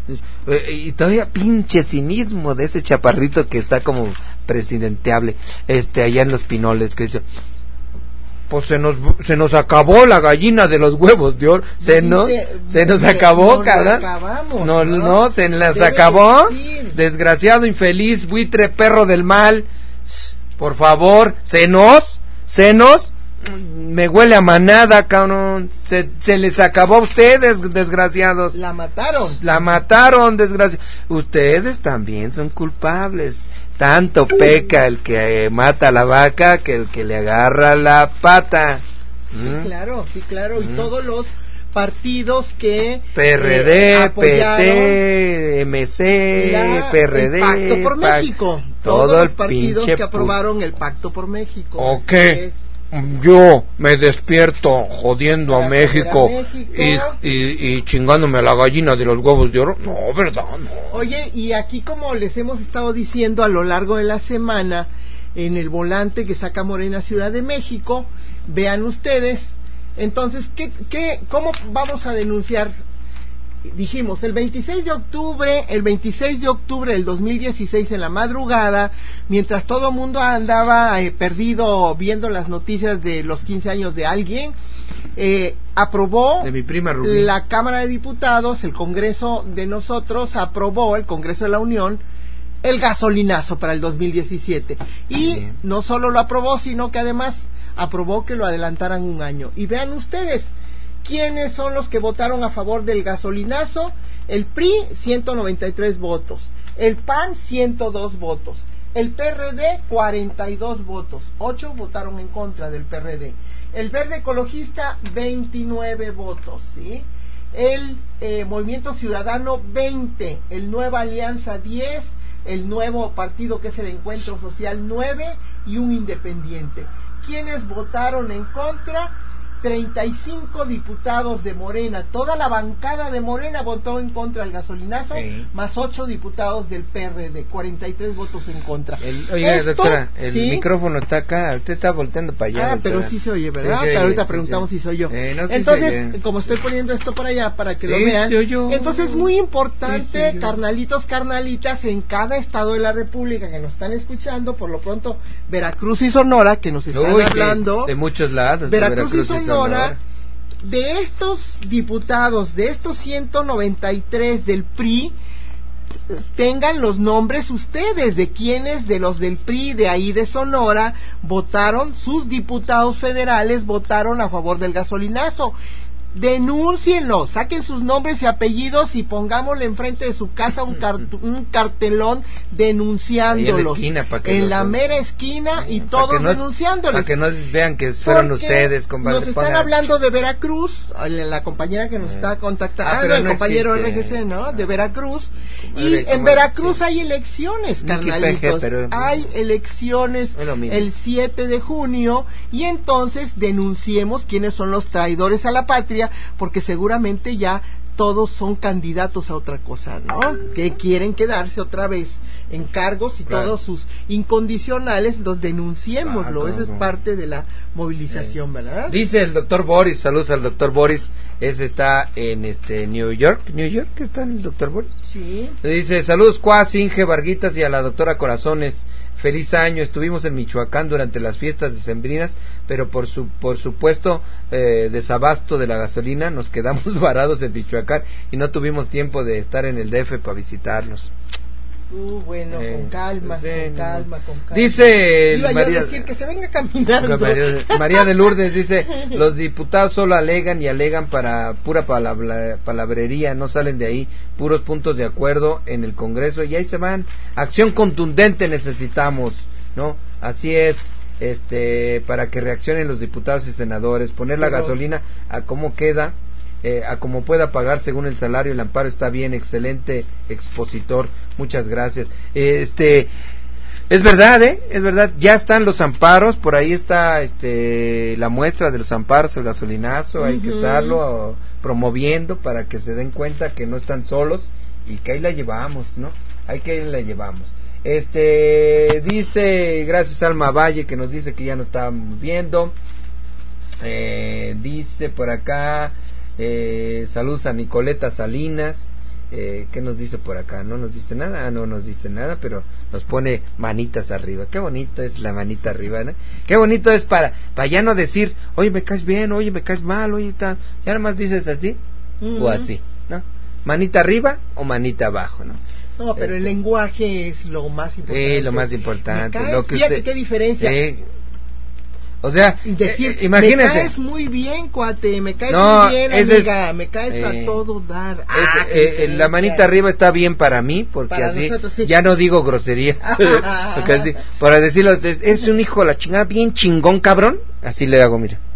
Speaker 1: Y todavía pinche cinismo de ese chaparrito que está como presidenteable, este, allá en los Pinoles, que dice, pues se nos se nos acabó la gallina de los huevos de oro, se no se nos acabó, cara, no, no no se las acabó, desgraciado, infeliz, buitre, perro del mal, por favor, se nos se nos me huele a manada, cabrón. Se, se les acabó a ustedes, desgraciados.
Speaker 22: La mataron.
Speaker 1: La mataron, desgraciados. Ustedes también son culpables. Tanto peca el que eh, mata a la vaca que el que le agarra la pata.
Speaker 22: Sí, ¿Mm? claro, sí, claro. ¿Mm? Y todos los partidos que
Speaker 1: P R D, eh, P T, M C, la, P R D,
Speaker 22: el Pacto por Pac, México.
Speaker 1: Todo
Speaker 22: todos
Speaker 1: el
Speaker 22: los partidos que aprobaron
Speaker 1: pu-
Speaker 22: el Pacto por México.
Speaker 1: ¿O qué? Yo me despierto jodiendo a México, México. Y, y, y chingándome a la gallina de los huevos de oro. No, verdad, no.
Speaker 22: Oye, y aquí, como les hemos estado diciendo a lo largo de la semana, en el volante que saca Morena Ciudad de México, vean ustedes, entonces, ¿qué, qué, ¿cómo vamos a denunciar? Dijimos, el veintiséis de octubre, el veintiséis de octubre del dos mil dieciséis en la madrugada, mientras todo el mundo andaba eh, perdido viendo las noticias de los quince años de alguien, eh, aprobó
Speaker 1: de mi prima Rubí.
Speaker 22: La Cámara de Diputados, el Congreso de nosotros aprobó, el Congreso de la Unión, el gasolinazo para el dos mil diecisiete. Y Bien. no solo lo aprobó, sino que además aprobó que lo adelantaran un año. Y vean ustedes, ¿quiénes son los que votaron a favor del gasolinazo? El P R I, ciento noventa y tres votos. El P A N, ciento dos votos. El P R D, cuarenta y dos votos. ocho votaron en contra del P R D. El Verde Ecologista, veintinueve votos, ¿sí? El eh, Movimiento Ciudadano, veinte. El Nueva Alianza, diez. El nuevo partido, que es el Encuentro Social, nueve. Y un independiente. ¿Quiénes votaron en contra? treinta y cinco diputados de Morena, toda la bancada de Morena votó en contra del gasolinazo, sí. Más ocho diputados del P R D, cuarenta y tres votos en contra.
Speaker 1: El, oye, Esto, doctora, el ¿sí? micrófono está acá, usted está volteando para allá.
Speaker 22: Ah,
Speaker 1: doctora.
Speaker 22: Pero sí se oye, ¿verdad? Sí,
Speaker 1: oye,
Speaker 22: ahorita
Speaker 1: sí,
Speaker 22: preguntamos
Speaker 1: sí.
Speaker 22: si soy yo.
Speaker 1: Eh, no, sí
Speaker 22: entonces, como estoy poniendo esto para allá, para que
Speaker 1: sí,
Speaker 22: lo vean,
Speaker 1: sí, yo.
Speaker 22: entonces muy importante,
Speaker 1: sí, sí,
Speaker 22: carnalitos, carnalitas, en cada estado de la República que nos están escuchando, por lo pronto, Veracruz y Sonora, que nos están
Speaker 1: Uy,
Speaker 22: hablando.
Speaker 1: De, de muchos lados.
Speaker 22: Veracruz,
Speaker 1: Veracruz
Speaker 22: y Sonora. Y Sonora de estos diputados, de estos ciento noventa y tres del P R I, tengan los nombres ustedes de quienes de los del P R I de ahí de Sonora votaron, sus diputados federales votaron a favor del gasolinazo. Denúncienlo, saquen sus nombres y apellidos y pongámosle enfrente de su casa un, car- un cartelón denunciándolos.
Speaker 1: En la esquina, para que
Speaker 22: en la
Speaker 1: son...
Speaker 22: mera esquina y todos no, denunciándolos.
Speaker 1: Para que no vean que fueron
Speaker 22: Porque
Speaker 1: ustedes. Compadre,
Speaker 22: nos están
Speaker 1: pongan...
Speaker 22: hablando de Veracruz, la compañera que nos eh. está contactando, ah, ah, el no compañero existe. R G C, ¿no? De Veracruz. Y Ver, en Veracruz sí. hay elecciones, carnalitos. Pero... Hay elecciones el siete de junio y entonces denunciemos quiénes son los traidores a la patria, porque seguramente ya todos son candidatos a otra cosa, ¿no? Que quieren quedarse otra vez en cargos y claro. todos sus incondicionales, los denunciémoslo, claro, eso es parte de la movilización, eh. ¿verdad?
Speaker 1: Dice el doctor Boris, saludos al doctor Boris, ese está en este New York, New York, ¿está en el doctor Boris?
Speaker 22: Sí.
Speaker 1: Dice, saludos Cuas, Inge, Varguitas y a la doctora Corazones. Feliz año, estuvimos en Michoacán durante las fiestas decembrinas, pero por su por supuesto eh, desabasto de la gasolina, nos quedamos varados en Michoacán y no tuvimos tiempo de estar en el D F para visitarlos.
Speaker 22: Uh, bueno, eh, con calma, sí, con calma, con calma.
Speaker 1: Dice
Speaker 22: Iba
Speaker 1: María,
Speaker 22: yo a decir que se venga caminando.
Speaker 1: María, María de Lourdes dice, los diputados solo alegan y alegan para pura palabra, palabrería, no salen de ahí, puros puntos de acuerdo en el Congreso y ahí se van. Acción contundente necesitamos, ¿no? Así es. Este, para que reaccionen los diputados y senadores, poner la Pero... gasolina a cómo queda, eh, a como pueda pagar según el salario. El amparo está bien, excelente expositor, muchas gracias. Este, es verdad, eh, es verdad, ya están los amparos, por ahí está, este, la muestra de los amparos, el gasolinazo, uh-huh. Hay que estarlo uh, promoviendo para que se den cuenta que no están solos y que ahí la llevamos, ¿no? Hay que ahí la llevamos. Este, dice, gracias Alma Valle, que nos dice que ya nos estábamos viendo. Eh, dice por acá, eh, saludos a Nicoleta Salinas. Eh, ¿Qué nos dice por acá? No nos dice nada, ah, no nos dice nada, pero nos pone manitas arriba. Qué bonito es la manita arriba, ¿no? Qué bonito es para, para ya no decir, oye, me caes bien, oye, me caes mal, oye, está. Ya nada más dices así, uh-huh. O así, ¿no? Manita arriba o manita abajo, ¿no?
Speaker 22: No, pero este, el lenguaje es lo más importante.
Speaker 1: Sí, lo más importante.
Speaker 22: Me caes,
Speaker 1: lo que
Speaker 22: fíjate
Speaker 1: usted,
Speaker 22: qué diferencia.
Speaker 1: Eh, o sea,
Speaker 22: decir,
Speaker 1: eh, imagínese.
Speaker 22: Me caes muy bien, cuate, me caes
Speaker 1: no,
Speaker 22: muy bien, amiga,
Speaker 1: es,
Speaker 22: me caes eh, a todo dar.
Speaker 1: Ah, es, eh, la manita arriba está bien para mí, porque para así nosotros, sí. Ya no digo groserías. Porque así, para decirlo, es, es un hijo de la chingada, bien chingón, cabrón. Así le hago, mira.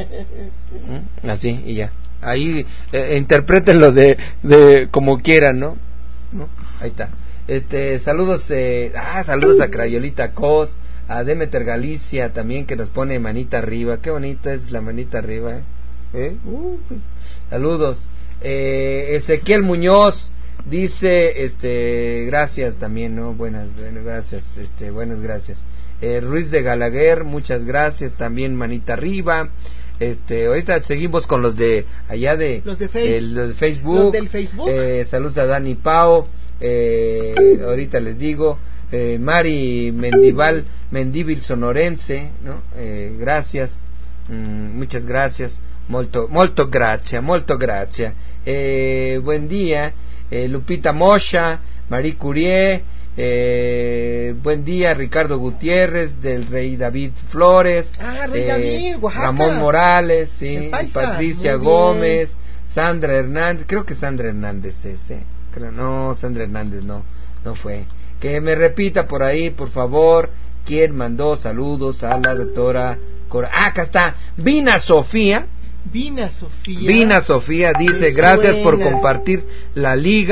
Speaker 1: Así, y ya. Ahí eh, interprétenlo de, de como quieran, ¿no? ¿no? Ahí está. Este, saludos, eh, ah, saludos a Crayolita Cos, a Demeter Galicia también, que nos pone manita arriba. Qué bonita es la manita arriba, ¿eh? ¿Eh? Uh, saludos. Eh, Ezequiel Muñoz dice, este, gracias también, ¿no? Buenas, buenas gracias, este, buenas gracias. Eh, Ruiz de Galaguer, muchas gracias también, manita arriba. Este, ahorita seguimos con los de allá de
Speaker 22: los de, face,
Speaker 1: eh, los de Facebook.
Speaker 22: Los del Facebook.
Speaker 1: Eh, saludos a Dani Pao. Eh, ahorita les digo, eh, Mari Mendival, Mendívil Sonorense, ¿no? Eh, gracias, mm, muchas gracias, molto, molto gracia, molto gracia. Eh, buen día, eh, Lupita Mocha, Marie Curie, eh, buen día, Ricardo Gutiérrez, del Rey David Flores,
Speaker 22: ah, Rey
Speaker 1: eh,
Speaker 22: David, Oaxaca.
Speaker 1: Ramón Morales, sí, Patricia Gómez, Sandra Hernández, creo que Sandra Hernández es, eh. Creo, no, Sandra Hernández no, no fue. Que me repita por ahí, por favor, quién mandó saludos a la doctora Cora. Ah, acá está, Vina Sofía.
Speaker 22: Vina Sofía.
Speaker 1: Vina Sofía dice, gracias por compartir la liga.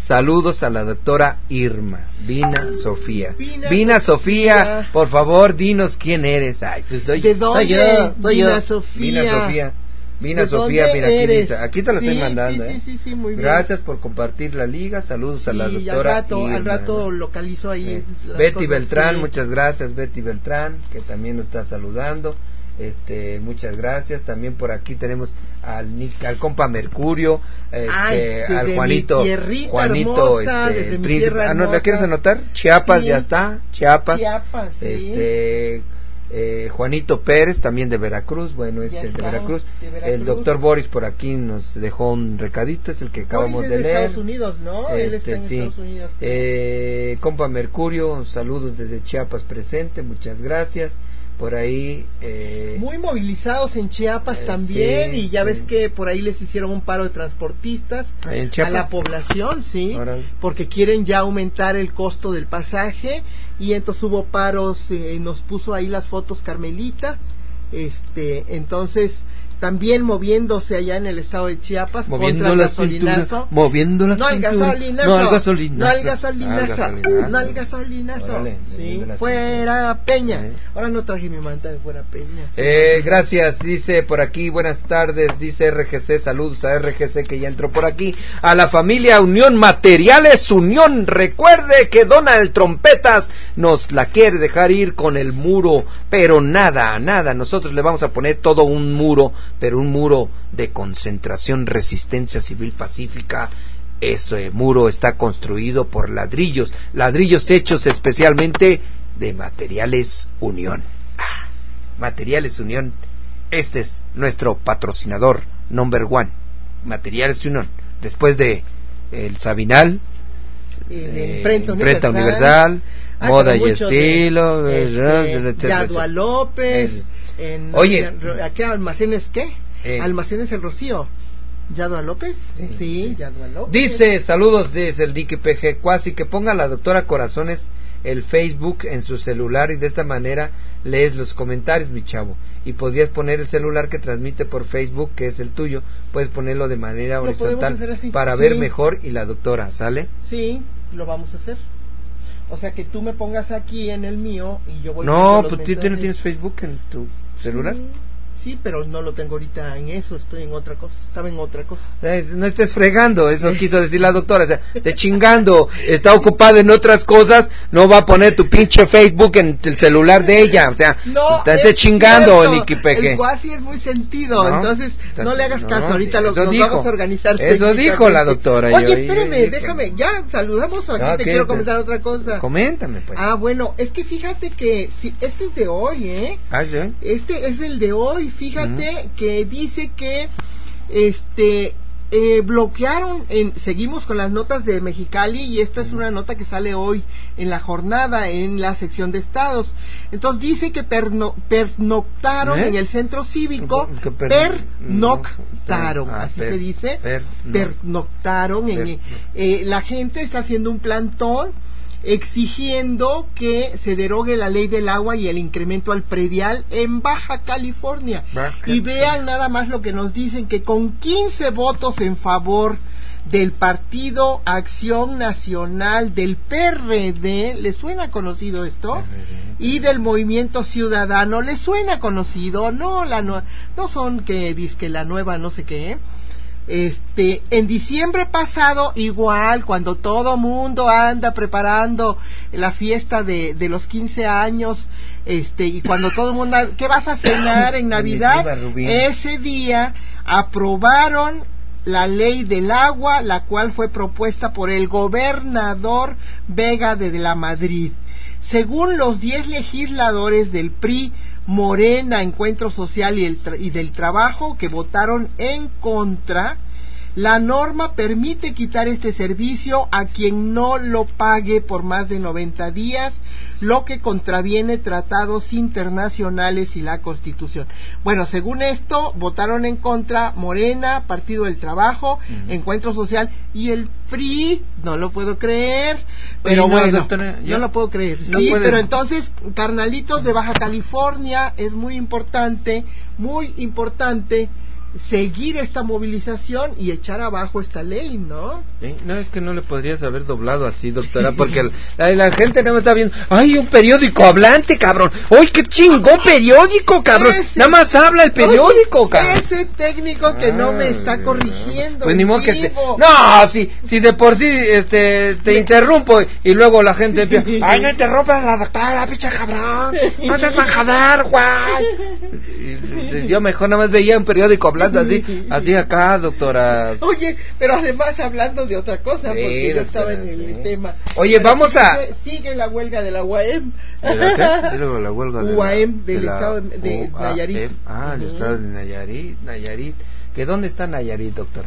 Speaker 1: saludos a la doctora Irma, Vina Sofía.
Speaker 22: Vina,
Speaker 1: Vina Sofía,
Speaker 22: Sofía,
Speaker 1: por favor, dinos quién eres. Ay, pues soy,
Speaker 22: ¿de dónde?
Speaker 1: soy yo, soy
Speaker 22: Vina
Speaker 1: yo.
Speaker 22: Sofía.
Speaker 1: Vina Sofía. Vina
Speaker 22: ¿De
Speaker 1: Sofía,
Speaker 22: dónde
Speaker 1: mira, aquí,
Speaker 22: eres?
Speaker 1: dice, aquí te lo
Speaker 22: Sí,
Speaker 1: estoy mandando.
Speaker 22: sí,
Speaker 1: ¿eh?
Speaker 22: sí, sí, sí, muy bien.
Speaker 1: Gracias por compartir la liga, saludos
Speaker 22: Sí,
Speaker 1: a la
Speaker 22: al
Speaker 1: doctora
Speaker 22: rato,
Speaker 1: Irma.
Speaker 22: al rato localizo ahí.
Speaker 1: Eh,
Speaker 22: las
Speaker 1: Betty
Speaker 22: cosas,
Speaker 1: Beltrán,
Speaker 22: sí.
Speaker 1: muchas gracias Betty Beltrán, que también nos está saludando. Este, muchas gracias. También por aquí tenemos al, Nick, al compa Mercurio, este,
Speaker 22: Ay,
Speaker 1: al Juanito,
Speaker 22: hermosa,
Speaker 1: Juanito, este,
Speaker 22: desde
Speaker 1: el
Speaker 22: mi
Speaker 1: príncipe.
Speaker 22: tierra
Speaker 1: Ah, ¿no la
Speaker 22: hermosa.
Speaker 1: quieres anotar? Chiapas,
Speaker 22: Sí.
Speaker 1: ya está, Chiapas.
Speaker 22: Chiapas, sí.
Speaker 1: Este, eh, Juanito Pérez, también de Veracruz, bueno, este
Speaker 22: Ya
Speaker 1: es de
Speaker 22: está,
Speaker 1: Veracruz.
Speaker 22: de Veracruz.
Speaker 1: El doctor Boris por aquí nos dejó un recadito, es el que acabamos
Speaker 22: Boris es
Speaker 1: de
Speaker 22: de
Speaker 1: leer.
Speaker 22: Estados Unidos, ¿no? Él está
Speaker 1: Este,
Speaker 22: en
Speaker 1: sí.
Speaker 22: Estados Unidos. Sí.
Speaker 1: Eh, compa Mercurio, saludos desde Chiapas presente, muchas gracias. Por ahí eh,
Speaker 22: Muy movilizados en Chiapas
Speaker 1: eh,
Speaker 22: también,
Speaker 1: sí,
Speaker 22: y ya
Speaker 1: sí.
Speaker 22: ves que por ahí les hicieron un paro de transportistas
Speaker 1: Ahí en
Speaker 22: a
Speaker 1: Chiapas.
Speaker 22: la población, sí,
Speaker 1: Órale.
Speaker 22: porque quieren ya aumentar el costo del pasaje, y entonces hubo paros, eh, nos puso ahí las fotos Carmelita, este, entonces también moviéndose allá en el estado de Chiapas
Speaker 1: moviendo
Speaker 22: contra el
Speaker 1: la
Speaker 22: gasolinazo.
Speaker 1: cintura, moviendo la
Speaker 22: No al
Speaker 1: cintura,
Speaker 22: gasolinazo,
Speaker 1: no al gasolinazo,
Speaker 22: no al gasolinazo,
Speaker 1: al gasolinazo.
Speaker 22: no al gasolinazo,
Speaker 1: Órale,
Speaker 22: sí,
Speaker 1: moviendo la
Speaker 22: fuera Peña.
Speaker 1: Sí.
Speaker 22: Ahora no traje mi manta de fuera Peña.
Speaker 1: Eh, gracias, dice por aquí, buenas tardes, dice R G C, saludos a R G C que ya entró por aquí, a la familia Unión Materiales Unión, recuerde que Donald Trompetas nos la quiere dejar ir con el muro, pero nada, nada, nosotros le vamos a poner todo un muro, pero un muro de concentración, resistencia civil pacífica. Ese muro está construido por ladrillos, ladrillos hechos especialmente de Materiales Unión. Ah, Materiales Unión, este es nuestro patrocinador number one, Materiales Unión. Después de el Sabinal,
Speaker 22: Eh,
Speaker 1: eh,
Speaker 22: Imprenta
Speaker 1: Imprenta
Speaker 22: Universal,
Speaker 1: Universal,
Speaker 22: ah,
Speaker 1: Moda
Speaker 22: pero
Speaker 1: y
Speaker 22: mucho
Speaker 1: Estilo,
Speaker 22: de,
Speaker 1: etcétera,
Speaker 22: este,
Speaker 1: etcétera,
Speaker 22: Yadua
Speaker 1: etcétera.
Speaker 22: López,
Speaker 1: El-
Speaker 22: en,
Speaker 1: Oye.
Speaker 22: en- ¿a qué almacenes qué?
Speaker 1: Eh.
Speaker 22: Almacenes El Rocío. ¿Yadua López? Sí, sí. Yadua López.
Speaker 1: Dice, saludos desde el Dique P G, cuasi que ponga la doctora Corazones el Facebook en su celular y de esta manera lees los comentarios, mi chavo. Y podrías poner el celular que transmite por Facebook, que es el tuyo, puedes ponerlo de manera
Speaker 22: Lo podemos
Speaker 1: horizontal
Speaker 22: hacer así,
Speaker 1: para
Speaker 22: sí.
Speaker 1: ver mejor y la doctora, ¿sale?
Speaker 22: Sí, lo vamos a hacer. O sea que tú me pongas aquí en el mío y yo voy
Speaker 1: No,
Speaker 22: viendo los
Speaker 1: pues tú tú no
Speaker 22: mensajes.
Speaker 1: tienes Facebook en tu celular.
Speaker 22: Sí, sí, pero no lo tengo ahorita en eso, estoy en otra cosa, estaba en otra cosa.
Speaker 1: Eh, no estés fregando, eso quiso decir la doctora, o sea, te chingando, está ocupada en otras cosas, no va a poner tu pinche Facebook en el celular de ella, o sea,
Speaker 22: No,
Speaker 1: está
Speaker 22: es
Speaker 1: te chingando,
Speaker 22: cierto,
Speaker 1: Niki Peje.
Speaker 22: el cuasi es muy sentido,
Speaker 1: No,
Speaker 22: entonces
Speaker 1: está-
Speaker 22: no le hagas caso,
Speaker 1: no,
Speaker 22: ahorita
Speaker 1: eso
Speaker 22: los, nos
Speaker 1: dijo.
Speaker 22: vamos a organizar.
Speaker 1: Eso dijo la doctora.
Speaker 22: Oye,
Speaker 1: yo-
Speaker 22: espérame,
Speaker 1: yo- yo-
Speaker 22: déjame, ya saludamos o aquí
Speaker 1: No,
Speaker 22: te
Speaker 1: ¿qué?
Speaker 22: quiero comentar otra cosa.
Speaker 1: Coméntame, pues.
Speaker 22: Ah, bueno, es que fíjate que si, este es de hoy, ¿eh?
Speaker 1: Ah, ¿sí?
Speaker 22: Este es el de hoy, fíjate que dice que este eh, bloquearon, en, seguimos con las notas de Mexicali y esta es una nota que sale hoy en la jornada en la sección de estados. Entonces dice que perno, pernoctaron
Speaker 1: ¿Eh?
Speaker 22: en el centro cívico,
Speaker 1: ¿Qué per-
Speaker 22: pernoctaron,
Speaker 1: Ah,
Speaker 22: así
Speaker 1: per-
Speaker 22: se dice,
Speaker 1: per- no.
Speaker 22: pernoctaron, en,
Speaker 1: Per-
Speaker 22: eh, la gente está haciendo un plantón exigiendo que se derogue la ley del agua y el incremento al predial en Baja California.
Speaker 1: Baja
Speaker 22: Y vean nada más lo que nos dicen, que con quince votos en favor del Partido Acción Nacional, del P R D, ¿le suena conocido esto? Y del Movimiento Ciudadano, ¿le suena conocido? No, la no, no son que dizque la nueva no sé qué, ¿eh? Este, en diciembre pasado, igual, cuando todo mundo anda preparando la fiesta de, de los quince años, este, y cuando todo el mundo, ¿qué vas a cenar en Navidad?
Speaker 1: Primitiva, Rubín.
Speaker 22: Ese día aprobaron la ley del agua, la cual fue propuesta por el gobernador Vega de la Madrid. Según los diez legisladores del P R I, Morena, Encuentro Social y, el tra- y del Trabajo, que votaron en contra, la norma permite quitar este servicio a quien no lo pague por más de noventa días, lo que contraviene tratados internacionales y la Constitución. Bueno, según esto, votaron en contra Morena, Partido del Trabajo, uh-huh. Encuentro Social y el P R I, no lo puedo creer, pero
Speaker 1: Oye, no,
Speaker 22: bueno,
Speaker 1: doctora,
Speaker 22: no
Speaker 1: ya-
Speaker 22: lo puedo creer.
Speaker 1: no
Speaker 22: Sí,
Speaker 1: puede-
Speaker 22: pero entonces, carnalitos de Baja California, es muy importante, muy importante seguir esta movilización y echar abajo esta ley, ¿no?
Speaker 1: Sí, no, es que no le podrías haber doblado así, doctora, porque la, la gente nada más está viendo, ¡ay, un periódico hablante, cabrón! ¡Ay, qué chingón periódico, cabrón! Ese, nada más habla el periódico, oye, cabrón.
Speaker 22: Ese técnico que ah, no me está corrigiendo.
Speaker 1: Pues ni modo que te... No, si, si de por sí este, te interrumpo y luego la gente empieza, ¡ay, no interrumpas a la doctora, pinche cabrón! ¡No seas manjadar, guay! Yo mejor nada más veía un periódico hablante así, así acá, doctora.
Speaker 22: Oye, pero además hablando de otra cosa, sí, porque yo estaba en el sí. tema.
Speaker 1: Oye, pero vamos a...
Speaker 22: Sigue la huelga de la U A E M.
Speaker 1: ¿De la qué? Sigue la huelga de la...
Speaker 22: U A E M del de estado de
Speaker 1: U A E M.
Speaker 22: Nayarit.
Speaker 1: Ah, el uh-huh. estado de Nayarit, Nayarit. ¿Que dónde está Nayarit, doctora?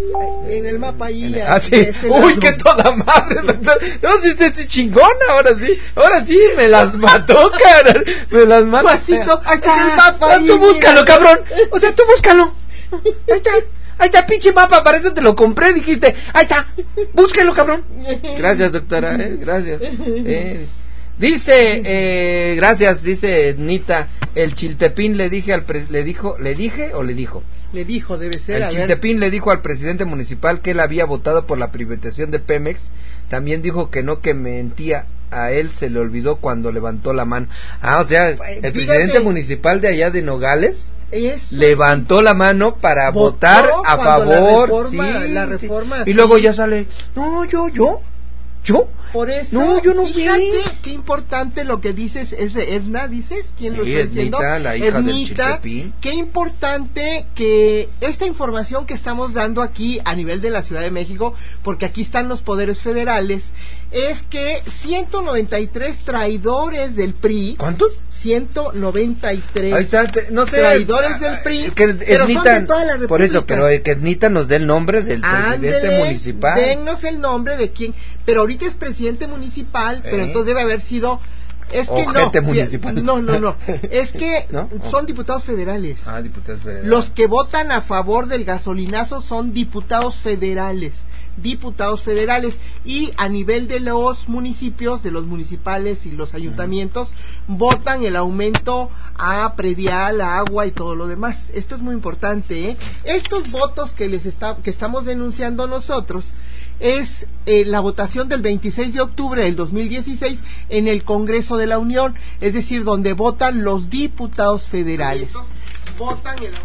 Speaker 22: En el mapa ahí.
Speaker 1: El... Ah, sí. Este Uy, lado. Qué toda madre, doctor. No, si usted es chingona, ahora sí. Ahora sí, me las mató, cara. Me las mató.
Speaker 22: Pasito, ahí está el mapa.
Speaker 1: Ah, tú búscalo, cabrón. O sea, tú búscalo. Ahí está. Ahí está, pinche mapa, para eso te lo compré, dijiste. Ahí está. Búsquelo, cabrón. Gracias, doctora, eh, gracias. Eh, dice, eh, gracias, dice Nita, el Chiltepín le dije al pre- le dijo, le dije o le dijo.
Speaker 22: Le dijo, debe ser.
Speaker 1: El Chiltepín le dijo al presidente municipal que él había votado por la privatización de Pemex. También dijo que no, que mentía. A él se le olvidó cuando levantó la mano. Ah, o sea, el Fíjate. presidente municipal de allá de Nogales Eso levantó sí. la mano para Votó votar a favor.
Speaker 22: La reforma,
Speaker 1: sí,
Speaker 22: la reforma,
Speaker 1: sí.
Speaker 22: Sí.
Speaker 1: Y luego ya sale, no, yo, yo. ¿Yo?
Speaker 22: Por eso,
Speaker 1: no, yo no
Speaker 22: fíjate
Speaker 1: vi.
Speaker 22: qué importante lo que dices, es de Edna, dices, ¿quién
Speaker 1: sí,
Speaker 22: lo está diciendo?
Speaker 1: Ednita, la hija
Speaker 22: Ednita,
Speaker 1: del Chiltepín.
Speaker 22: Qué importante que esta información que estamos dando aquí a nivel de la Ciudad de México, porque aquí están los poderes federales, es que ciento noventa y tres traidores del P R I.
Speaker 1: ¿Cuántos?
Speaker 22: ciento noventa y tres
Speaker 1: Ahí está, no sé,
Speaker 22: traidores del P R I,
Speaker 1: que
Speaker 22: pero
Speaker 1: Ednita,
Speaker 22: son de toda la República.
Speaker 1: Por eso, pero que Ednita nos dé el nombre del
Speaker 22: Ándele,
Speaker 1: presidente municipal.
Speaker 22: Dennos el nombre de quién, pero ahorita es presidente municipal, ¿Eh? Pero entonces debe haber sido... Es que
Speaker 1: Ojete
Speaker 22: no,
Speaker 1: municipal.
Speaker 22: no, no, no, es que ¿No? son diputados federales.
Speaker 1: Ah, diputados federales.
Speaker 22: Los que votan a favor del gasolinazo son diputados federales. diputados federales y a nivel de los municipios, de los municipales y los ayuntamientos, uh-huh. votan el aumento a predial, a agua y todo lo demás. Esto es muy importante, ¿eh? Estos votos que les está, que estamos denunciando nosotros es eh, la votación del veintiséis de octubre del dos mil dieciséis en el Congreso de la Unión, es decir, donde votan los diputados federales. Votan el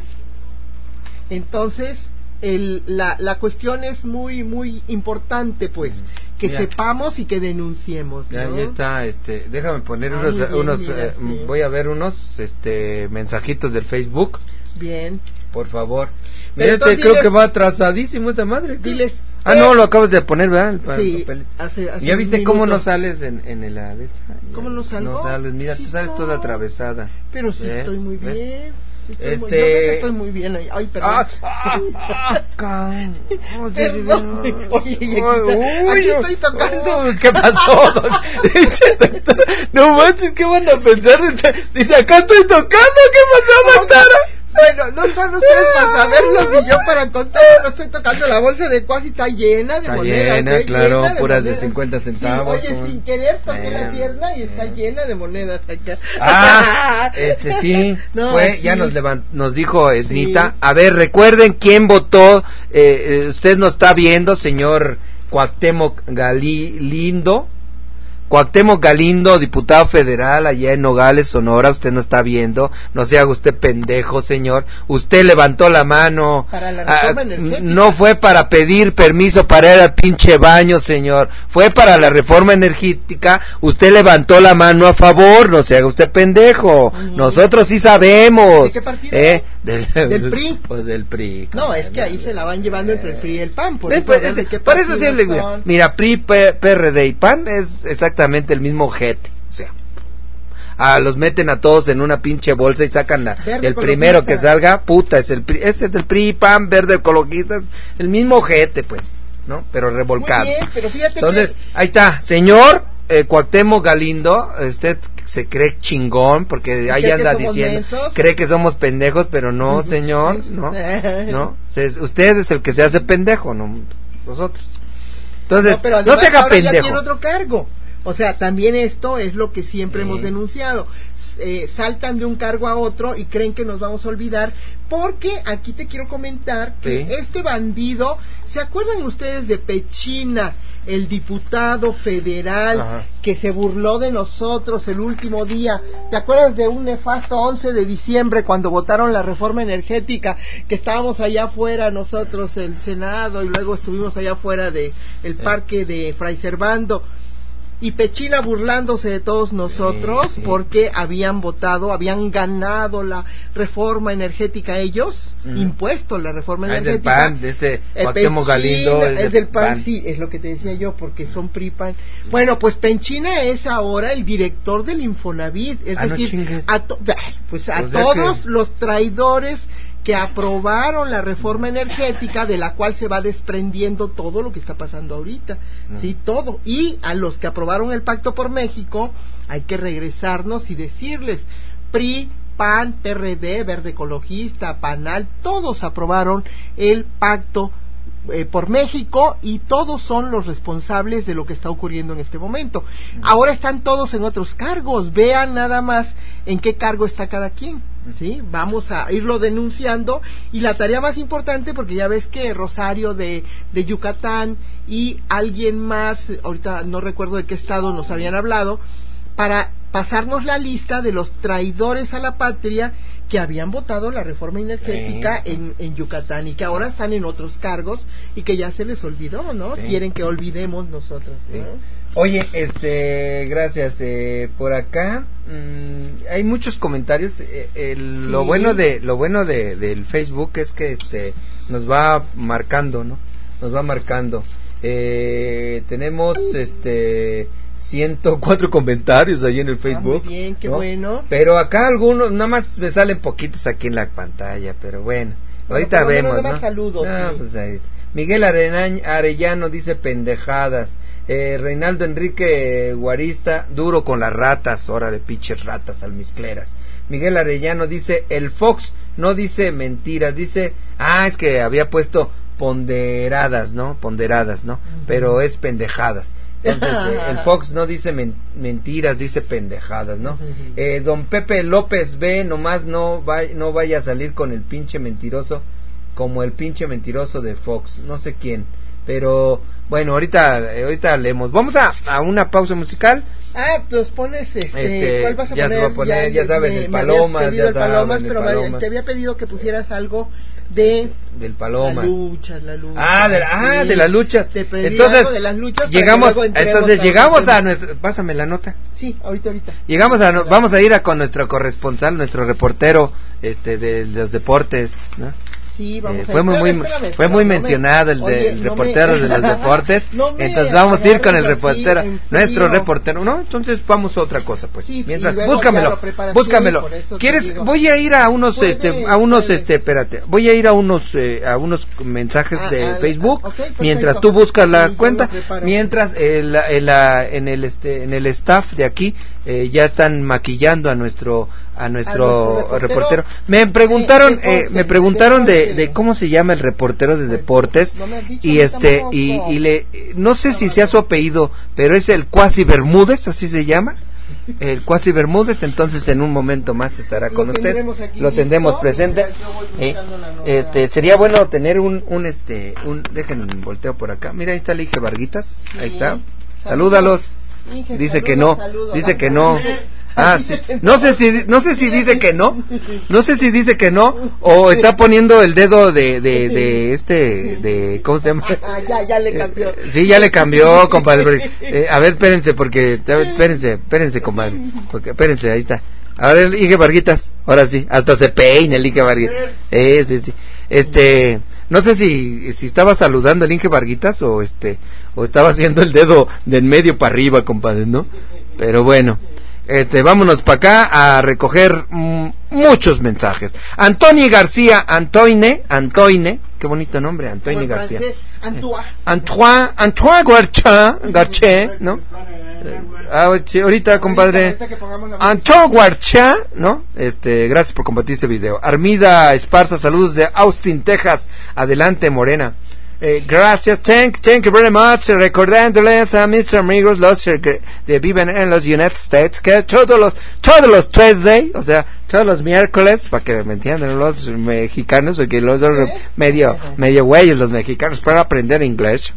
Speaker 22: entonces El, la, la cuestión es muy muy importante, pues, que ya. sepamos y que denunciemos, ¿no?
Speaker 1: Ya, ya está, este, déjame poner Ay, unos, bien, unos mira, eh, sí. voy a ver unos, este, mensajitos del Facebook.
Speaker 22: Bien.
Speaker 1: Por favor. Mira, este, creo diles, que va atrasadísimo esta madre.
Speaker 22: Diles.
Speaker 1: Ah, eh, no, lo acabas de poner, ¿verdad? El,
Speaker 22: sí. Hace, hace
Speaker 1: ¿Ya viste cómo no sales en, en el de esta?
Speaker 22: ¿Cómo no salgo?
Speaker 1: No sales, mira, sí, tú sales no. toda atravesada.
Speaker 22: Pero sí ¿ves? Estoy muy
Speaker 1: ¿ves?
Speaker 22: bien. Sí, estoy,
Speaker 1: este...
Speaker 22: muy, yo estoy muy bien ahí. Ay, perdón. Ah, ah, ah, perdón. Oye, aquí estoy tocando.
Speaker 1: Uy, ¿qué pasó? No manches, ¿qué van a pensar? Dice, acá estoy tocando. ¿Qué pasó, doctora?
Speaker 22: Bueno, no están ustedes para saberlo y yo para contar. No estoy tocando la bolsa de cuasi, está llena de
Speaker 1: está
Speaker 22: monedas.
Speaker 1: Llena,
Speaker 22: ¿eh?
Speaker 1: claro,
Speaker 22: llena de
Speaker 1: puras
Speaker 22: monedas.
Speaker 1: de cincuenta centavos.
Speaker 22: Sí, oye, como... sin querer toqué eh, la pierna y está eh. llena de monedas acá.
Speaker 1: Ah, este sí, no, fue, sí. ya nos levant, nos dijo Ednita. Sí. A ver, recuerden quién votó. Eh, usted nos está viendo, señor Cuauhtémoc Galindo. Cuauhtémoc Galindo, diputado federal allá en Nogales, Sonora, usted no está viendo, no se haga usted pendejo, señor, usted levantó la mano,
Speaker 22: para la reforma ah, energética.
Speaker 1: No fue para pedir permiso para ir al pinche baño, señor, fue para la reforma energética, usted levantó la mano a favor, no se haga usted pendejo, uh-huh. nosotros sí sabemos.
Speaker 22: ¿De qué partido?
Speaker 1: ¿Eh? Del,
Speaker 22: del P R I.
Speaker 1: Pues del P R I.
Speaker 22: No, es que ahí se la van llevando entre el P R I y el P A N, por eso,
Speaker 1: pues, ese, por eso sí le digo, mira, P R I, P, P R D y P A N es exactamente el mismo ojete, o sea, ah, los meten a todos en una pinche bolsa y sacan la, el primero que salga, puta, es el ese es del P R I, P A N, verde ecologista, el mismo ojete, pues, ¿no? Pero revolcado.
Speaker 22: Muy bien, pero fíjate
Speaker 1: entonces,
Speaker 22: que...
Speaker 1: ahí está, señor eh, Cuauhtémoc Galindo, usted se cree chingón porque ahí anda diciendo, mensos? cree que somos pendejos, pero no, señor, no, no, usted es el que se hace pendejo, no nosotros. Entonces, no, además, no se haga pendejo.
Speaker 22: Ya tiene otro cargo. O sea, también esto es lo que siempre sí. hemos denunciado. eh, saltan de un cargo a otro y creen que nos vamos a olvidar, porque aquí te quiero comentar que sí. este bandido, ¿se acuerdan ustedes de Pechina, el diputado federal Ajá. que se burló de nosotros el último día? ¿Te acuerdas de un nefasto once de diciembre cuando votaron la reforma energética, que estábamos allá afuera nosotros, el Senado, y luego estuvimos allá afuera de el parque de Fray Servando? Y Pechina burlándose de todos nosotros sí, sí. porque habían votado, habían ganado la reforma energética ellos, mm. impuesto la reforma
Speaker 1: ah,
Speaker 22: energética.
Speaker 1: Es del P A N, de este Cuauhtémoc Galindo.
Speaker 22: Es, es del P A N, sí, es lo que te decía yo, porque son P R I P A N. Bueno, pues Pechina es ahora el director del Infonavit, es ah, decir, no a to- pues a pues todos que... los traidores que aprobaron la reforma energética, de la cual se va desprendiendo todo lo que está pasando ahorita, no. sí, todo, y a los que aprobaron el Pacto por México hay que regresarnos y decirles: P R I, P A N, P R D, Verde Ecologista, PANAL, todos aprobaron el Pacto eh, por México, y todos son los responsables de lo que está ocurriendo en este momento. No. Ahora están todos en otros cargos, vean nada más en qué cargo está cada quien. Sí, vamos a irlo denunciando, y la tarea más importante, porque ya ves que Rosario de, de Yucatán y alguien más, ahorita no recuerdo de qué estado nos habían hablado, para pasarnos la lista de los traidores a la patria que habían votado la reforma energética sí. en, en Yucatán, y que ahora están en otros cargos y que ya se les olvidó, ¿no? Sí. Quieren que olvidemos nosotros, ¿no? Sí.
Speaker 1: Oye, este, gracias. Eh, por acá mmm, hay muchos comentarios. Eh, el, sí. Lo bueno de, lo bueno de del Facebook es que este nos va marcando, ¿no? Nos va marcando. Eh, tenemos este ciento cuatro comentarios ahí en el Facebook.
Speaker 22: Ah, muy bien, qué
Speaker 1: ¿no?
Speaker 22: bueno.
Speaker 1: Pero acá algunos, nada más me salen poquitos aquí en la pantalla, pero bueno. bueno ahorita vemos, ¿no?
Speaker 22: Saludos.
Speaker 1: No,
Speaker 22: sí.
Speaker 1: pues ahí. Miguel Arenañ, Arellano dice pendejadas. Eh, Reinaldo Enrique Guarista, duro con las ratas, órale, pinches ratas almizcleras. Miguel Arellano dice, el Fox no dice mentiras, dice, ah, es que había puesto ponderadas, ¿no? Ponderadas, ¿no? Uh-huh. Pero es pendejadas. Entonces, eh, el Fox no dice men- mentiras, dice pendejadas, ¿no? Uh-huh. Eh, don Pepe López B, nomás no, va- no vaya a salir con el pinche mentiroso, como el pinche mentiroso de Fox, no sé quién. Pero bueno, ahorita ahorita leemos. Vamos a, a una pausa musical.
Speaker 22: Ah, pues pones este, este
Speaker 1: ¿cuál vas a ya poner? Se va a poner, ya, ya saben, el Palomas, ya
Speaker 22: el
Speaker 1: saben,
Speaker 22: Palomas,
Speaker 1: el
Speaker 22: pero
Speaker 1: Palomas.
Speaker 22: te había pedido que pusieras algo de
Speaker 1: del Palomas.
Speaker 22: Las luchas, la lucha.
Speaker 1: Ah, de, ah,
Speaker 22: sí,
Speaker 1: de las luchas.
Speaker 22: Te pedí
Speaker 1: entonces,
Speaker 22: algo de las luchas
Speaker 1: llegamos, entonces llegamos a nuestro, pásame la nota.
Speaker 22: Sí, ahorita ahorita.
Speaker 1: Llegamos a no, vamos a ir a con nuestro corresponsal, nuestro reportero este de los deportes, ¿no?
Speaker 22: Sí, vamos
Speaker 1: eh,
Speaker 22: a
Speaker 1: fue muy, muy
Speaker 22: espérame,
Speaker 1: fue muy
Speaker 22: no
Speaker 1: mencionado
Speaker 22: me,
Speaker 1: el, de,
Speaker 22: oye,
Speaker 1: el
Speaker 22: no
Speaker 1: reportero
Speaker 22: me,
Speaker 1: de los deportes.
Speaker 22: No
Speaker 1: entonces vamos a ir con el reportero,
Speaker 22: así,
Speaker 1: nuestro reportero, ¿no? Entonces vamos a otra cosa, pues.
Speaker 22: Sí,
Speaker 1: mientras búscamelo, búscamelo. ¿Quieres? Voy a ir a unos
Speaker 22: puede,
Speaker 1: este a unos
Speaker 22: puede.
Speaker 1: este espérate. Voy a ir a unos eh, a unos mensajes
Speaker 22: ah,
Speaker 1: de
Speaker 22: ah,
Speaker 1: Facebook
Speaker 22: ah, okay,
Speaker 1: mientras tú buscas la
Speaker 22: sí,
Speaker 1: cuenta, mientras el, el, en el este en el staff de aquí eh, ya están maquillando a nuestro a nuestro, a nuestro reportero. reportero. Me preguntaron, de, de eh, me preguntaron de, de, de cómo se llama el reportero de deportes
Speaker 22: no
Speaker 1: y este y, y le no sé si sea su apellido, pero es el Cuasi Bermúdez, así se llama. El Cuasi Bermúdez, entonces en un momento más estará con usted. Lo tendremos presente. Eh, este sería bueno tener un un este un déjenme un volteo por acá. Mira, ahí está el Inge Varguitas.
Speaker 22: Sí.
Speaker 1: Ahí está. Salúdalos.
Speaker 22: Inge,
Speaker 1: dice
Speaker 22: saludos,
Speaker 1: que no.
Speaker 22: saludos,
Speaker 1: dice que no. Ah, sí. No sé si no sé si dice que no. No sé si dice que no o está poniendo el dedo de de de este de ¿cómo se llama?
Speaker 22: Ah, ya ya le cambió.
Speaker 1: Eh, sí, ya le cambió, compadre. Eh, a ver, espérense porque espérense, espérense, compadre. Porque espérense, ahí está. A ver, Inge Varguitas, ahora sí, hasta se peina el Inge Varguitas. Eh, sí, sí. Este, no sé si si estaba saludando el Inge Varguitas o este o estaba haciendo el dedo de en medio para arriba, compadre, ¿no? Pero bueno. Este, vámonos para acá a recoger mm, muchos mensajes. Antoni García, Antoine, Antoine, qué bonito nombre, Antoine García.
Speaker 22: Antoine.
Speaker 1: Antoine, Antoine Guarcha, Garché, ¿no? Ah, sí, ahorita, compadre. Antoine Guarcha, ¿no? Este, gracias por compartir este video. Armida Esparza, saludos de Austin, Texas. Adelante, Morena. Eh, gracias, thank, thank you very much. Recordándoles a mis amigos los que viven en los United States que todos los todos los Thursday, o sea, todos los miércoles, para que me entiendan los mexicanos, o que los son medio medio güeyes los mexicanos para aprender inglés.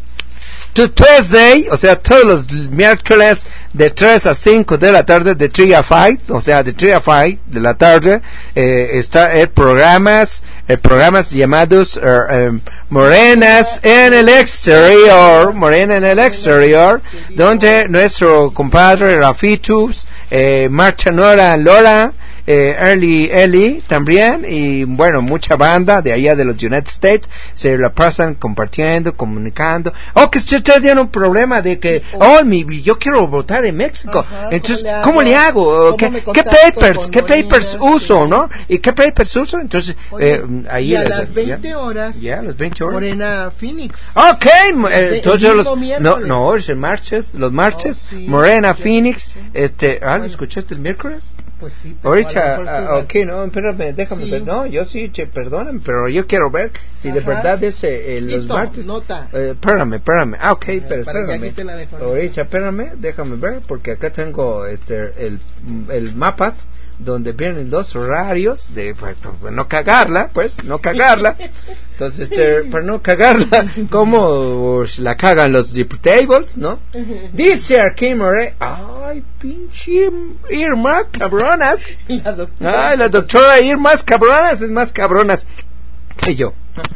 Speaker 1: To Thursday, o sea, todos los miércoles de tres a cinco de la tarde, de tres a cinco, o sea, de tres a cinco de la tarde, eh, está el programas, el programas llamados uh, um, Morenas en el exterior, Morena en el exterior, donde nuestro compadre Rafitus, eh, Marta Nora Lora, eh, Early Ellie también, y bueno, mucha banda de allá de los United States se la pasan compartiendo, comunicando. Oh, que usted tiene un problema de que, oh, mi, yo quiero votar en México. Ajá, entonces, ¿cómo le hago? ¿Cómo ¿Qué, ¿qué papers, qué papers uso, no? ¿Y qué papers uso? Entonces, oye, eh, ahí
Speaker 22: y a las veinte horas,
Speaker 1: ya, las veinte horas.
Speaker 22: Morena Phoenix.
Speaker 1: Ok, eh, entonces los, no, no, es el martes, los martes, oh, sí, Morena sí, Phoenix, sí. este, ah, ¿lo escuchaste el miércoles?
Speaker 22: Pues sí,
Speaker 1: ahorita, uh, ok, no, espérame, déjame sí. ver, no, yo sí, che, perdóname, pero yo quiero ver si Ajá. de verdad es eh, los Listo, martes.
Speaker 22: Nota.
Speaker 1: Eh, espérame, espérame, ah, ok, Ajá, pero espérame, ahorita, espérame, déjame ver, porque acá tengo este el, el mapas donde vienen dos horarios de pues, pues, no cagarla, pues, no cagarla. Entonces, este, para no cagarla, como la cagan los diputables, ¿no? Dice aquí, More, ay, pinche Irma, cabronas.
Speaker 22: La doctora.
Speaker 1: Ay, la doctora Irma, cabronas, es más cabronas que yo.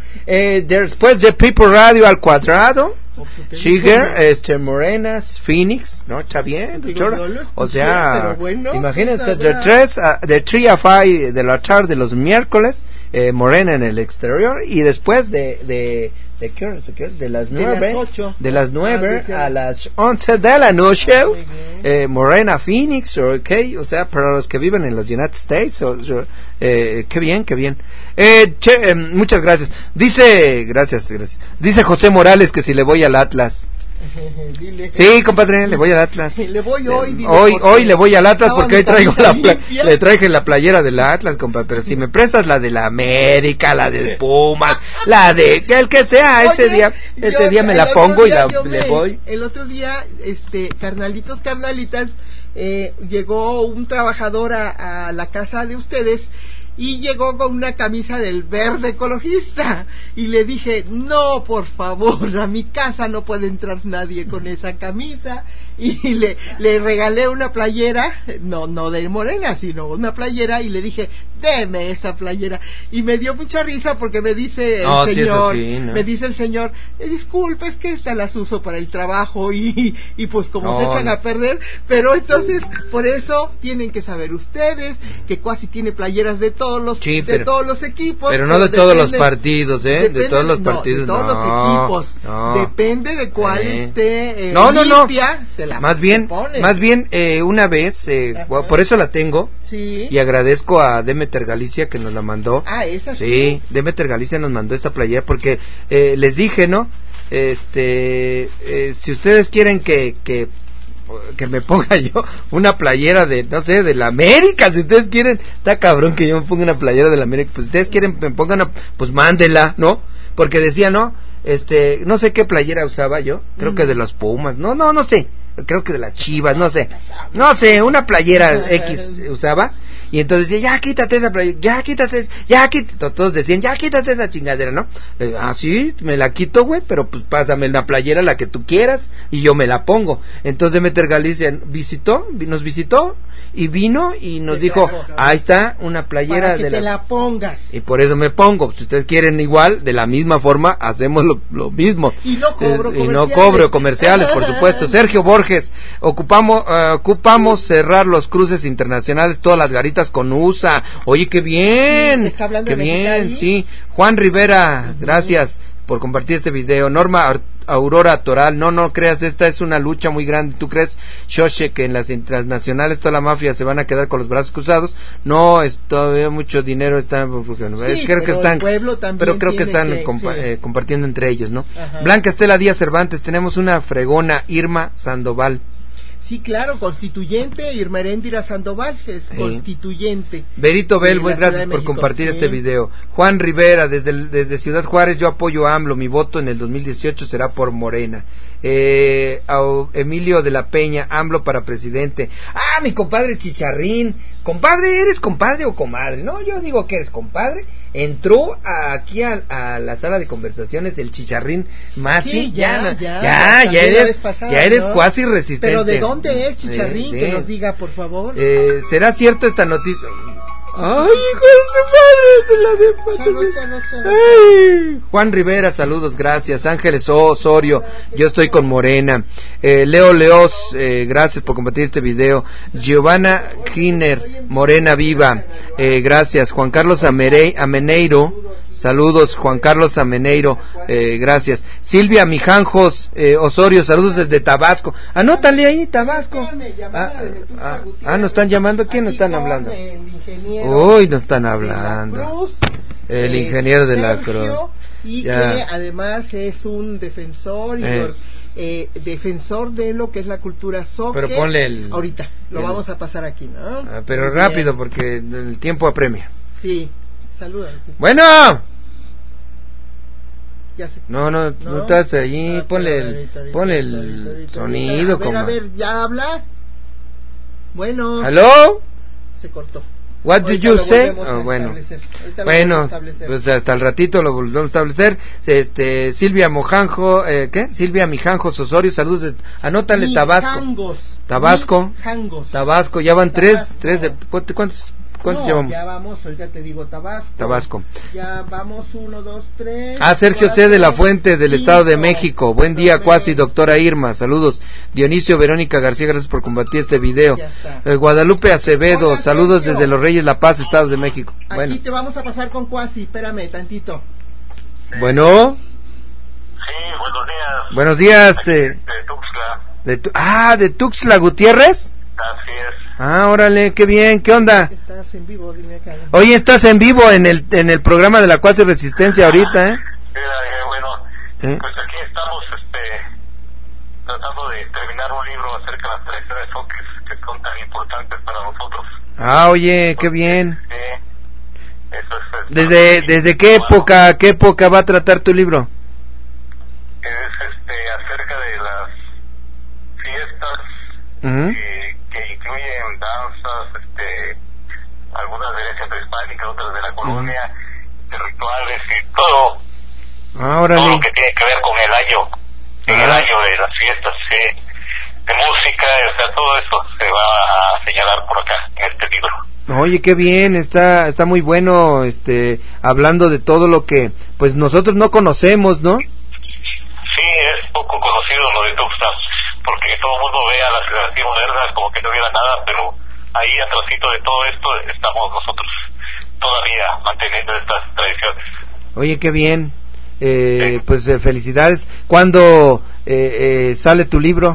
Speaker 1: Eh, después de People Radio al cuadrado, Shiger, este, Morenas, Phoenix, ¿no? Está bien, doctora. O sea, bueno, imagínense, de tres a, de tres a cinco de la tarde los miércoles, eh, Morena en el exterior, y después de, de, de qué hora, de, qué hora? de las nueve, de las nueve ah, a las once de la noche, ah, eh, Morena Phoenix, okay, o sea, para los que viven en los United States, o, eh, qué bien, qué bien. Eh, che, eh, muchas gracias. Dice, gracias, gracias. Dice José Morales que si le voy al Atlas.
Speaker 22: Dile.
Speaker 1: Sí, compadre, le voy al Atlas.
Speaker 22: Le voy hoy.
Speaker 1: Dile, hoy, hoy le voy al Atlas porque hoy traigo la pla- le traje la playera del Atlas, compadre. Pero si me prestas la de la América, la del Pumas, la de el que sea, ese Oye, día, ese día me la pongo y la le voy.
Speaker 22: El otro día, este, carnalitos, carnalitas, eh, llegó un trabajador a, a la casa de ustedes. Y llegó con una camisa del Verde Ecologista. Y le dije, no, por favor, a mi casa no puede entrar nadie con esa camisa. Y le, le regalé una playera, no no de Morena, sino una playera. Y le dije, deme esa playera. Y me dio mucha risa porque me dice el
Speaker 1: no,
Speaker 22: señor,
Speaker 1: sí, sí, ¿no?
Speaker 22: me dice el señor, eh, disculpe, es que estas las uso para el trabajo. Y, y pues como no, se echan no. a perder. Pero entonces, por eso tienen que saber ustedes que casi tiene playeras de todos los
Speaker 1: sí,
Speaker 22: de
Speaker 1: pero,
Speaker 22: todos los equipos,
Speaker 1: pero no de todos los partidos, eh, depende, de todos los partidos,
Speaker 22: no, de todos
Speaker 1: no,
Speaker 22: los equipos,
Speaker 1: no.
Speaker 22: depende de cuál eh. esté eh,
Speaker 1: no, no,
Speaker 22: limpia,
Speaker 1: no.
Speaker 22: se la
Speaker 1: más bien,
Speaker 22: pone.
Speaker 1: más bien eh, una vez, eh, por eso la tengo,
Speaker 22: sí.
Speaker 1: y agradezco a Demeter Galicia que nos la mandó.
Speaker 22: Ah, esa sí.
Speaker 1: Sí, Demeter Galicia nos mandó esta playera porque eh, les dije, ¿no? Este, eh, si ustedes quieren que que que me ponga yo una playera de, no sé, de la América, si ustedes quieren, está cabrón que yo me ponga una playera de la América, pues si ustedes quieren me pongan una, pues mándela, ¿no? Porque decía, no, este, no sé qué playera usaba yo, creo mm. que de los Pumas, no, no, no sé, creo que de las Chivas, no sé, no sé, una playera X usaba, y entonces decía, ya quítate esa playera, ya quítate, ya quítate, todos decían, ya quítate esa chingadera, ¿no? Eh, ah, sí, me la quito, güey, pero pues pásame la playera, la que tú quieras, y yo me la pongo. Entonces Demeter Galicia visitó, nos visitó, y vino y nos sí, dijo, claro, claro. ahí está una playera
Speaker 22: para que
Speaker 1: de
Speaker 22: te
Speaker 1: la...
Speaker 22: la pongas.
Speaker 1: Y por eso me pongo. Si ustedes quieren igual, de la misma forma, hacemos lo, lo mismo.
Speaker 22: Y no cobro
Speaker 1: eh, y no cobro comerciales, por supuesto. Sergio Borges, ocupamos uh, ocupamos cerrar los cruces internacionales, todas las garitas con U S A. Oye, qué bien.
Speaker 22: Sí, está hablando
Speaker 1: qué
Speaker 22: de
Speaker 1: bien, sí. Juan Rivera, uh-huh. gracias por compartir este video. Norma Aurora Toral, no, no creas, esta es una lucha muy grande. ¿Tú crees, Shoshe, que en las transnacionales toda la mafia se van a quedar con los brazos cruzados? No, es todavía mucho dinero está sí, es, creo que están, pero creo que están que, compa- sí. eh, compartiendo entre ellos, ¿no? Ajá. Blanca Estela Díaz Cervantes, tenemos una fregona, Irma Sandoval.
Speaker 22: Sí, claro, constituyente. Irma Heréndira Sandoval es sí. constituyente.
Speaker 1: Berito Bel, pues gracias por compartir sí. este video. Juan Rivera, desde, desde Ciudad Juárez, yo apoyo a AMLO, mi voto en el dos mil dieciocho será por Morena. Eh, Emilio de la Peña, AMLO para presidente. Ah, mi compadre Chicharrín. Compadre, ¿eres compadre o comadre? No, yo digo que eres compadre. Entró a, aquí a, a la sala de conversaciones el Chicharrín Masi.
Speaker 22: Sí, ya, ya,
Speaker 1: ya, ya, ya eres, pasada, ya eres ¿no? cuasi resistente.
Speaker 22: Pero ¿de dónde es Chicharrín? Eh, sí. Que nos diga, por favor.
Speaker 1: Eh, ¿Será cierto esta noticia? Ay, hijo de su madre, se la de chalo, chalo, chalo. Ay. Juan Rivera, saludos, gracias. Ángeles Osorio, yo estoy con Morena. Eh, Leo Leos, eh, gracias por compartir este video. Giovanna Giner, Morena viva, eh, gracias. Juan Carlos Amerey, Ameneiro, saludos. Juan Carlos Ameneiro, eh, gracias. Silvia Mijanjos, eh, Osorio, saludos desde Tabasco. Anótale ahí, Tabasco. Ah, ah, ah, ¿nos están llamando? ¿Quién nos están hablando? Uy, nos están hablando. El ingeniero de la Cruz.
Speaker 22: Y ya. Que además es un defensor y eh. eh, defensor de lo que es la cultura zoque.
Speaker 1: Pero ponle el...
Speaker 22: Ahorita, lo el... vamos a pasar aquí, ¿no?
Speaker 1: Ah, pero Muy rápido, bien. Porque el tiempo apremia.
Speaker 22: Sí, saluda.
Speaker 1: Bueno.
Speaker 22: Ya sé.
Speaker 1: No, no, no, no estás allí, ah, ponle el, ahorita, ahorita, ponle el ahorita, ahorita, sonido.
Speaker 22: A ver, como... a ver, ¿ya habla? Bueno.
Speaker 1: ¿Aló?
Speaker 22: Se cortó.
Speaker 1: What do you say? Oh, bueno, bueno, pues hasta el ratito lo volvemos a establecer. Este, Silvia Mojanjo, eh, ¿qué? Silvia Mijanjos Osorio, saludos. De, anótale Mi Tabasco. Jangos. Tabasco.
Speaker 22: Jangos.
Speaker 1: Tabasco, ya van tres,
Speaker 22: Tabasco.
Speaker 1: tres de, ¿cuántos? ¿Cuántos
Speaker 22: no,
Speaker 1: llevamos?
Speaker 22: Ya vamos, ahorita te digo Tabasco.
Speaker 1: Tabasco.
Speaker 22: Ya vamos, uno, dos, tres.
Speaker 1: Ah, Sergio cuatro, C. de la Fuente, del cinco, Estado de México. Buen día, cuasi, doctora Irma. Saludos. Dionisio Verónica García, gracias por compartir este video. Eh, Guadalupe Acevedo, Hola, saludos Sergio. Desde Los Reyes La Paz, Estado de México.
Speaker 22: Aquí
Speaker 1: bueno.
Speaker 22: te vamos a pasar con cuasi, espérame tantito.
Speaker 1: Bueno.
Speaker 6: Sí, buenos días.
Speaker 1: Buenos días.
Speaker 6: Aquí,
Speaker 1: eh,
Speaker 6: de Tuxtla.
Speaker 1: De tu, ah, de Tuxtla Gutiérrez.
Speaker 6: Así es.
Speaker 1: Ah, órale, qué bien, ¿qué onda?
Speaker 22: Estás en vivo, dime acá.
Speaker 1: Oye, estás en vivo en el en el programa de la Cuasi Resistencia ahorita, ¿eh?
Speaker 6: Mira, eh, bueno, ¿Eh? pues aquí estamos este, tratando de terminar un libro acerca de las tradiciones zoques que son tan importantes para nosotros.
Speaker 1: Ah, oye, qué bien.
Speaker 6: Sí, eso es, es
Speaker 1: ¿Desde, desde qué época, qué época va a tratar tu libro?
Speaker 6: Es este, acerca de las fiestas
Speaker 1: uh-huh.
Speaker 6: eh, que incluyen danzas, este, algunas de herencia prehispánica, otras de la colonia, uh-huh. de rituales y todo,
Speaker 1: ah, todo
Speaker 6: lo que tiene que ver con el año, en ah. el año de las fiestas, eh, de música, o sea, todo eso se va a señalar por acá en este libro.
Speaker 1: Oye, qué bien, está está muy bueno, este, hablando de todo lo que, pues nosotros no conocemos, ¿no?
Speaker 6: Sí, es poco conocido lo de Tuxtla, porque todo el mundo ve a la ciudad así moderna como que no hubiera nada, pero ahí atrásito de todo esto estamos nosotros todavía manteniendo estas tradiciones.
Speaker 1: Oye, qué bien, eh,
Speaker 6: sí.
Speaker 1: pues eh, felicidades. ¿Cuándo eh, eh, sale tu libro?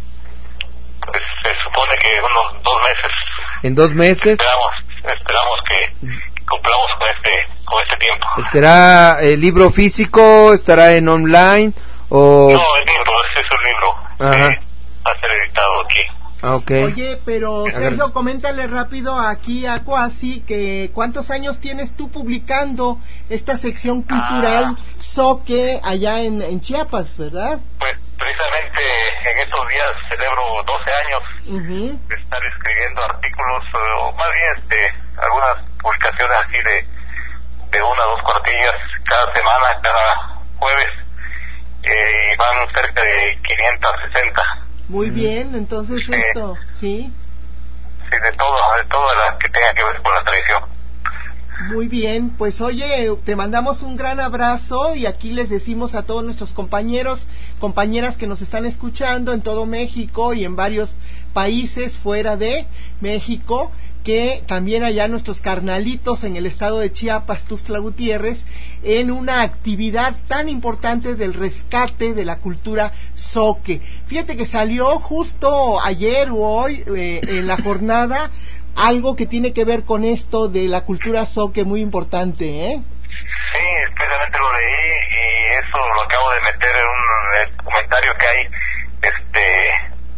Speaker 6: Pues se supone que unos dos meses.
Speaker 1: ¿En dos meses?
Speaker 6: Esperamos, esperamos que cumplamos con este, con este tiempo.
Speaker 1: ¿Será el libro físico? ¿Estará en online? O...
Speaker 6: No, el libro, ese es un libro.
Speaker 1: Ajá.
Speaker 6: Eh, va a ser editado aquí.
Speaker 1: Ah, okay.
Speaker 22: Oye, pero Sergio, coméntale rápido aquí a Cuasi que ¿cuántos años tienes tú publicando esta sección cultural ah. zoque allá en, en Chiapas, verdad?
Speaker 6: Pues precisamente en estos días celebro doce años
Speaker 22: uh-huh.
Speaker 6: de estar escribiendo artículos, o más bien este, algunas publicaciones así de, de una o dos cuartillas cada semana, cada jueves, eh, y van cerca de quinientas sesenta.
Speaker 22: Muy mm. bien, entonces sí. esto, ¿sí?
Speaker 6: Sí, de todo, de todo las que tenga que ver con la tradición.
Speaker 22: Muy bien, pues oye, te mandamos un gran abrazo y aquí les decimos a todos nuestros compañeros, compañeras que nos están escuchando en todo México y en varios países fuera de México, que también allá nuestros carnalitos en el estado de Chiapas, Tuxtla Gutiérrez, en una actividad tan importante del rescate de la cultura zoque. Fíjate que salió justo ayer o hoy eh, en la jornada algo que tiene que ver con esto de la cultura zoque muy importante, ¿eh?
Speaker 6: Sí, especialmente lo leí y eso lo acabo de meter en un el comentario que hay este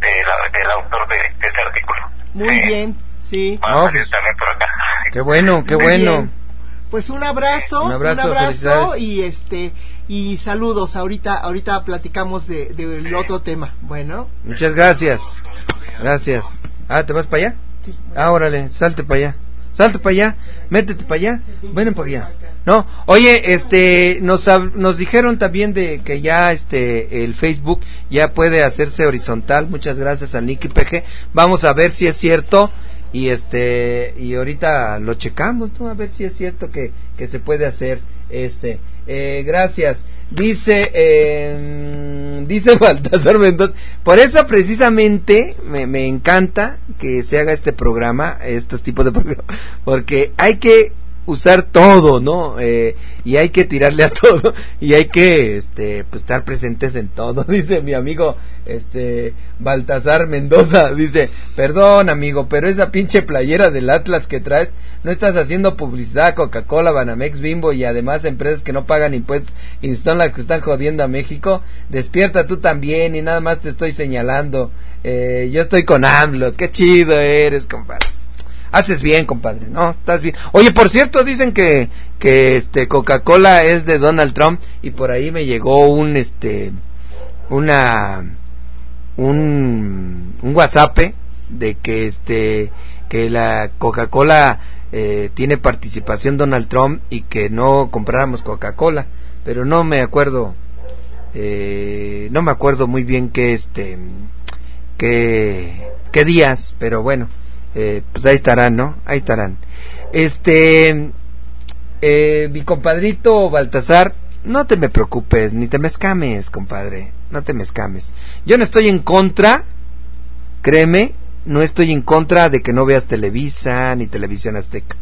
Speaker 6: la, el autor de, de ese artículo.
Speaker 22: Muy sí. bien, sí.
Speaker 6: Va a salir no, también por acá.
Speaker 1: Qué bueno, qué Muy bueno. Bien.
Speaker 22: Pues un abrazo, un abrazo, un abrazo y este y saludos. Ahorita, ahorita platicamos de del otro tema. Bueno.
Speaker 1: Muchas gracias. Gracias. Ah, ¿te vas para allá?
Speaker 22: Sí.
Speaker 1: Ah, órale, salte para allá. Salte para allá, métete para allá. Ven para allá. No, oye, este, nos nos dijeron también de que ya este el Facebook ya puede hacerse horizontal. Muchas gracias a Nicky P G. Vamos a ver si es cierto. Y este y ahorita lo checamos, ¿no? A ver si es cierto que, que se puede hacer este eh, gracias. Dice eh, dice Baltasar Mendoza, por eso precisamente me, me encanta que se haga este programa, estos tipos de programas, porque hay que usar todo, ¿no? Eh, y hay que tirarle a todo y hay que este pues estar presentes en todo. Dice mi amigo este Baltasar Mendoza, dice, perdón amigo, pero esa pinche playera del Atlas que traes, no estás haciendo publicidad a Coca-Cola, Banamex, Bimbo y además empresas que no pagan impuestos y son las que están jodiendo a México. Despierta tú también y nada más te estoy señalando. Eh, yo estoy con AMLO. Qué chido eres, compadre. Haces bien, compadre, ¿no? Estás bien. Oye, por cierto, dicen que que este Coca-Cola es de Donald Trump y por ahí me llegó un este una un un WhatsApp de que este que la Coca-Cola eh, tiene participación Donald Trump y que no compráramos Coca-Cola, pero no me acuerdo eh, no me acuerdo muy bien qué este qué qué días, pero bueno. Eh, pues ahí estarán, ¿no? Ahí estarán. Este, eh, mi compadrito Baltasar, no te me preocupes, ni te me escames, compadre, no te me escames. Yo no estoy en contra, créeme, no estoy en contra de que no veas Televisa ni Televisión Azteca.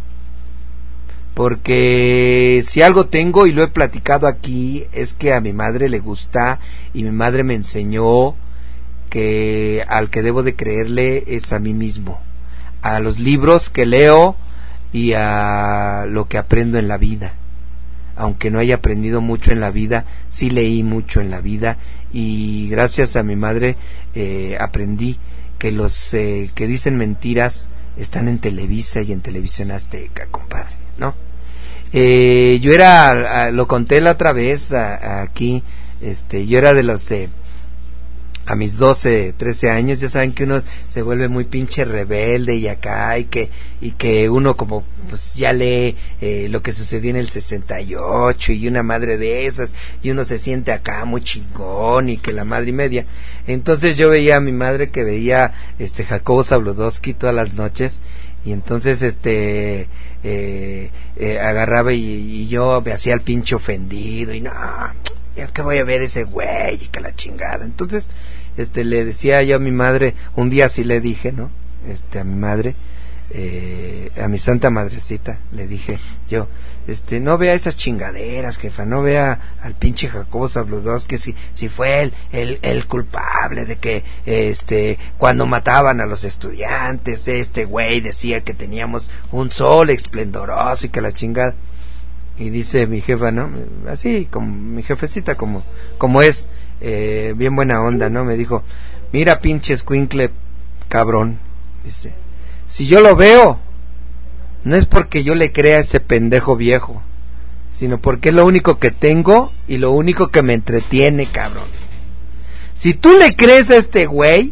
Speaker 1: Porque si algo tengo y lo he platicado aquí, es que a mi madre le gusta y mi madre me enseñó que al que debo de creerle es a mí mismo, a los libros que leo y a lo que aprendo en la vida. Aunque no haya aprendido mucho en la vida, sí leí mucho en la vida y gracias a mi madre eh, aprendí que los eh, que dicen mentiras están en Televisa y en Televisión Azteca, compadre, ¿no? Eh, yo era, lo conté la otra vez a, a aquí, este, yo era de los de a mis doce, trece años, ya saben que uno se vuelve muy pinche rebelde y acá, y que y que uno como pues ya lee eh, lo que sucedió en el sesenta y ocho y una madre de esas, y uno se siente acá muy chingón y que la madre y media. Entonces yo veía a mi madre que veía este Jacobo Zabludovsky todas las noches, y entonces este eh, eh, agarraba y, y yo me hacía el pinche ofendido y no, ¿ya qué voy a ver ese güey? Y que la chingada. Entonces, este, le decía yo a mi madre, un día sí le dije, ¿no? Este, a mi madre, eh, a mi santa madrecita, le dije yo, este, no vea esas chingaderas, jefa, no vea al pinche Jacobo Zabludovsky, si, si fue el, el, el culpable de que, este, cuando mataban a los estudiantes, este güey decía que teníamos un sol esplendoroso y que la chingada. Y dice mi jefa, ¿no? Así, como mi jefecita, como como es, eh, bien buena onda, ¿no? Me dijo, mira pinche escuincle cabrón, dice, si yo lo veo, no es porque yo le crea a ese pendejo viejo, sino porque es lo único que tengo y lo único que me entretiene, cabrón. Si tú le crees a este güey,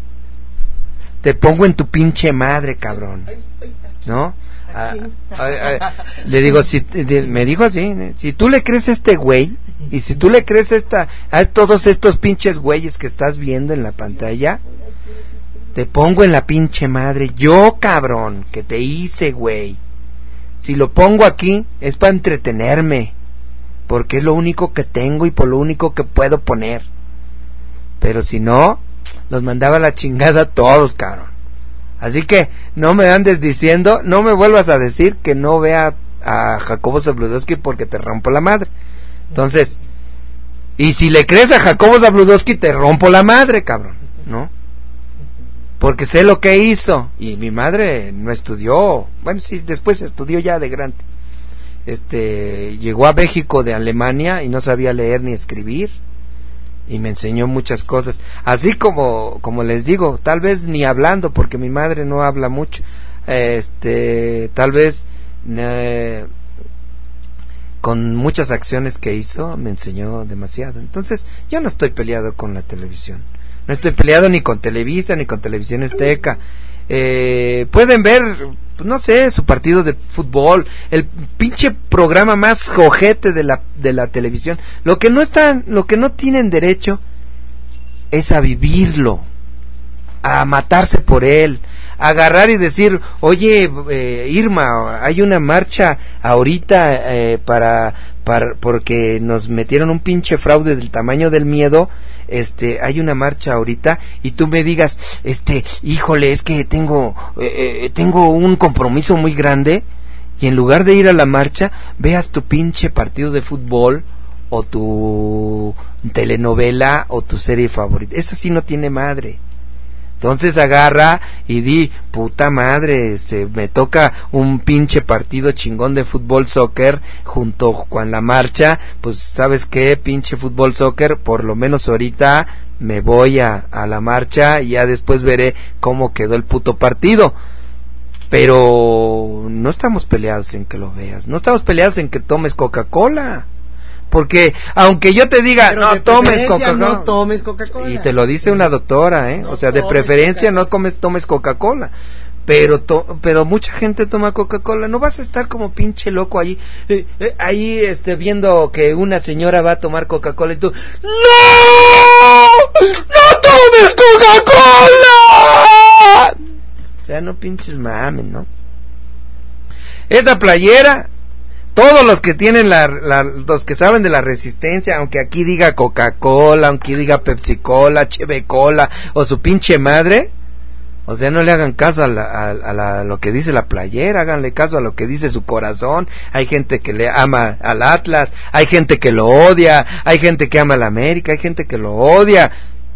Speaker 1: te pongo en tu pinche madre, cabrón, ¿no? Ah, ah, ah, le digo, si me dijo así, si tú le crees a este güey y si tú le crees a esta a todos estos pinches güeyes que estás viendo en la pantalla, te pongo en la pinche madre, yo, cabrón, que te hice, güey. Si lo pongo aquí es para entretenerme, porque es lo único que tengo y por lo único que puedo poner. Pero si no, los mandaba a la chingada a todos, cabrón. Así que no me andes diciendo, no me vuelvas a decir que no vea a Jacobo Zabludovsky porque te rompo la madre. Entonces, y si le crees a Jacobo Zabludovsky te rompo la madre, cabrón, ¿no? Porque sé lo que hizo. Y mi madre no estudió, bueno, sí, después estudió ya de grande. Este, llegó a México de Alemania y no sabía leer ni escribir. y me enseñó muchas cosas, así como como les digo, tal vez ni hablando, porque mi madre no habla mucho, este tal vez eh, con muchas acciones que hizo me enseñó demasiado. Entonces yo no estoy peleado con la televisión, no estoy peleado ni con Televisa ni con Televisión Azteca. Eh, pueden ver, no sé, su partido de fútbol, el pinche programa más jojete de la de la televisión. Lo que no están, lo que no tienen derecho es a vivirlo, a matarse por él, a agarrar y decir, oye, eh, Irma, hay una marcha ahorita eh, para para porque nos metieron un pinche fraude del tamaño del miedo. Este, hay una marcha ahorita y tú me digas, este, híjole, es que tengo, eh, tengo un compromiso muy grande, y en lugar de ir a la marcha, veas tu pinche partido de fútbol, o tu telenovela, o tu serie favorita. Eso sí no tiene madre. Entonces agarra y di, puta madre, este, me toca un pinche partido chingón de fútbol soccer junto con la marcha, pues sabes qué, pinche fútbol soccer, por lo menos ahorita me voy a, a la marcha y ya después veré cómo quedó el puto partido. Pero no estamos peleados en que lo veas, no estamos peleados en que tomes Coca-Cola. Porque aunque yo te diga, pero no tomes Coca-Cola,
Speaker 22: no tomes Coca-Cola,
Speaker 1: y te lo dice una doctora, ¿eh? No, o sea, de preferencia no comes, tomes Coca-Cola, pero to, pero mucha gente toma Coca-Cola. No vas a estar como pinche loco ahí, eh, eh, ahí este, viendo que una señora va a tomar Coca-Cola y tú, ¡no! ¡No tomes Coca-Cola! O sea, no pinches mames, ¿no? Esta playera, todos los que tienen la, la, los que saben de la resistencia, aunque aquí diga Coca-Cola, aunque diga Pepsi-Cola, H B-Cola o su pinche madre, o sea, no le hagan caso a, la, a, a, la, a lo que dice la playera, háganle caso a lo que dice su corazón. Hay gente que le ama al Atlas, hay gente que lo odia, hay gente que ama al América, hay gente que lo odia.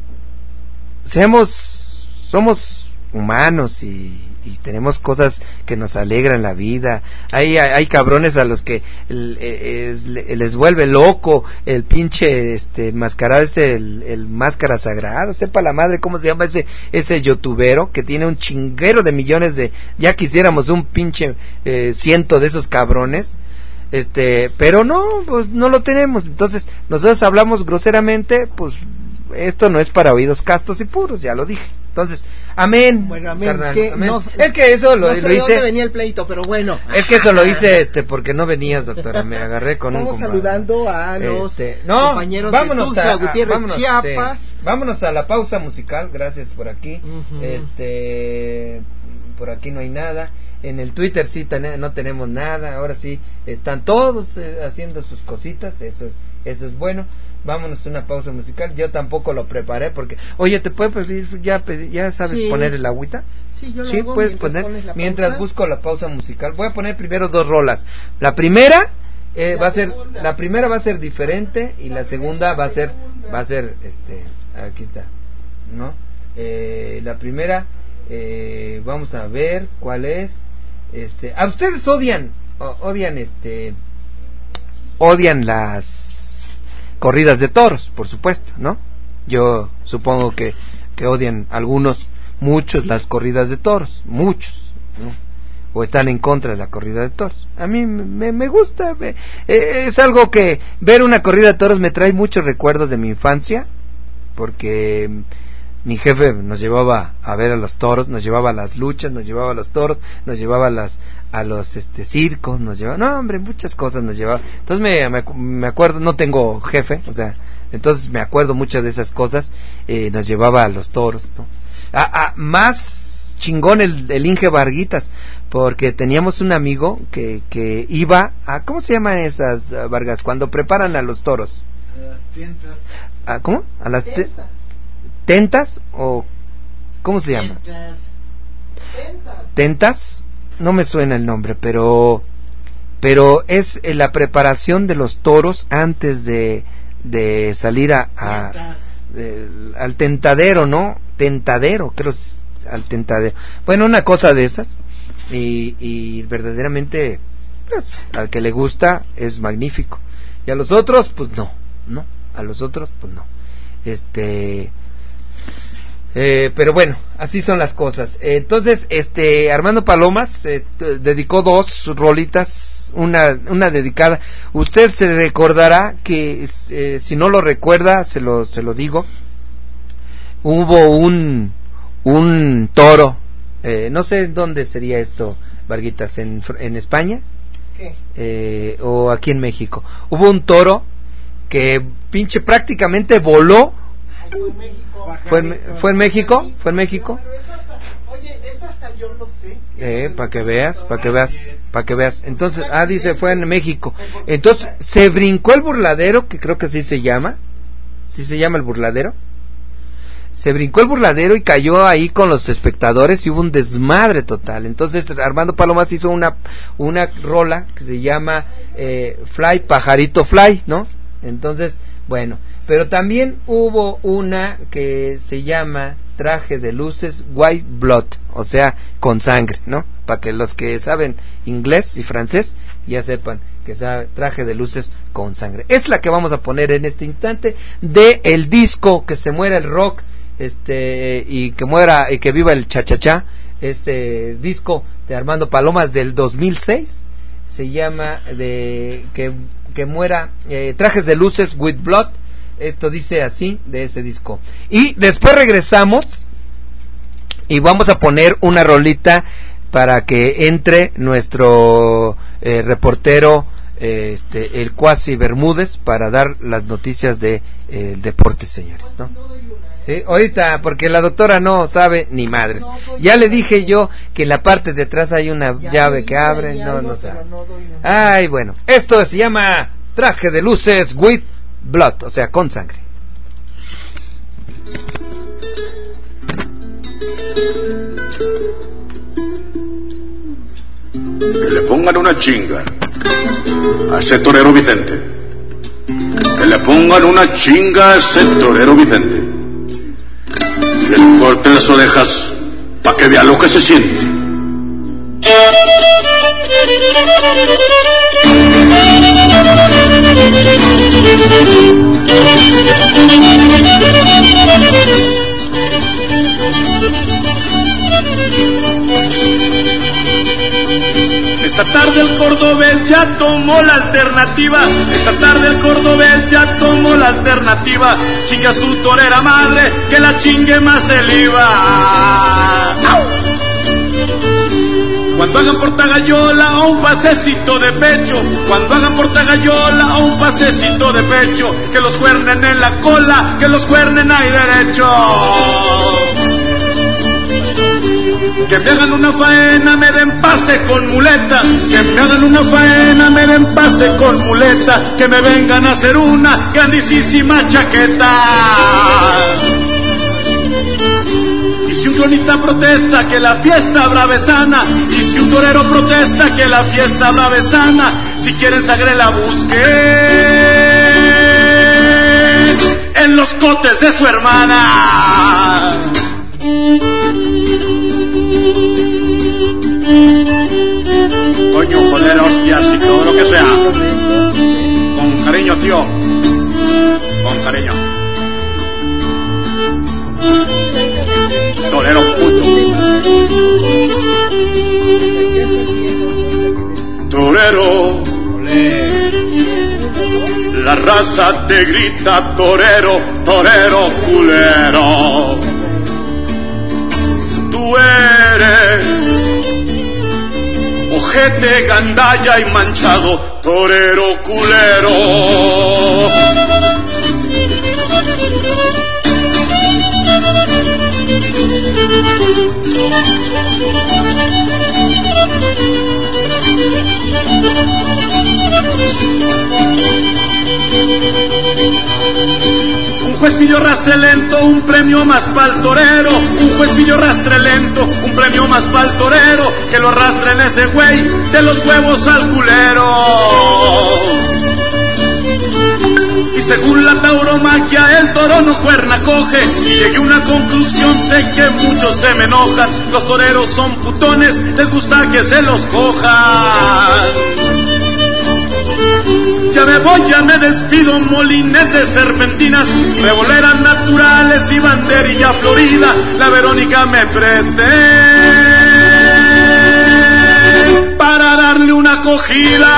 Speaker 1: Seamos, somos humanos y y tenemos cosas que nos alegran la vida. Hay hay, hay cabrones a los que el, es, les vuelve loco el pinche este enmascarado, ese el, el máscara sagrada, sepa la madre cómo se llama ese ese youtubero que tiene un chinguero de millones de, ya quisiéramos un pinche eh, ciento de esos cabrones. Este, pero no, pues no lo tenemos. Entonces, nosotros hablamos groseramente, pues esto no es para oídos castos y puros, ya lo dije. Entonces, amén.
Speaker 22: Bueno, amén.
Speaker 1: Carnal,
Speaker 22: que
Speaker 1: amén.
Speaker 22: No,
Speaker 1: es que eso lo,
Speaker 22: no sé
Speaker 1: lo
Speaker 22: de
Speaker 1: hice.
Speaker 22: dónde venía el pleito, pero bueno.
Speaker 1: Es que eso lo hice este porque no venías, doctora. Me agarré con
Speaker 22: Estamos
Speaker 1: un
Speaker 22: saludando a los
Speaker 1: este, no,
Speaker 22: compañeros
Speaker 1: vámonos
Speaker 22: de Tuxtla
Speaker 1: a,
Speaker 22: Gutiérrez,
Speaker 1: vámonos,
Speaker 22: Chiapas.
Speaker 1: Sí. Vámonos a la pausa musical. Gracias por aquí. Uh-huh. Este, por aquí no hay nada. En el Twitter sí ten, no tenemos nada. Ahora sí están todos eh, haciendo sus cositas. Eso es, eso es bueno. Vámonos a una pausa musical. Yo tampoco lo preparé porque, oye, ¿te puedo pedir? ¿Ya, pedir, ya sabes sí. poner el agüita?
Speaker 22: Sí, yo lo
Speaker 1: sí
Speaker 22: hago
Speaker 1: puedes
Speaker 22: mientras
Speaker 1: poner mientras busco la pausa musical. Voy a poner primero dos rolas. La primera eh, la va a ser segunda. La primera va a ser diferente y la, la segunda va a ser segunda. va a ser este aquí está, ¿no? Eh, la primera eh, vamos a ver cuál es. Este, a ustedes odian odian este odian las corridas de toros, por supuesto, ¿no? Yo supongo que, que odian algunos, muchos las corridas de toros, muchos, ¿no? O están en contra de la corrida de toros. A mí me, me gusta, me, eh, es algo que ver una corrida de toros me trae muchos recuerdos de mi infancia, porque mi jefe nos llevaba a ver a los toros, nos llevaba a las luchas, nos llevaba a los toros, nos llevaba a las a los este circos, nos llevaba, no hombre, muchas cosas nos llevaba. Entonces me, me, me acuerdo, no tengo jefe, o sea, entonces me acuerdo muchas de esas cosas. Eh, nos llevaba a los toros, ¿no? A, a, más chingón el, el Inge Varguitas, porque teníamos un amigo que, que iba a, ¿cómo se llaman esas, uh, Vargas? Cuando preparan a los toros.
Speaker 9: A las tientas.
Speaker 1: ¿A, ¿Cómo? A las te, tentas o ¿cómo se llama?
Speaker 22: Tentas.
Speaker 1: Tentas. No me suena el nombre, pero pero es la preparación de los toros antes de de salir a, a de, al tentadero, ¿no? Tentadero, creo al tentadero. Bueno, una cosa de esas y, y verdaderamente pues, al que le gusta es magnífico y a los otros pues no, no, a los otros pues no. este eh, pero bueno, así son las cosas. Entonces, este Armando Palomas eh, t- dedicó dos rolitas, una una dedicada. Usted se recordará que eh, si no lo recuerda, se lo se lo digo. Hubo un un toro, eh, no sé dónde sería esto, Varguitas, en en España.
Speaker 22: ¿Qué?
Speaker 1: Eh, o aquí en México. Hubo un toro que pinche prácticamente voló.
Speaker 22: Fue en México.
Speaker 1: ¿Fue en, ¿Fue en México? ¿Fue en México?
Speaker 22: Oye, eso hasta yo lo sé.
Speaker 1: Eh, para que veas, para que veas, para que veas. Entonces, ah, dice, fue en México. Entonces, se brincó el burladero, que creo que así se llama. ¿Sí se llama el burladero? Se brincó el burladero y cayó ahí con los espectadores y hubo un desmadre total. Entonces Armando Palomas hizo una una rola que se llama eh, Fly, Pajarito Fly, ¿no? Entonces, bueno, pero también hubo una que se llama Traje de Luces White Blood, o sea, con sangre, ¿no? Para que los que saben inglés y francés ya sepan que sabe Traje de Luces con sangre. Es la que vamos a poner en este instante de el disco Que se muera el rock, este y que muera y que viva el cha-cha-cha, este disco de Armando Palomas del dos mil seis, se llama de que, que muera eh, Trajes de Luces with Blood. Esto dice así de ese disco. Y después regresamos y vamos a poner una rolita para que entre nuestro eh, reportero eh, este el Cuasi Bermúdez para dar las noticias de eh, el deporte, señores, ¿no? Sí, ahorita, porque la doctora no sabe ni madres. Ya le dije yo que en la parte de atrás hay una llave que abre, no, no sabe. Ay, bueno, esto se llama Traje de Luces with Blood, o sea, con sangre.
Speaker 9: Que le pongan una chinga a ese torero Vicente. Que le pongan una chinga a ese torero Vicente. Que le corten las orejas para que vea lo que se siente.
Speaker 2: Esta tarde el cordobés ya tomó la alternativa. Esta tarde el cordobés ya tomó la alternativa. Chinga su torera madre, que la chingue más el I V A. ¡Au! Cuando hagan portagayola o un pasecito de pecho, cuando hagan portagayola o un pasecito de pecho, que los cuernen en la cola, que los cuernen ahí derecho. Que me hagan una faena, me den pase con muleta. Que me hagan una faena, me den pase con muleta. Que me vengan a hacer una grandísima chaqueta. Y si un cronista protesta que la fiesta bravesana, y si un torero protesta que la fiesta bravesana, si quieren sangre la busquen en los cotes de su hermana. Coño, joder, hostias y todo lo que sea. Con cariño, tío. Con cariño. Torero puto. Torero. La raza te grita torero, torero culero. Tú eres ojete, gandalla y manchado, torero culero. Un juez pidió rastre lento, un premio más pa'l torero. Un juez pidió rastre lento, un premio más pa'l torero. Que lo arrastren ese güey de los huevos al culero. Y según la tauromaquia el toro no cuerna coge. Y llegué a una conclusión, sé que muchos se me enojan. Los toreros son putones, les gusta que se los cojan. Ya me
Speaker 8: Hoy ya me despido, molinetes, serpentinas, reboleras naturales y banderilla florida, la Verónica me presté para darle una acogida.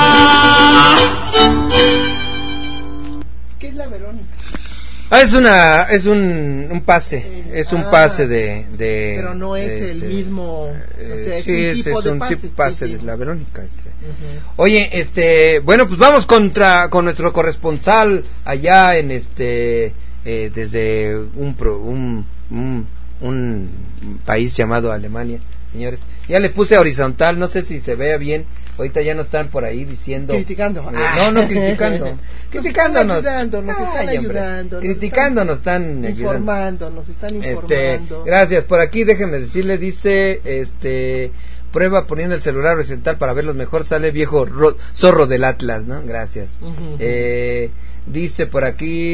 Speaker 22: ¿Qué es la Verónica?
Speaker 1: Ah, es una, es un, un pase, eh, es un ah, pase de, de...
Speaker 22: Pero no es de, el de, mismo,
Speaker 1: eh,
Speaker 22: o sea, es
Speaker 1: sí,
Speaker 22: un
Speaker 1: es,
Speaker 22: tipo
Speaker 1: es
Speaker 22: de
Speaker 1: un
Speaker 22: pase.
Speaker 1: tipo pase
Speaker 22: sí,
Speaker 1: de
Speaker 22: sí.
Speaker 1: la Verónica. Sí.
Speaker 22: Uh-huh.
Speaker 1: Oye, este, bueno, pues vamos contra, con nuestro corresponsal allá en este, eh, desde un, pro, un, un, un país llamado Alemania, señores. Ya le puse horizontal, no sé si se vea bien. Ahorita ya no están por ahí diciendo...
Speaker 22: Criticando.
Speaker 1: Eh, no, no criticando. Criticándonos.
Speaker 22: Nos están ayudando, nos están
Speaker 1: Ay,
Speaker 22: ayudando.
Speaker 1: Criticando nos están
Speaker 22: informando, nos están informando.
Speaker 1: Este, gracias. Por aquí déjenme decirle, dice, este... Prueba poniendo el celular horizontal para verlos mejor, sale viejo ro- zorro del Atlas, ¿no? Gracias. Uh-huh. Eh... Dice por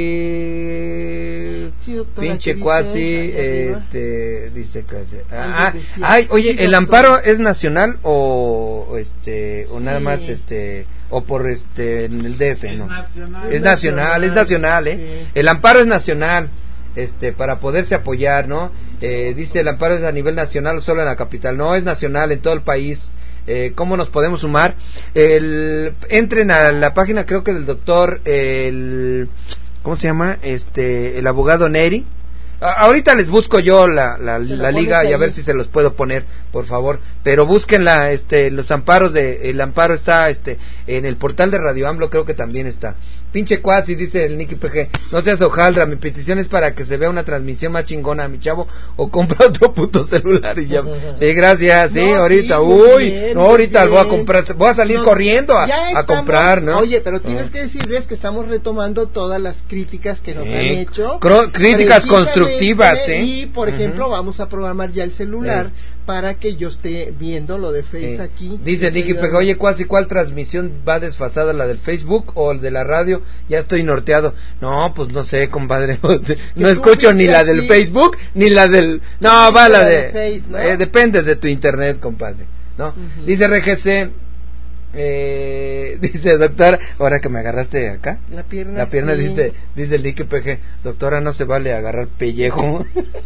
Speaker 1: aquí, sí, doctora, pinche cuasi, este, dice casi. Ah, ay, oye, sí, ¿el amparo es nacional o, este, o sí. nada más, este, o por este, en el D F,
Speaker 11: es
Speaker 1: no?
Speaker 11: Nacional,
Speaker 1: es nacional, es nacional, ¿eh? Sí. El amparo es nacional, este, para poderse apoyar, ¿no? Eh, dice el amparo es a nivel nacional o solo en la capital, no, es nacional en todo el país. Eh, ¿Cómo nos podemos sumar? El, entren a la página, creo que del doctor, el, ¿cómo se llama? Este, el abogado Neri. A, ahorita les busco yo la, la, la liga y a ver si se los puedo poner, por favor. Pero búsquenla, este, los amparos de, el amparo está, este, en el portal de Radio AMLO, creo que también está. Pinche cuasi, dice el Nicky P G, no seas hojaldra, mi petición es para que se vea una transmisión más chingona a mi chavo, o compra otro puto celular y ya. Sí, gracias, sí, no, ahorita, sí, uy, bien, no, ahorita bien. voy a comprar, voy a salir no, corriendo a, estamos, a comprar, ¿no?
Speaker 22: Oye, pero tienes ah. que decirles que estamos retomando todas las críticas que nos eh, han hecho.
Speaker 1: Cro- críticas constructivas, ¿eh?
Speaker 22: Y, por ejemplo, uh-huh. vamos a programar ya el celular eh. para que yo esté viendo lo de Face eh. aquí.
Speaker 1: Dice Nicky P G, oye, cuasi, ¿cuál transmisión va desfasada, la del Facebook o el de la radio? Ya estoy norteado. No, pues no sé, compadre. No escucho ni la del Facebook ni la del. No, va la de. Face, ¿no? eh, depende de tu internet, compadre. ¿No? Uh-huh. Dice R G C. Eh, dice doctora, ahora que me agarraste acá,
Speaker 22: la pierna,
Speaker 1: la pierna
Speaker 22: sí.
Speaker 1: dice, dice el Lique P G, doctora, no se vale agarrar pellejo.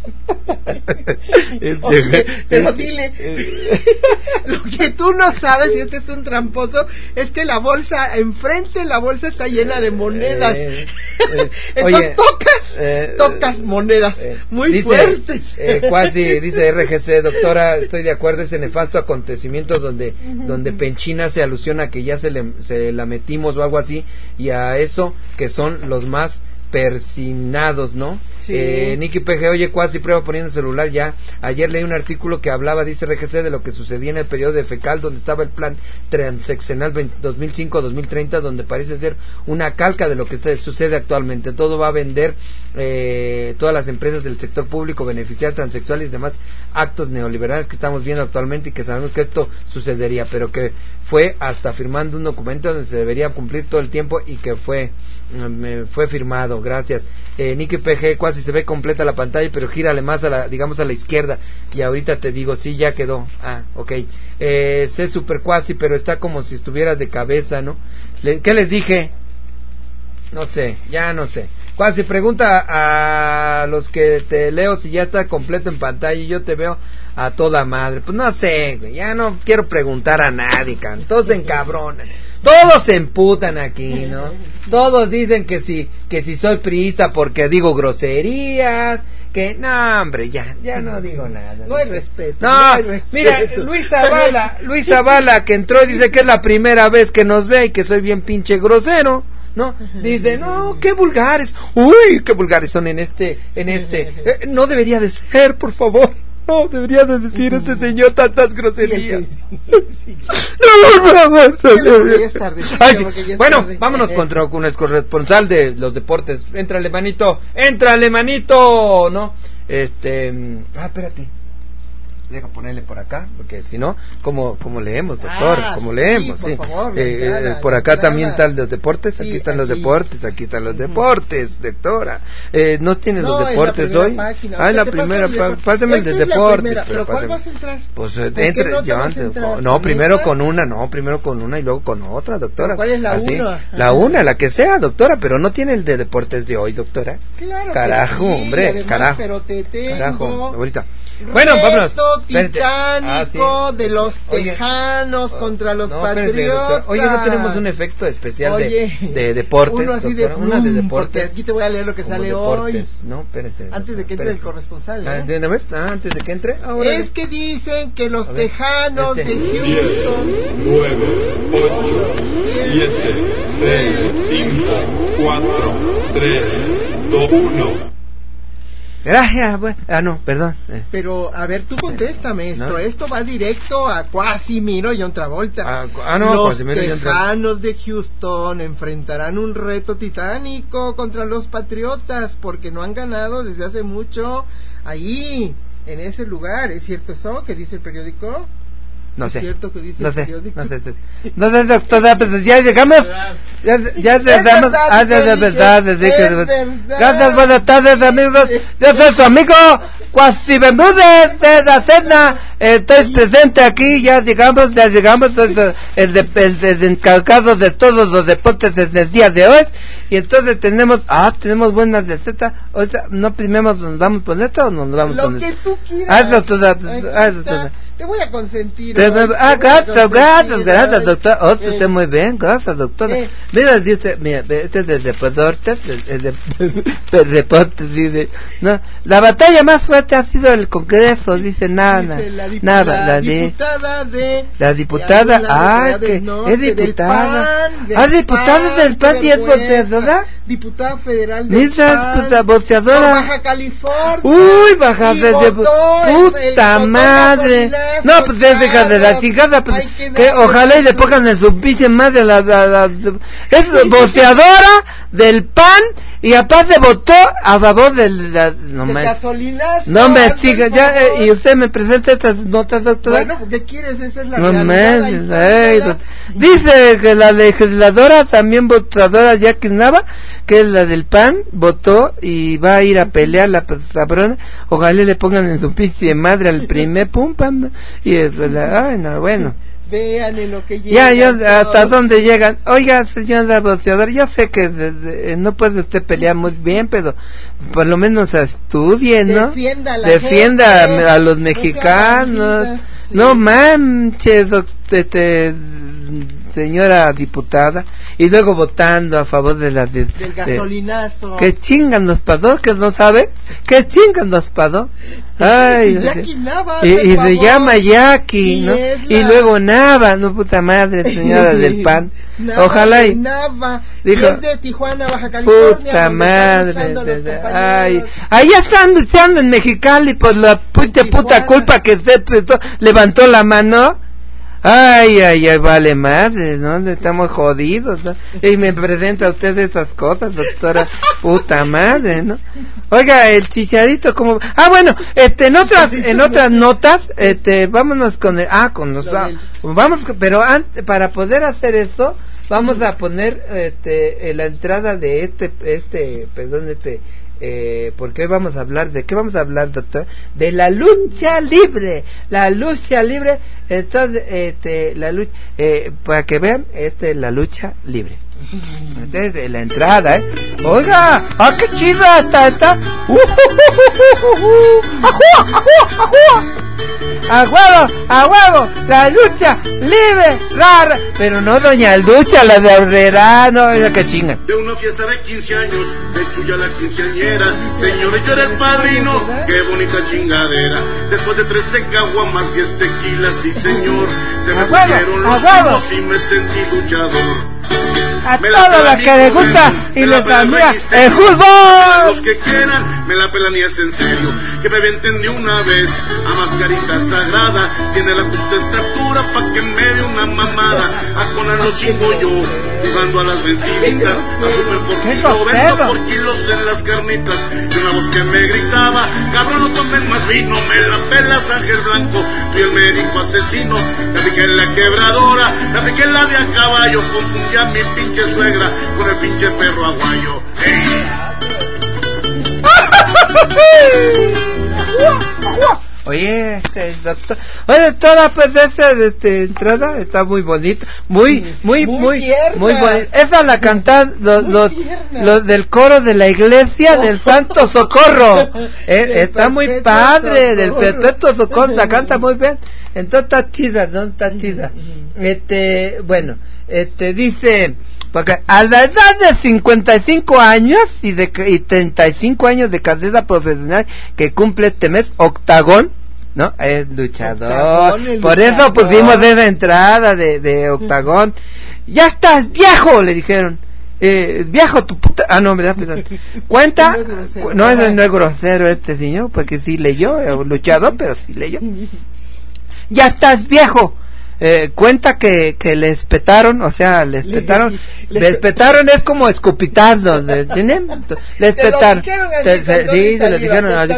Speaker 22: Oye, pero dile, lo que tú no sabes, y este es un tramposo, es que la bolsa, enfrente la bolsa está llena de monedas. Eh, eh, Entonces oye, tocas, eh, tocas monedas eh, muy
Speaker 1: dice,
Speaker 22: fuertes.
Speaker 1: Eh, cuasi, dice R G C, doctora, estoy de acuerdo, ese nefasto acontecimiento donde, uh-huh. donde Penchina se alucina a que ya se, le, se la metimos o algo así, y a eso que son los más persinados, ¿no? Sí. Eh, Nicky P G, oye, cuasi prueba poniendo el celular ya. Ayer leí un artículo que hablaba, dice R G C, de lo que sucedía en el periodo de FECAL, donde estaba el plan transeccional dos mil cinco a dos mil treinta, donde parece ser una calca de lo que está, sucede actualmente. Todo va a vender, eh, todas las empresas del sector público beneficiar transexuales y demás actos neoliberales que estamos viendo actualmente, y que sabemos que esto sucedería, pero que fue hasta firmando un documento donde se debería cumplir todo el tiempo y que fue me fue firmado. Gracias. eh, Nicky P G, casi se ve completa la pantalla, pero gírale más a la, digamos a la izquierda, y ahorita te digo, sí, ya quedó. Ah, ok. Eh, sé super cuasi, pero está como si estuvieras de cabeza, ¿no? Le, ¿qué les dije? No sé, ya no sé. Cuasi, pregunta a los que te leo si ya está completo en pantalla y yo te veo a toda madre. Pues no sé, güey, ya no quiero preguntar a nadie, can. Todos se encabronan. Todos se emputan aquí, ¿no? Todos dicen que si, que si soy priista porque digo groserías, que no, hombre, ya, ya no digo nada.
Speaker 22: No hay respeto.
Speaker 1: No,
Speaker 22: no hay respeto.
Speaker 1: Mira, Luis Zavala, Luis Zavala que entró y dice que es la primera vez que nos ve y que soy bien pinche grosero, ¿no? Dice, no, qué vulgares, uy, qué vulgares son en este, en este, eh, no debería de ser, por favor. No, debería de decir este señor tantas groserías. Bueno, vámonos contra con el corresponsal de los deportes. Éntrale, manito, éntrale, manito, ¿no? Este, ah, espérate. deja ponerle por acá, porque si no, ¿cómo, cómo leemos, doctor?
Speaker 22: Ah,
Speaker 1: ¿Cómo leemos?
Speaker 22: sí,
Speaker 1: Sí.
Speaker 22: por favor,
Speaker 1: Eh,
Speaker 22: entrada,
Speaker 1: eh, por acá
Speaker 22: entrada.
Speaker 1: también están los deportes, aquí
Speaker 22: Sí,
Speaker 1: están los
Speaker 22: aquí.
Speaker 1: deportes, aquí están los deportes, doctora. Eh, ¿No tienes
Speaker 22: No,
Speaker 1: los
Speaker 22: en la
Speaker 1: deportes
Speaker 22: primera
Speaker 1: hoy?
Speaker 22: página.
Speaker 1: Ah, en la
Speaker 22: Te
Speaker 1: primera,
Speaker 22: paso el
Speaker 1: pa-
Speaker 22: deporte.
Speaker 1: pásame el de
Speaker 22: Esta es la
Speaker 1: deportes.
Speaker 22: primera, pero ¿cuál
Speaker 1: pásame.
Speaker 22: vas a entrar?
Speaker 1: Pues eh,
Speaker 22: ¿Con qué
Speaker 1: entre,
Speaker 22: nota
Speaker 1: yo
Speaker 22: vas a
Speaker 1: antes,
Speaker 22: entrar?
Speaker 1: no,
Speaker 22: ¿Con
Speaker 1: primero
Speaker 22: esta?
Speaker 1: con una, no, primero con una y luego con otra, doctora.
Speaker 22: ¿Cuál es la
Speaker 1: Así.
Speaker 22: uno?
Speaker 1: La
Speaker 22: Ajá.
Speaker 1: una, la que sea, doctora, pero no tiene el de deportes de hoy, doctora.
Speaker 22: Claro
Speaker 1: Carajo,
Speaker 22: que sí,
Speaker 1: hombre,
Speaker 22: además,
Speaker 1: carajo.
Speaker 22: pero te tengo
Speaker 1: Carajo, ahorita. Bueno,
Speaker 22: reto
Speaker 1: vámonos. Espérate.
Speaker 22: titánico
Speaker 1: Ah, sí.
Speaker 22: de los
Speaker 1: Oye.
Speaker 22: tejanos contra los
Speaker 1: No, espérate,
Speaker 22: patriotas.
Speaker 1: doctora. Oye, no tenemos un efecto especial
Speaker 22: Oye,
Speaker 1: de, de deportes.
Speaker 22: uno así de
Speaker 1: doctora? Una de
Speaker 22: flum,
Speaker 1: deportes.
Speaker 22: porque aquí te voy a leer lo que
Speaker 1: Como
Speaker 22: sale
Speaker 1: deportes.
Speaker 22: hoy.
Speaker 1: No, espérese.
Speaker 22: Antes de que entre el
Speaker 1: espérese.
Speaker 22: corresponsal,
Speaker 1: Ah,
Speaker 22: ¿eh?
Speaker 1: ¿de una vez? Ah, antes de que entre. Ah, órale.
Speaker 22: Es que dicen que los
Speaker 1: A ver,
Speaker 22: tejanos
Speaker 1: este.
Speaker 22: de Houston
Speaker 11: nueve, ocho, siete, seis, cinco, cuatro, tres, dos, uno.
Speaker 1: Gracias, bueno. Ah, no, perdón. Eh.
Speaker 22: Pero, a ver, tú contéstame esto.
Speaker 1: ¿No?
Speaker 22: Esto va directo a Quasimiro y John Travolta.
Speaker 1: Ah, ah, no,
Speaker 22: los
Speaker 1: Quasimiro y John Travolta.
Speaker 22: tejanos de Houston enfrentarán un reto titánico contra los patriotas porque no han ganado desde hace mucho ahí, en ese lugar. ¿Es cierto eso que dice el periódico?
Speaker 1: No
Speaker 22: ¿Es
Speaker 1: sé.
Speaker 22: cierto que dice
Speaker 1: No
Speaker 22: el
Speaker 1: sé,
Speaker 22: periódico?
Speaker 1: no sé, no sé, doctora, pues ya llegamos, ya, ya
Speaker 22: Es
Speaker 1: llegamos,
Speaker 22: verdad,
Speaker 1: ah, ya
Speaker 22: te
Speaker 1: de verdad,
Speaker 22: dije,
Speaker 1: desde que,
Speaker 22: es verdad.
Speaker 1: gracias, buenas tardes, amigos, yo soy su amigo, Cuasi Bermúdez de la Cena, eh, estoy presente aquí, ya llegamos, ya llegamos, soy el, el, de, el, el encargado de todos los deportes desde el día de hoy, y entonces tenemos, ah, tenemos buenas recetas, o sea, no primero nos vamos por esto o nos vamos
Speaker 22: Lo
Speaker 1: por
Speaker 22: que
Speaker 1: esto.
Speaker 22: tú quieras.
Speaker 1: Hazlo toda,
Speaker 22: Aquí
Speaker 1: hazlo
Speaker 22: está.
Speaker 1: toda.
Speaker 22: Te voy a consentir.
Speaker 1: Te-
Speaker 22: hoy, te voy
Speaker 1: Ah,
Speaker 22: a
Speaker 1: gracias,
Speaker 22: consentir
Speaker 1: gracias,
Speaker 22: hoy.
Speaker 1: gracias, doctor. Oh,
Speaker 22: Eh,
Speaker 1: usted muy bien, gracias, doctora.
Speaker 22: eh.
Speaker 1: Mira, dice, mira, este es de deportes, de, de, de deportes, dice. No, la batalla más fuerte ha sido el Congreso, dice nada,
Speaker 22: Dice la, dip-
Speaker 1: nada,
Speaker 22: la
Speaker 1: la de,
Speaker 22: diputada de
Speaker 1: la diputada,
Speaker 22: de
Speaker 1: ah,
Speaker 22: del
Speaker 1: que
Speaker 22: norte,
Speaker 1: es diputada,
Speaker 22: del PAN, del
Speaker 1: ah, diputada
Speaker 22: PAN,
Speaker 1: del PAN y es
Speaker 22: vergüenza.
Speaker 1: boxeadora.
Speaker 22: Diputada federal del
Speaker 1: Mira,
Speaker 22: PAN,
Speaker 1: puta, boxeadora.
Speaker 22: por Baja California.
Speaker 1: Uy, baja
Speaker 22: Y
Speaker 1: de, de
Speaker 22: votó el- el-
Speaker 1: puta
Speaker 22: votó
Speaker 1: madre.
Speaker 22: gasolinazo,
Speaker 1: No, pues es hija de la
Speaker 22: Carlos.
Speaker 1: chingada, pues,
Speaker 22: Hay que
Speaker 1: que
Speaker 22: darle-
Speaker 1: ojalá y le pongan en su pinche madre la, la, la, es boxeadora del P A N y aparte votó a favor de la, no
Speaker 22: de
Speaker 1: me,
Speaker 22: gasolinazo.
Speaker 1: no me
Speaker 22: hazme
Speaker 1: siga,
Speaker 22: el
Speaker 1: ya,
Speaker 22: favor.
Speaker 1: eh, y usted me presenta estas notas, doctora.
Speaker 22: Bueno, ¿qué quieres? Esa es la
Speaker 1: No
Speaker 22: realidad. ahí
Speaker 1: me,
Speaker 22: está,
Speaker 1: ey,
Speaker 22: ¿verdad?
Speaker 1: doc- dice que la legisladora, también votadora Jackie Nava, que es la del P A N, votó y va a ir a pelear la cabrona. Ojalá le pongan en su pinche madre al primer pum pam. Y eso, la, ay, no, bueno.
Speaker 22: Vean en lo que
Speaker 1: Ya,
Speaker 22: llegan
Speaker 1: ya, hasta
Speaker 22: todos.
Speaker 1: dónde llegan. Oiga, señora boxeadora, yo sé que de- de- no puede usted pelear muy bien, pero por lo menos estudie, ¿no?
Speaker 22: Defienda a la
Speaker 1: Defienda
Speaker 22: gente,
Speaker 1: a, a los
Speaker 22: no sea
Speaker 1: mexicanos.
Speaker 22: bandida, sí.
Speaker 1: No manches, doc- este, señora diputada. Y luego votando a favor de la... De,
Speaker 22: Del gasolinazo.
Speaker 1: que chingan los pados, que no sabe, que chingan los pados. Ay,
Speaker 22: Y Jackie Nava,
Speaker 1: y,
Speaker 22: por
Speaker 1: y se
Speaker 22: favor.
Speaker 1: llama Jackie,
Speaker 22: Y
Speaker 1: ¿no?
Speaker 22: es
Speaker 1: Y
Speaker 22: la-
Speaker 1: luego Nava, no puta madre, señora del P A N.
Speaker 22: Nava
Speaker 1: Ojalá
Speaker 22: de
Speaker 1: y...
Speaker 22: Nava,
Speaker 1: dijo,
Speaker 22: y es de Tijuana, Baja California.
Speaker 1: puta
Speaker 22: donde están
Speaker 1: madre,
Speaker 22: luchando
Speaker 1: de-
Speaker 22: los
Speaker 1: de-
Speaker 22: compañeros.
Speaker 1: ay, ahí están luchando en Mexicali por la puta, puta culpa que usted prestó, levantó la mano. Ay, ay, ay, vale madre, ¿no? Estamos jodidos, ¿no? Y me presenta usted esas cosas, doctora, puta madre, ¿no? Oiga, el chicharito, como... Ah, bueno, este, en otras, en otras notas, este, vámonos con el... Ah, con los... va- Vamos, con- pero antes, para poder hacer eso, vamos a poner, este, eh, la entrada de este, este, perdón, este... Eh, porque hoy vamos a hablar de qué vamos a hablar, doctor, de la lucha libre, la lucha libre. Entonces, este, la lucha, eh, para que vean, este es la lucha libre. Entonces, la entrada, ¿eh? Oiga, ah, qué chido está, está. Uh, uh, uh, uh, uh, uh. ¡Ajúa, ajúa, ajúa! ¡A huevo, a huevo! ¡La lucha libre, rara! Pero no doña Lucha, la de Herrera, no, esa que chinga.
Speaker 9: De una fiesta de quince años, de Chuya la quinceañera. Señores, yo era el padrino, qué bonita chingadera. Después de trece caguamas, diez tequilas, sí señor. Se me
Speaker 1: ¡A huevo,
Speaker 9: pusieron
Speaker 1: a
Speaker 9: los
Speaker 1: huevo!
Speaker 9: ojos y me sentí luchador.
Speaker 1: A
Speaker 9: Me la
Speaker 1: todos
Speaker 9: pelan
Speaker 1: los
Speaker 9: y
Speaker 1: que les
Speaker 9: corren,
Speaker 1: gusta y
Speaker 9: me la
Speaker 1: les
Speaker 9: pelan
Speaker 1: admira
Speaker 9: Rey
Speaker 1: el
Speaker 9: Misterio. Los
Speaker 1: fútbol.
Speaker 9: que quieran, me la pelan y es en serio. Que me avienten de una vez a mascarita sagrada. Tiene la justa estatura pa' que me dé una mamada. A Conan lo chingo yo, jugando a las venciditas, a super por kilo, vendo por kilos en las carnitas, y una voz que me gritaba, cabrón, no tomen más vino, me la pelas Ángel Blanco, fui el médico asesino, la piqué en la quebradora, la piqué en la de a caballo, confundí a mi pinche suegra con el pinche perro aguayo. ¡Hey!
Speaker 1: Oye, este, doctor, oye, toda pues esa este, entrada está muy bonita, muy, muy, muy, muy, muy bonita. Esa la cantan los, los, los del coro de la iglesia del Santo Socorro. Eh, está muy padre, del Perpetuo Socorro, la canta muy bien. Entonces está chida, ¿no? Está chida. Este, bueno, este, dice, porque a la edad de cincuenta y cinco años y de y treinta y cinco años de carrera profesional que cumple este mes, Octagón, ¿no? Es luchador. Octagón, por luchador. Eso pusimos esa entrada de, de Octagón. Ya estás viejo, le dijeron. Eh, viejo tu puta. Ah, no, me da perdón. Cuenta. No es, no es grosero este señor, porque sí leyó, es luchador, pero sí leyó. Ya estás viejo. Eh, cuenta que, que le espetaron, o sea, le espetaron, le, le espetaron es como escupitazos, ¿entienden? Le espetaron, se, se, sí, se le dijeron, así,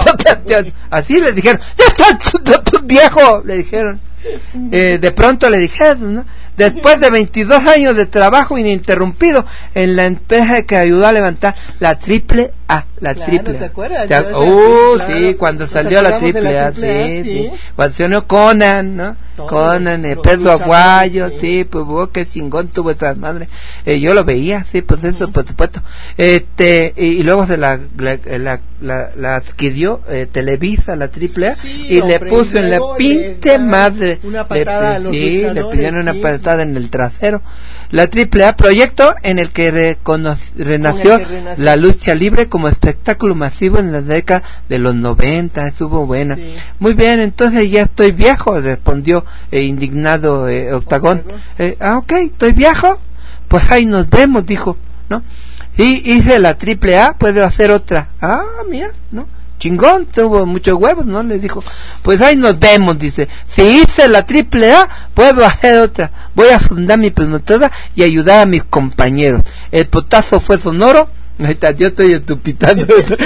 Speaker 1: así le dijeron, ya estás viejo, le dijeron, eh, de pronto le dijeron, ¿no? Después de veintidós años de trabajo ininterrumpido en la empresa que ayudó a levantar la triple A, la claro, triple A. ¿Te acuerdas? ¿Te, uh, claro. Sí, cuando salió la triple A, sí, sí, sí. Cuando salió Conan, ¿no? Todo, Conan, eh, Pedro Aguayo, sí. sí, pues oh, qué chingón tuvo esa madre. Eh, yo lo veía, sí, pues eso, uh-huh. por supuesto. Este, y, y luego se la, la, la, la, la adquirió eh, Televisa, la triple A, sí, y hombre, le puso en la pinche madre. Una patada le, a los sí, le pidieron una patada en el trasero. La triple A, proyecto en el que recono- renació, el que renació la lucha libre como espectáculo masivo en la década de los noventa, estuvo buena. Sí. Muy bien, entonces ya estoy viejo, respondió eh, indignado eh, Octagón. Eh, ah, ok, estoy viejo, pues ahí nos vemos, dijo, ¿no? Y hice la triple A, puedo hacer otra. Ah, mira, ¿no? Chingón, tuvo muchos huevos, ¿no? Le dijo, pues ahí nos vemos, dice, si hice la triple A, puedo hacer otra, voy a fundar mi promotora y ayudar a mis compañeros. El potazo fue sonoro, ahorita yo estoy estupitando,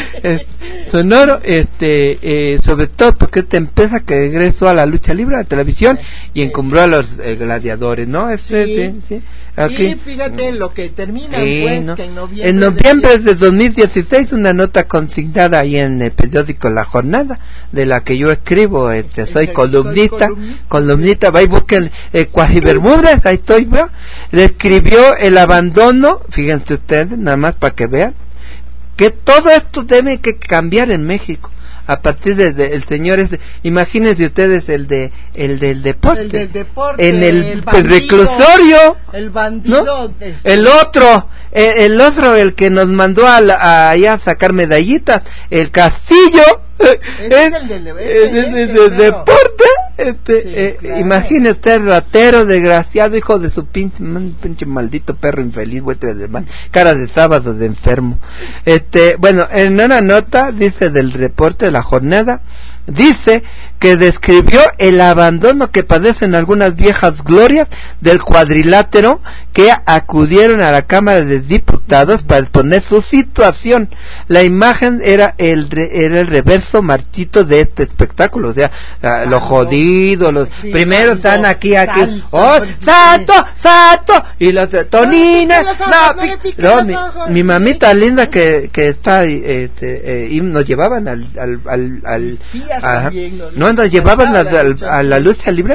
Speaker 1: sonoro, este, eh, sobre todo porque esta empresa que regresó a la lucha libre, a la televisión, y encumbró a los eh, gladiadores, ¿no? Ese, sí, sí, sí. Okay.
Speaker 22: Y fíjate en lo que termina,
Speaker 1: sí,
Speaker 22: pues,
Speaker 1: ¿no?
Speaker 22: que en noviembre,
Speaker 1: en noviembre de dos mil dieciséis una nota consignada ahí en el periódico La Jornada, de la que yo escribo, este, soy columnista, columnista, columnista, va y busquen eh, Cuasi Bermúdez, ahí estoy, ¿no? Le escribió el abandono, fíjense ustedes, nada más para que vean, que todo esto debe que cambiar en México. A partir de, de el señor ese, imagínense ustedes el de el del deporte,
Speaker 22: el del deporte
Speaker 1: en el,
Speaker 22: el, bandido,
Speaker 1: el reclusorio,
Speaker 22: el bandido,
Speaker 1: ¿no? Este. el otro, el, el otro, el que nos mandó a, la, a allá a sacar medallitas, el Castillo, es, es el del de, es, es, es, es deporte, este, sí, eh, claro. Imagine usted, ratero, desgraciado, hijo de su pinche, man, pinche maldito perro infeliz, vuelta de man, cara de sábado de enfermo. Este, bueno, en una nota dice del reporte de La Jornada, dice que describió el abandono que padecen algunas viejas glorias del cuadrilátero que acudieron a la Cámara de Diputados para exponer su situación. La imagen era el re, era el reverso marchito de este espectáculo, o sea, ah, los jodidos, los sí, primero están aquí, aquí, santo, oh, santo, santo, y los Tonina, no, no, mi, mi mamita linda que que está, este, eh, y nos llevaban al, al, al, al a, no, nos llevaban a, a, a la lucha libre.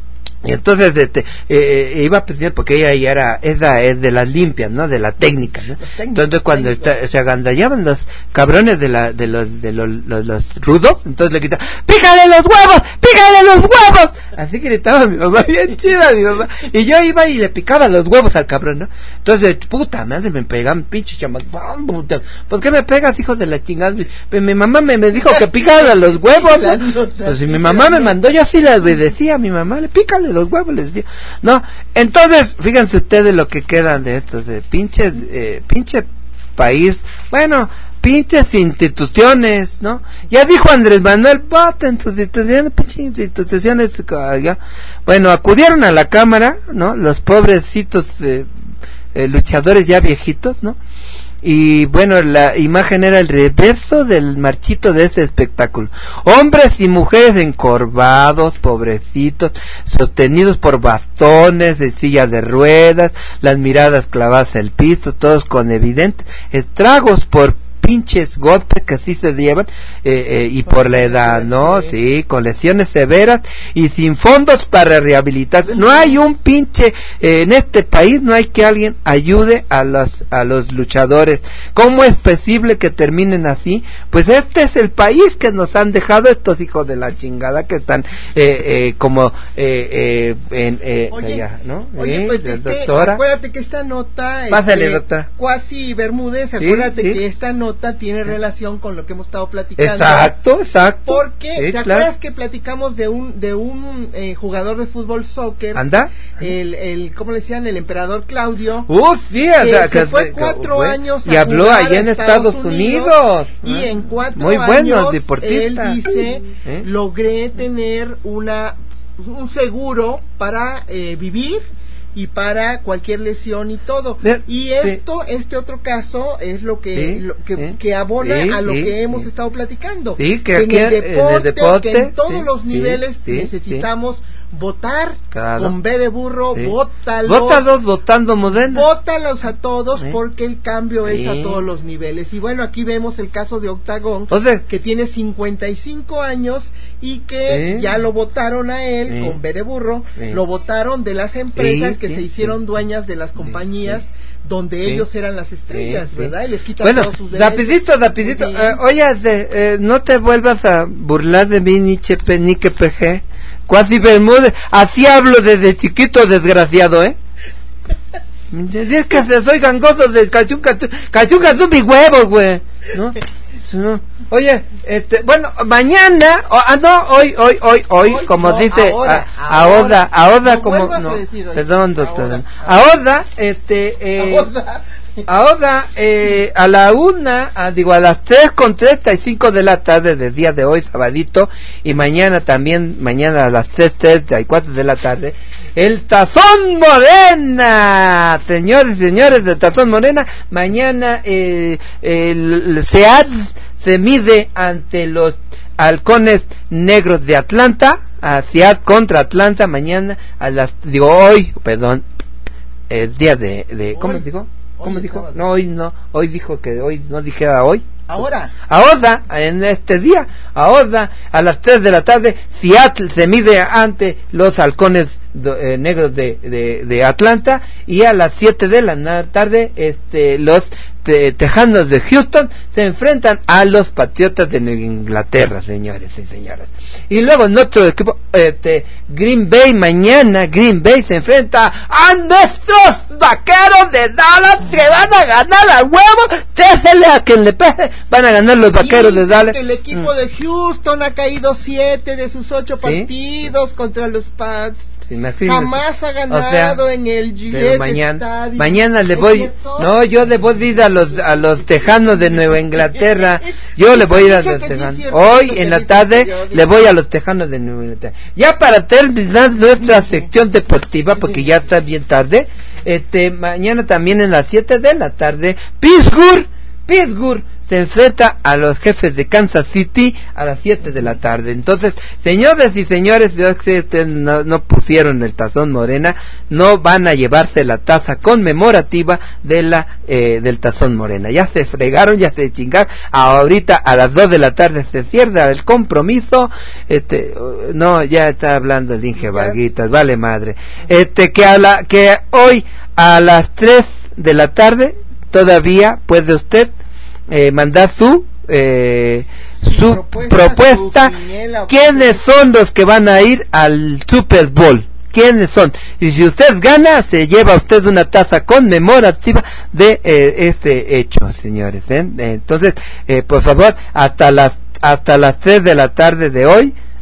Speaker 1: Y entonces este eh, iba a pedir, porque ella ya era esa es de las limpias, ¿no? De la técnica, ¿no? Entonces cuando está, se agandallaban los cabrones de la de los de los, los, los rudos, entonces le gritaban, pícale los huevos, pícale los huevos, así gritaba mi mamá, bien chida mi mamá, y yo iba y le picaba los huevos al cabrón, ¿no? Entonces, puta madre, me pegaban pinches chamas, ¿por qué me pegas, hijo de la chingada? Pues mi mamá me, me dijo que pícale los huevos, ¿no? Pues si mi mamá me mandó, yo así le obedecía a mi mamá, le pícale los huevos, les decía, no, entonces fíjense ustedes lo que quedan de estos de pinches, eh, pinche país, bueno, pinches instituciones, ¿no? Ya dijo Andrés Manuel, voten sus instituciones, pinches instituciones, ya. Bueno, acudieron a la Cámara, ¿no? Los pobrecitos eh, eh, luchadores ya viejitos, ¿no? Y bueno, la imagen era el reverso del marchito de ese espectáculo. Hombres y mujeres encorvados, pobrecitos, sostenidos por bastones de silla de ruedas, las miradas clavadas al piso, todos con evidentes estragos por pinches golpes que así se llevan, eh, eh, y por la edad, ¿no? Sí, con lesiones severas y sin fondos para rehabilitarse. No hay un pinche, eh, en este país no hay que alguien ayude a los, a los luchadores. ¿Cómo es posible que terminen así? Pues este es el país que nos han dejado estos hijos de la chingada que están, eh, eh, como, eh, eh, en, eh,
Speaker 22: oye,
Speaker 1: allá, ¿no?
Speaker 22: Oye,
Speaker 1: ¿Eh?
Speaker 22: pues es que,
Speaker 1: doctora.
Speaker 22: acuérdate que esta nota,
Speaker 1: Pásale,
Speaker 22: este,
Speaker 1: doctora.
Speaker 22: Cuasi Bermúdez,
Speaker 1: Sí,
Speaker 22: acuérdate
Speaker 1: sí.
Speaker 22: que esta nota tiene relación con lo que hemos estado platicando.
Speaker 1: Exacto, exacto.
Speaker 22: Porque,
Speaker 1: Sí,
Speaker 22: ¿te
Speaker 1: claro.
Speaker 22: acuerdas que platicamos de un de un eh, jugador de fútbol soccer?
Speaker 1: ¿Anda?
Speaker 22: El, el, ¿cómo le decían? El emperador Claudio.
Speaker 1: Uh, sí, o
Speaker 22: que
Speaker 1: sea,
Speaker 22: se
Speaker 1: que
Speaker 22: fue
Speaker 1: se-
Speaker 22: cuatro
Speaker 1: fue,
Speaker 22: años
Speaker 1: y
Speaker 22: a
Speaker 1: habló
Speaker 22: jugar
Speaker 1: allá
Speaker 22: a
Speaker 1: en Estados Unidos.
Speaker 22: y
Speaker 1: Ah,
Speaker 22: en cuatro
Speaker 1: muy buenos
Speaker 22: años
Speaker 1: deportistas.
Speaker 22: él dice,
Speaker 1: ¿Eh?
Speaker 22: logré tener una un seguro para eh, vivir y para cualquier lesión y todo.
Speaker 1: De-
Speaker 22: Y esto, sí. este otro caso es lo que
Speaker 1: Sí,
Speaker 22: lo que,
Speaker 1: sí,
Speaker 22: que abona
Speaker 1: sí,
Speaker 22: a lo
Speaker 1: sí,
Speaker 22: que hemos
Speaker 1: sí.
Speaker 22: estado platicando.
Speaker 1: Sí, que
Speaker 22: en,
Speaker 1: aquí
Speaker 22: el
Speaker 1: en el
Speaker 22: deporte,
Speaker 1: deporte,
Speaker 22: que en todos
Speaker 1: sí,
Speaker 22: los
Speaker 1: sí,
Speaker 22: niveles
Speaker 1: sí,
Speaker 22: necesitamos votar
Speaker 1: Claro.
Speaker 22: con B de burro,
Speaker 1: Sí.
Speaker 22: vótalos.
Speaker 1: Vótalos votando Modena.
Speaker 22: Vótalos a todos
Speaker 1: Sí.
Speaker 22: porque el cambio es
Speaker 1: Sí.
Speaker 22: a todos los niveles. Y bueno, aquí vemos el caso de Octagón,
Speaker 1: O sea,
Speaker 22: que tiene cincuenta y cinco años y que
Speaker 1: Sí.
Speaker 22: ya lo votaron a él
Speaker 1: Sí.
Speaker 22: con B de burro,
Speaker 1: Sí.
Speaker 22: lo votaron de las empresas
Speaker 1: Sí,
Speaker 22: que
Speaker 1: sí,
Speaker 22: se hicieron
Speaker 1: sí.
Speaker 22: dueñas de las compañías donde
Speaker 1: Sí.
Speaker 22: ellos eran las estrellas,
Speaker 1: Sí, sí.
Speaker 22: ¿verdad? Y les quitan
Speaker 1: Bueno,
Speaker 22: todos sus derechos.
Speaker 1: rapidito, rapidito.
Speaker 22: Muy bien.
Speaker 1: Eh, oye, eh, eh, no te vuelvas a burlar de mí, ni chepe, ni que peje. Cuasi Bermúdez. Así hablo desde chiquito, desgraciado, ¿eh? Es que se soy gangoso de cachunca, cachunca son mis huevos, güey. ¿No? No. Oye, este, bueno, mañana, oh, ah, no, hoy, hoy, hoy, hoy,
Speaker 22: Hoy,
Speaker 1: como
Speaker 22: no,
Speaker 1: dice,
Speaker 22: ahora,
Speaker 1: a,
Speaker 22: ahora.
Speaker 1: ahora, ahora,
Speaker 22: No
Speaker 1: como,
Speaker 22: vuelvas a
Speaker 1: no,
Speaker 22: decir hoy.
Speaker 1: perdón, doctora,
Speaker 22: Ahora.
Speaker 1: ahora, este, eh,
Speaker 22: Ahora.
Speaker 1: ahora, eh, a la una, a, digo, a las tres con treinta y cinco de la tarde del día de hoy, sabadito, y mañana también, mañana a las tres treinta y cuatro de la tarde, el Tazón Morena, señores y señores del Tazón Morena, mañana eh, el SEAD se mide ante los halcones negros de Atlanta, a SEAD contra Atlanta, mañana a las, digo, hoy, perdón, el día de, de ¿cómo
Speaker 22: Hoy.
Speaker 1: dijo? ¿Cómo
Speaker 22: Hoy es
Speaker 1: dijo?
Speaker 22: sábado.
Speaker 1: No, hoy no, hoy dijo que hoy no dijera hoy.
Speaker 22: Ahora.
Speaker 1: Ahora, en este día, ahora, a las tres de la tarde, Seattle se mide ante los halcones do, eh, negros de, de, de Atlanta, y a las siete de la na- tarde, este, los te, tejanos de Houston se enfrentan a los patriotas de Nueva Inglaterra, señores y señoras. Y luego en otro equipo, este, Green Bay, mañana Green Bay se enfrenta a nuestros vaqueros de Dallas, que van a ganar a huevo, césele a quien le pegue, van a ganar los vaqueros
Speaker 22: Y
Speaker 1: de Dallas.
Speaker 22: el equipo
Speaker 1: Mm.
Speaker 22: de Houston ha caído siete de sus ocho
Speaker 1: ¿Sí?
Speaker 22: partidos contra los Pats.
Speaker 1: Imagínese.
Speaker 22: Jamás ha ganado
Speaker 1: O sea,
Speaker 22: en el
Speaker 1: pero
Speaker 22: Gillette
Speaker 1: mañana,
Speaker 22: Stadium.
Speaker 1: mañana le
Speaker 22: ¿Es
Speaker 1: voy,
Speaker 22: cierto?
Speaker 1: no, yo le voy a ir a los a los tejanos de Nueva Inglaterra, yo le voy a ir a
Speaker 22: Dice
Speaker 1: los
Speaker 22: que sí es
Speaker 1: tejanos.
Speaker 22: cierto
Speaker 1: Hoy
Speaker 22: eso que
Speaker 1: en la
Speaker 22: dice
Speaker 1: tarde
Speaker 22: el periódico.
Speaker 1: le voy a los tejanos de Nueva Inglaterra. Ya para terminar nuestra sección deportiva, porque ya está bien tarde, este, mañana también en las siete de la tarde, Pittsburgh, Pittsburgh se enfrenta a los jefes de Kansas City a las siete de la tarde. Entonces, señores y señores, yo sé que ustedes no, no pusieron el Tazón Morena, no van a llevarse la taza conmemorativa de la eh, del Tazón Morena. Ya se fregaron, ya se chingaron. Ahorita a las dos de la tarde se cierra el compromiso. Este, uh, no, ya está hablando el Inge Varguitas, vale madre. Este, que a la que hoy a las tres de la tarde todavía puede usted eh, mandar su eh, su propuesta, propuesta.
Speaker 22: Su quiniela,
Speaker 1: ¿Quiénes son los que van a ir al Super Bowl? ¿Quiénes son? Y si usted gana, se lleva usted una taza conmemorativa de eh, este hecho, señores, ¿eh? Entonces, eh, por favor, hasta las hasta las tres de la tarde de hoy,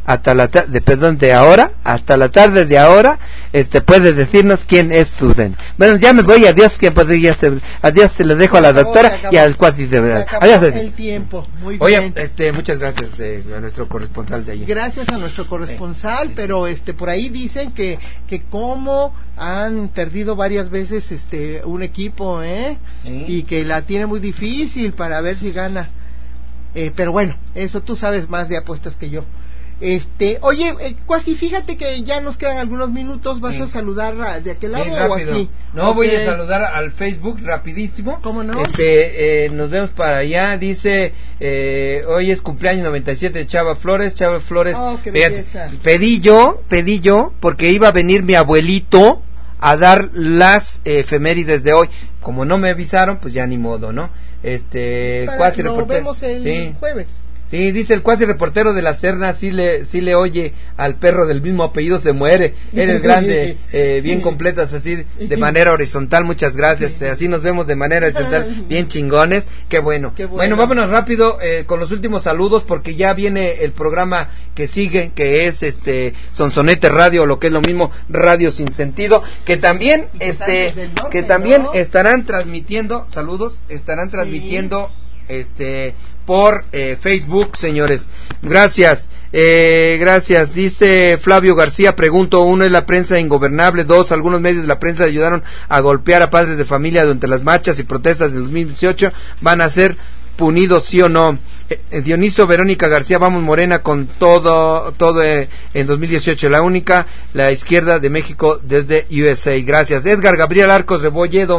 Speaker 1: hasta la ta- de perdón de ahora hasta la tarde de ahora este puede decirnos quién es Susan. Bueno, ya me voy, adiós, que podría ser, adiós, se lo dejo a la doctora y al cuasi de verdad. Adiós.
Speaker 22: El tiempo. Muy
Speaker 1: Oye,
Speaker 22: bien.
Speaker 1: este muchas gracias eh, a nuestro corresponsal de allí.
Speaker 22: Gracias a nuestro corresponsal, sí, pero este por ahí dicen que que como han perdido varias veces este un equipo, ¿eh? ¿Sí? Y que la tiene muy difícil para ver si gana. Eh, pero bueno, eso tú sabes más de apuestas que yo. Este, oye, eh, Cuasi, fíjate que ya nos quedan algunos minutos. ¿Vas sí. a saludar a, de aquel lado sí, o aquí?
Speaker 1: No, okay. Voy a saludar al Facebook rapidísimo.
Speaker 22: ¿Cómo no?
Speaker 1: Este, eh, nos vemos para allá. Dice, eh, hoy es cumpleaños noventa y siete de Chava Flores. Chava Flores.
Speaker 22: Oh, qué belleza.
Speaker 1: Pedí yo, pedí yo, porque iba a venir mi abuelito a dar las eh, efemérides de hoy. Como no me avisaron, pues ya ni modo, ¿no? Este,
Speaker 22: para,
Speaker 1: Cuasi
Speaker 22: lo
Speaker 1: reportero.
Speaker 22: Vemos el sí. jueves.
Speaker 1: Sí, dice el Cuasi reportero de la Serna, sí le, sí le oye al perro del mismo apellido, se muere. Eres grande, eh, bien completas así de manera horizontal, muchas gracias. Así nos vemos de manera horizontal, bien chingones. Qué bueno.
Speaker 22: Qué bueno.
Speaker 1: Bueno, vámonos rápido eh, con los últimos saludos porque ya viene el programa que sigue, que es este Sonsonete Radio, o lo que es lo mismo, Radio Sin Sentido, que también este norte, que también ¿no? estarán transmitiendo, saludos, estarán transmitiendo sí. este por eh, Facebook, señores. Gracias, eh, gracias. Dice Flavio García, pregunto, uno, ¿es la prensa ingobernable? Dos, algunos medios de la prensa ayudaron a golpear a padres de familia durante las marchas y protestas de dos mil dieciocho, ¿van a ser punidos sí o no? Eh, Dioniso Verónica García, vamos Morena con todo, todo eh, en dos mil dieciocho, la única, la izquierda de México desde U S A. Gracias. Edgar Gabriel Arcos Rebolledo,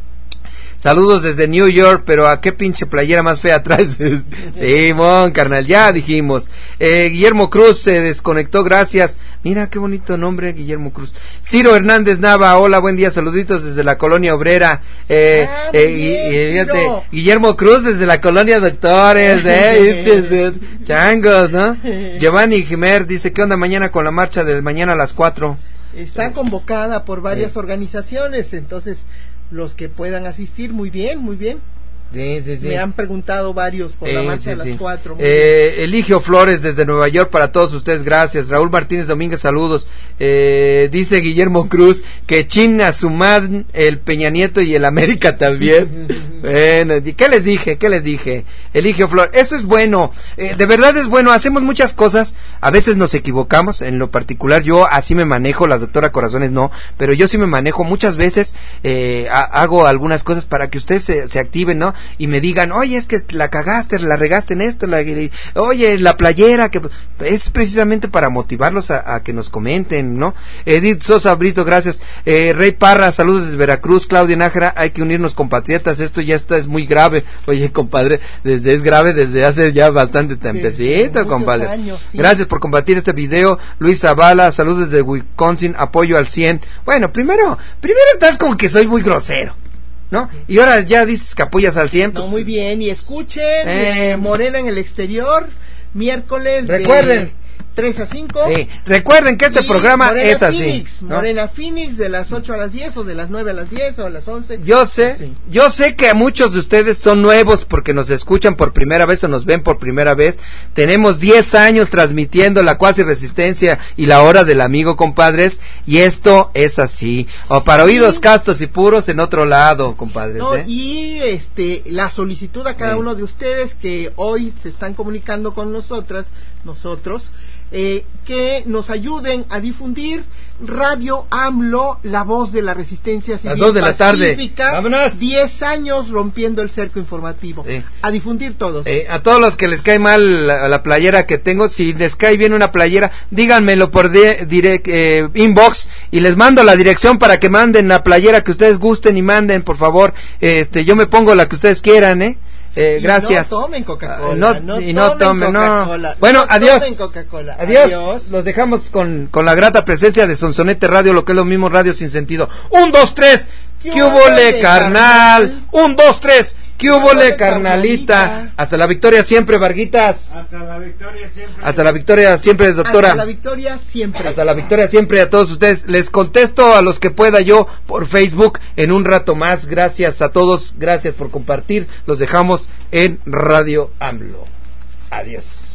Speaker 1: saludos desde New York, pero ¿a qué pinche playera más fea traes? Sí, mon, carnal, ya dijimos. Eh, Guillermo Cruz se desconectó, gracias. Mira qué bonito nombre, Guillermo Cruz. Ciro Hernández Nava, hola, buen día, saluditos desde la colonia obrera. Eh, ah, eh, bien, y, y, fíjate, Guillermo Cruz desde la colonia Doctores, eh, changos, ¿no? Giovanni Jiménez dice, ¿qué onda mañana con la marcha de mañana a las cuatro?
Speaker 22: Está convocada por varias sí. organizaciones, entonces los que puedan asistir, muy bien, muy bien.
Speaker 1: Sí, sí, sí.
Speaker 22: Me han preguntado varios por eh, la marcha sí, a las
Speaker 1: sí.
Speaker 22: cuatro.
Speaker 1: Eh, Eligio Flores desde Nueva York para todos ustedes, gracias. Raúl Martínez Domínguez, saludos. Eh, dice Guillermo Cruz que China, Sumad, el Peña Nieto y el América también. Bueno, ¿qué les dije? ¿Qué les dije? Eligio Flores, eso es bueno, eh, de verdad es bueno, hacemos muchas cosas, a veces nos equivocamos, en lo particular yo así me manejo, la doctora Corazones no, pero yo sí me manejo, muchas veces eh, hago algunas cosas para que ustedes se, se activen, ¿no? Y me digan, oye, es que la cagaste, la regaste en esto, la, oye, la playera, que es precisamente para motivarlos a, a que nos comenten, ¿no? Edith Sosa Brito, gracias. Eh, Rey Parra, saludos desde Veracruz. Claudia Nájera, hay que unirnos compatriotas, esto ya está, es muy grave. Oye, compadre, desde es grave desde hace ya bastante tiempecito, compadre. Años, sí. Gracias por compartir este video. Luis Zavala, saludos desde Wisconsin, apoyo al cien. Bueno, primero, primero estás como que soy muy grosero, ¿no? Y ahora ya dices que apoyas al cien. Pues,
Speaker 22: no, muy bien, y escuchen eh, eh, Morena en el exterior, miércoles
Speaker 1: recuerden
Speaker 22: de tres a cinco.
Speaker 1: Sí. Recuerden que este programa
Speaker 22: Morena
Speaker 1: es así,
Speaker 22: Phoenix,
Speaker 1: ¿no?
Speaker 22: Morena Phoenix de las ocho a las diez o de las nueve a las diez o a las once.
Speaker 1: Yo sé, sí. yo sé que a muchos de ustedes son nuevos porque nos escuchan por primera vez o nos ven por primera vez. Tenemos diez años transmitiendo la Cuasi Resistencia y la Hora del Amigo, compadres, y esto es así. O para oídos sí. castos y puros en otro lado, compadres.
Speaker 22: No,
Speaker 1: ¿eh?
Speaker 22: Y este la solicitud a cada sí. uno de ustedes que hoy se están comunicando con nosotras, nosotros, Eh, que nos ayuden a difundir Radio AMLO, la voz de la resistencia civil.
Speaker 1: A las dos de la tarde. Vámonos.
Speaker 22: diez años rompiendo el cerco informativo. Sí. A difundir todos.
Speaker 1: Eh, a todos los que les cae mal la, la playera que tengo, si les cae bien una playera, díganmelo por de, direct, eh, inbox y les mando la dirección para que manden la playera que ustedes gusten y manden, por favor. Este, yo me pongo la que ustedes quieran, ¿eh? Eh,
Speaker 22: y
Speaker 1: gracias.
Speaker 22: No tomen Coca-Cola.
Speaker 1: Uh, no,
Speaker 22: no
Speaker 1: y no tomen, no. Bueno,
Speaker 22: no
Speaker 1: adiós.
Speaker 22: Tomen Coca-Cola.
Speaker 1: Adiós.
Speaker 22: Adiós.
Speaker 1: Los dejamos con, con la grata presencia de Sonsonete Radio, lo que es lo mismo, Radio Sin Sentido. Un, dos, tres. ¿Qué hubo le, carnal? Un, dos, tres. ¿Qué hubo le, carnalita? Hasta la victoria siempre, Varguitas.
Speaker 12: Hasta la victoria siempre.
Speaker 1: Hasta la victoria siempre, doctora.
Speaker 22: Hasta la victoria siempre.
Speaker 1: Hasta la victoria siempre a todos ustedes. Les contesto a los que pueda yo por Facebook en un rato más. Gracias a todos. Gracias por compartir. Los dejamos en Radio AMLO. Adiós.